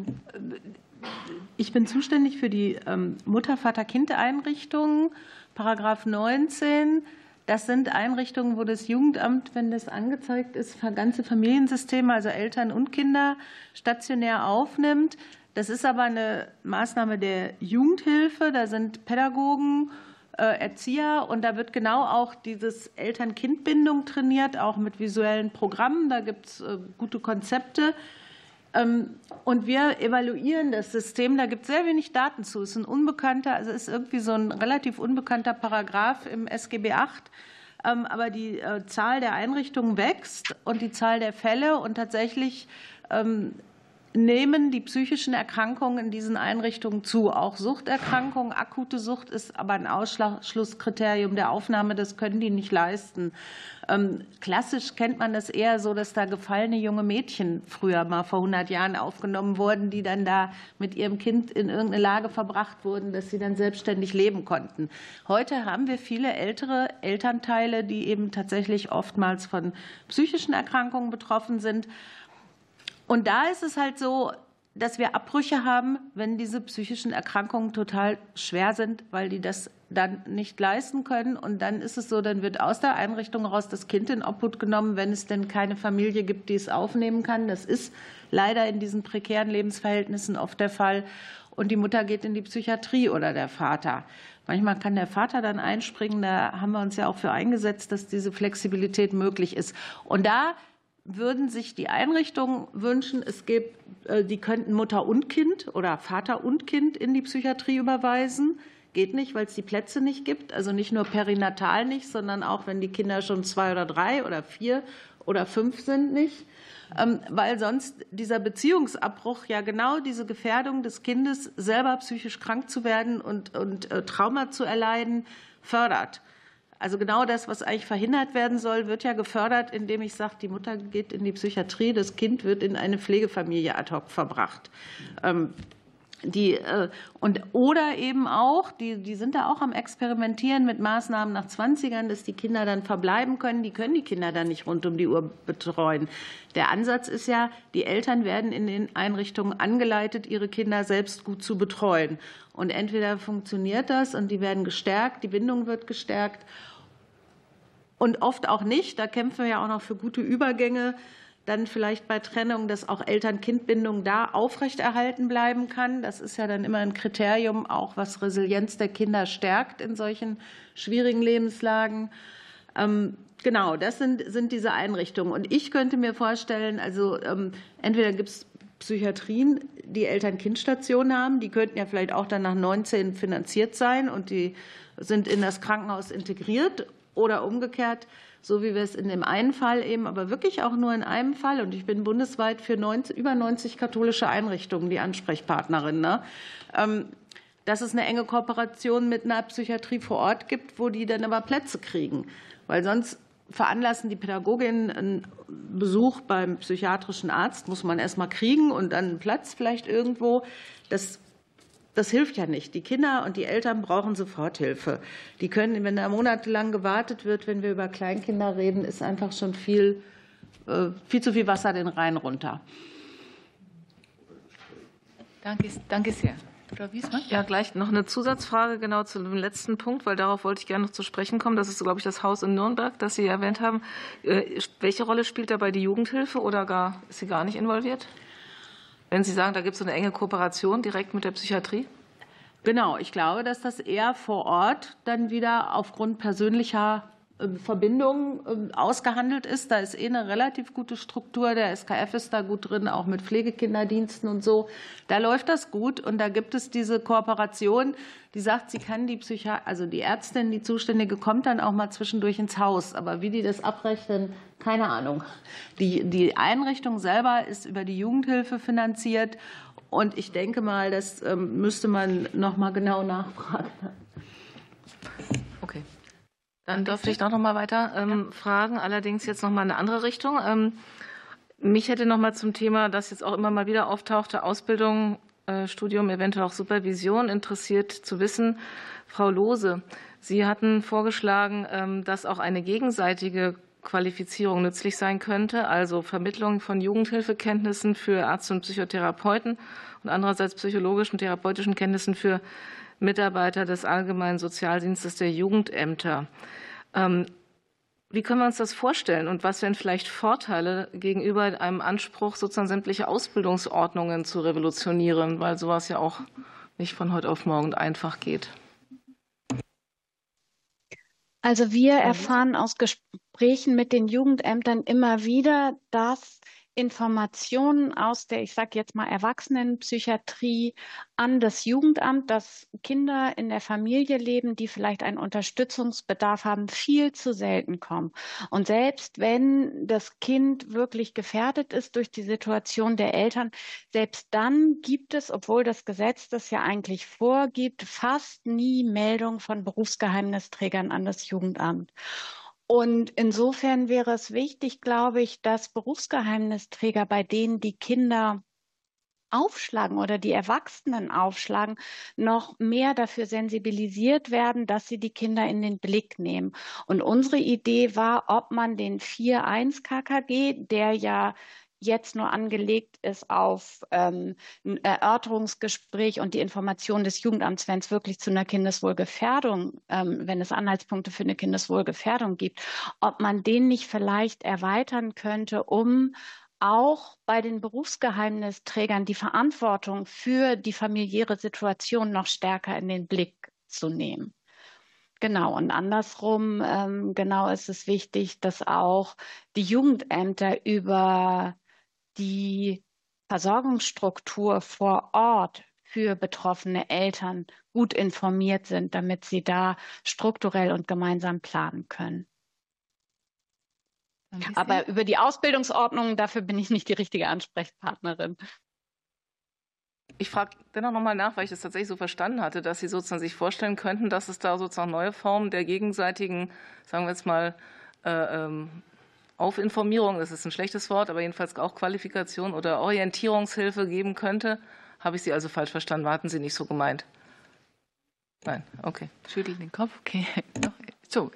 ich bin zuständig für die Mutter-Vater-Kind-Einrichtungen, Paragraph 19. Das sind Einrichtungen, wo das Jugendamt, wenn das angezeigt ist, ganze Familiensysteme, also Eltern und Kinder, stationär aufnimmt. Das ist aber eine Maßnahme der Jugendhilfe. Da sind Pädagogen, Erzieher und da wird genau auch dieses Eltern-Kind-Bindung trainiert, auch mit visuellen Programmen. Da gibt es gute Konzepte. Und wir evaluieren das System. Da gibt es sehr wenig Daten zu. Es ist ein unbekannter, also ist irgendwie so ein relativ unbekannter Paragraph im SGB VIII. Aber die Zahl der Einrichtungen wächst und die Zahl der Fälle und tatsächlich nehmen die psychischen Erkrankungen in diesen Einrichtungen zu. Auch Suchterkrankungen, akute Sucht ist aber ein Ausschlusskriterium der Aufnahme. Das können die nicht leisten. Klassisch kennt man das eher so, dass da gefallene junge Mädchen früher mal vor 100 Jahren aufgenommen wurden, die dann da mit ihrem Kind in irgendeine Lage verbracht wurden, dass sie dann selbstständig leben konnten. Heute haben wir viele ältere Elternteile, die eben tatsächlich oftmals von psychischen Erkrankungen betroffen sind. Und da ist es halt so, dass wir Abbrüche haben, wenn diese psychischen Erkrankungen total schwer sind, weil die das dann nicht leisten können. Und dann ist es so, dann wird aus der Einrichtung raus das Kind in Obhut genommen, wenn es denn keine Familie gibt, die es aufnehmen kann. Das ist leider in diesen prekären Lebensverhältnissen oft der Fall. Und die Mutter geht in die Psychiatrie oder der Vater. Manchmal kann der Vater dann einspringen. Da haben wir uns ja auch für eingesetzt, dass diese Flexibilität möglich ist. Und da würden sich die Einrichtungen wünschen, die könnten Mutter und Kind oder Vater und Kind in die Psychiatrie überweisen. Geht nicht, weil es die Plätze nicht gibt. Also nicht nur perinatal nicht, sondern auch, wenn die Kinder schon 2 oder 3 oder 4 oder 5 sind, nicht. Weil sonst dieser Beziehungsabbruch ja genau diese Gefährdung des Kindes, selber psychisch krank zu werden und Trauma zu erleiden, fördert. Also genau das, was eigentlich verhindert werden soll, wird ja gefördert, indem ich sage, die Mutter geht in die Psychiatrie, das Kind wird in eine Pflegefamilie ad hoc verbracht. Oder eben auch, die sind da auch am Experimentieren mit Maßnahmen nach 20ern, dass die Kinder dann verbleiben können. Die können die Kinder dann nicht rund um die Uhr betreuen. Der Ansatz ist ja, die Eltern werden in den Einrichtungen angeleitet, ihre Kinder selbst gut zu betreuen. Und entweder funktioniert das und die werden gestärkt, die Bindung wird gestärkt und oft auch nicht. Da kämpfen wir ja auch noch für gute Übergänge. Dann vielleicht bei Trennung, dass auch Eltern-Kind-Bindung da aufrechterhalten bleiben kann. Das ist ja dann immer ein Kriterium, auch was Resilienz der Kinder stärkt in solchen schwierigen Lebenslagen. Genau, das sind diese Einrichtungen. Und ich könnte mir vorstellen, also entweder gibt es Psychiatrien, die Eltern-Kind-Stationen haben, die könnten ja vielleicht auch dann nach 19 finanziert sein und die sind in das Krankenhaus integriert oder umgekehrt, so wie wir es in dem einen Fall eben, aber wirklich auch nur in einem Fall. Und ich bin bundesweit für über 90 katholische Einrichtungen die Ansprechpartnerin. Ne? Dass es eine enge Kooperation mit einer Psychiatrie vor Ort gibt, wo die dann aber Plätze kriegen. Weil sonst veranlassen die Pädagogin einen Besuch beim psychiatrischen Arzt, muss man erst mal kriegen und dann einen Platz vielleicht irgendwo. Das hilft ja nicht. Die Kinder und die Eltern brauchen Soforthilfe. Die können, wenn da monatelang gewartet wird, wenn wir über Kleinkinder reden, ist einfach schon viel zu viel Wasser den Rhein runter. Danke sehr. Frau Wiesmann? Ja, gleich noch eine Zusatzfrage genau zu dem letzten Punkt, weil darauf wollte ich gerne noch zu sprechen kommen. Das ist, glaube ich, das Haus in Nürnberg, das Sie erwähnt haben. Welche Rolle spielt dabei die Jugendhilfe oder ist sie gar nicht involviert? Wenn Sie sagen, da gibt es eine enge Kooperation direkt mit der Psychiatrie? Genau, ich glaube, dass das eher vor Ort dann wieder aufgrund persönlicher Verbindungen ausgehandelt ist. Da ist eine relativ gute Struktur. Der SKF ist da gut drin, auch mit Pflegekinderdiensten und so. Da läuft das gut und da gibt es diese Kooperation, die sagt, sie kann die Ärztin, die Zuständige, kommt dann auch mal zwischendurch ins Haus. Aber wie die das abrechnen, keine Ahnung. Die Einrichtung selber ist über die Jugendhilfe finanziert und ich denke mal, das müsste man noch mal genau nachfragen. Okay. Dann dürfte ich noch mal weiter fragen, allerdings jetzt noch mal in eine andere Richtung. Mich hätte noch mal zum Thema, das jetzt auch immer mal wieder auftauchte, Ausbildung, Studium, eventuell auch Supervision, interessiert zu wissen. Frau Lohse, Sie hatten vorgeschlagen, dass auch eine gegenseitige Qualifizierung nützlich sein könnte, also Vermittlung von Jugendhilfekenntnissen für Ärzte und Psychotherapeuten und andererseits psychologischen und therapeutischen Kenntnissen für Mitarbeiter des Allgemeinen Sozialdienstes der Jugendämter. Wie können wir uns das vorstellen und was wären vielleicht Vorteile gegenüber einem Anspruch, sozusagen sämtliche Ausbildungsordnungen zu revolutionieren, weil sowas ja auch nicht von heute auf morgen einfach geht? Also wir erfahren aus Gesprächen mit den Jugendämtern immer wieder, dass Informationen aus der, ich sage jetzt mal, Erwachsenenpsychiatrie an das Jugendamt, dass Kinder in der Familie leben, die vielleicht einen Unterstützungsbedarf haben, viel zu selten kommen. Und selbst wenn das Kind wirklich gefährdet ist durch die Situation der Eltern, selbst dann gibt es, obwohl das Gesetz das ja eigentlich vorgibt, fast nie Meldung von Berufsgeheimnisträgern an das Jugendamt. Und insofern wäre es wichtig, glaube ich, dass Berufsgeheimnisträger, bei denen die Kinder aufschlagen oder die Erwachsenen aufschlagen, noch mehr dafür sensibilisiert werden, dass sie die Kinder in den Blick nehmen. Und unsere Idee war, ob man den 4.1 KKG, der ja jetzt nur angelegt ist auf ein Erörterungsgespräch und die Information des Jugendamts, wenn es wirklich zu einer Kindeswohlgefährdung, wenn es Anhaltspunkte für eine Kindeswohlgefährdung gibt, ob man den nicht vielleicht erweitern könnte, um auch bei den Berufsgeheimnisträgern die Verantwortung für die familiäre Situation noch stärker in den Blick zu nehmen. Genau, und andersrum, genau ist es wichtig, dass auch die Jugendämter über die Versorgungsstruktur vor Ort für betroffene Eltern gut informiert sind, damit sie da strukturell und gemeinsam planen können. Aber über die Ausbildungsordnung, dafür bin ich nicht die richtige Ansprechpartnerin. Ich frage dennoch noch mal nach, weil ich das tatsächlich so verstanden hatte, dass Sie sozusagen sich vorstellen könnten, dass es da sozusagen neue Formen der gegenseitigen, sagen wir jetzt mal, Aufinformierung, das ist ein schlechtes Wort, aber jedenfalls auch Qualifikation oder Orientierungshilfe geben könnte. Habe ich Sie also falsch verstanden? Hatten Sie nicht so gemeint? Nein, okay. Schütteln den Kopf, okay. So.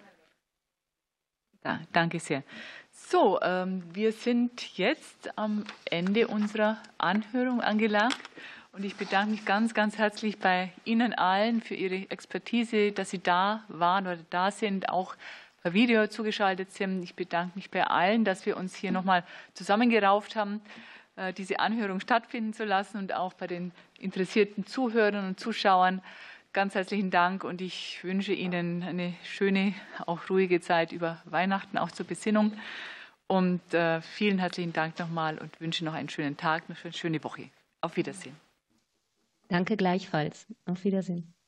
Ja, danke sehr. So, wir sind jetzt am Ende unserer Anhörung angelangt und ich bedanke mich ganz, ganz herzlich bei Ihnen allen für Ihre Expertise, dass Sie da waren oder da sind, auch per Video zugeschaltet sind. Ich bedanke mich bei allen, dass wir uns hier nochmal zusammengerauft haben, diese Anhörung stattfinden zu lassen und auch bei den interessierten Zuhörern und Zuschauern. Ganz herzlichen Dank und ich wünsche Ihnen eine schöne, auch ruhige Zeit über Weihnachten, auch zur Besinnung. Und vielen herzlichen Dank nochmal und wünsche noch einen schönen Tag, eine schöne Woche. Auf Wiedersehen. Danke gleichfalls. Auf Wiedersehen.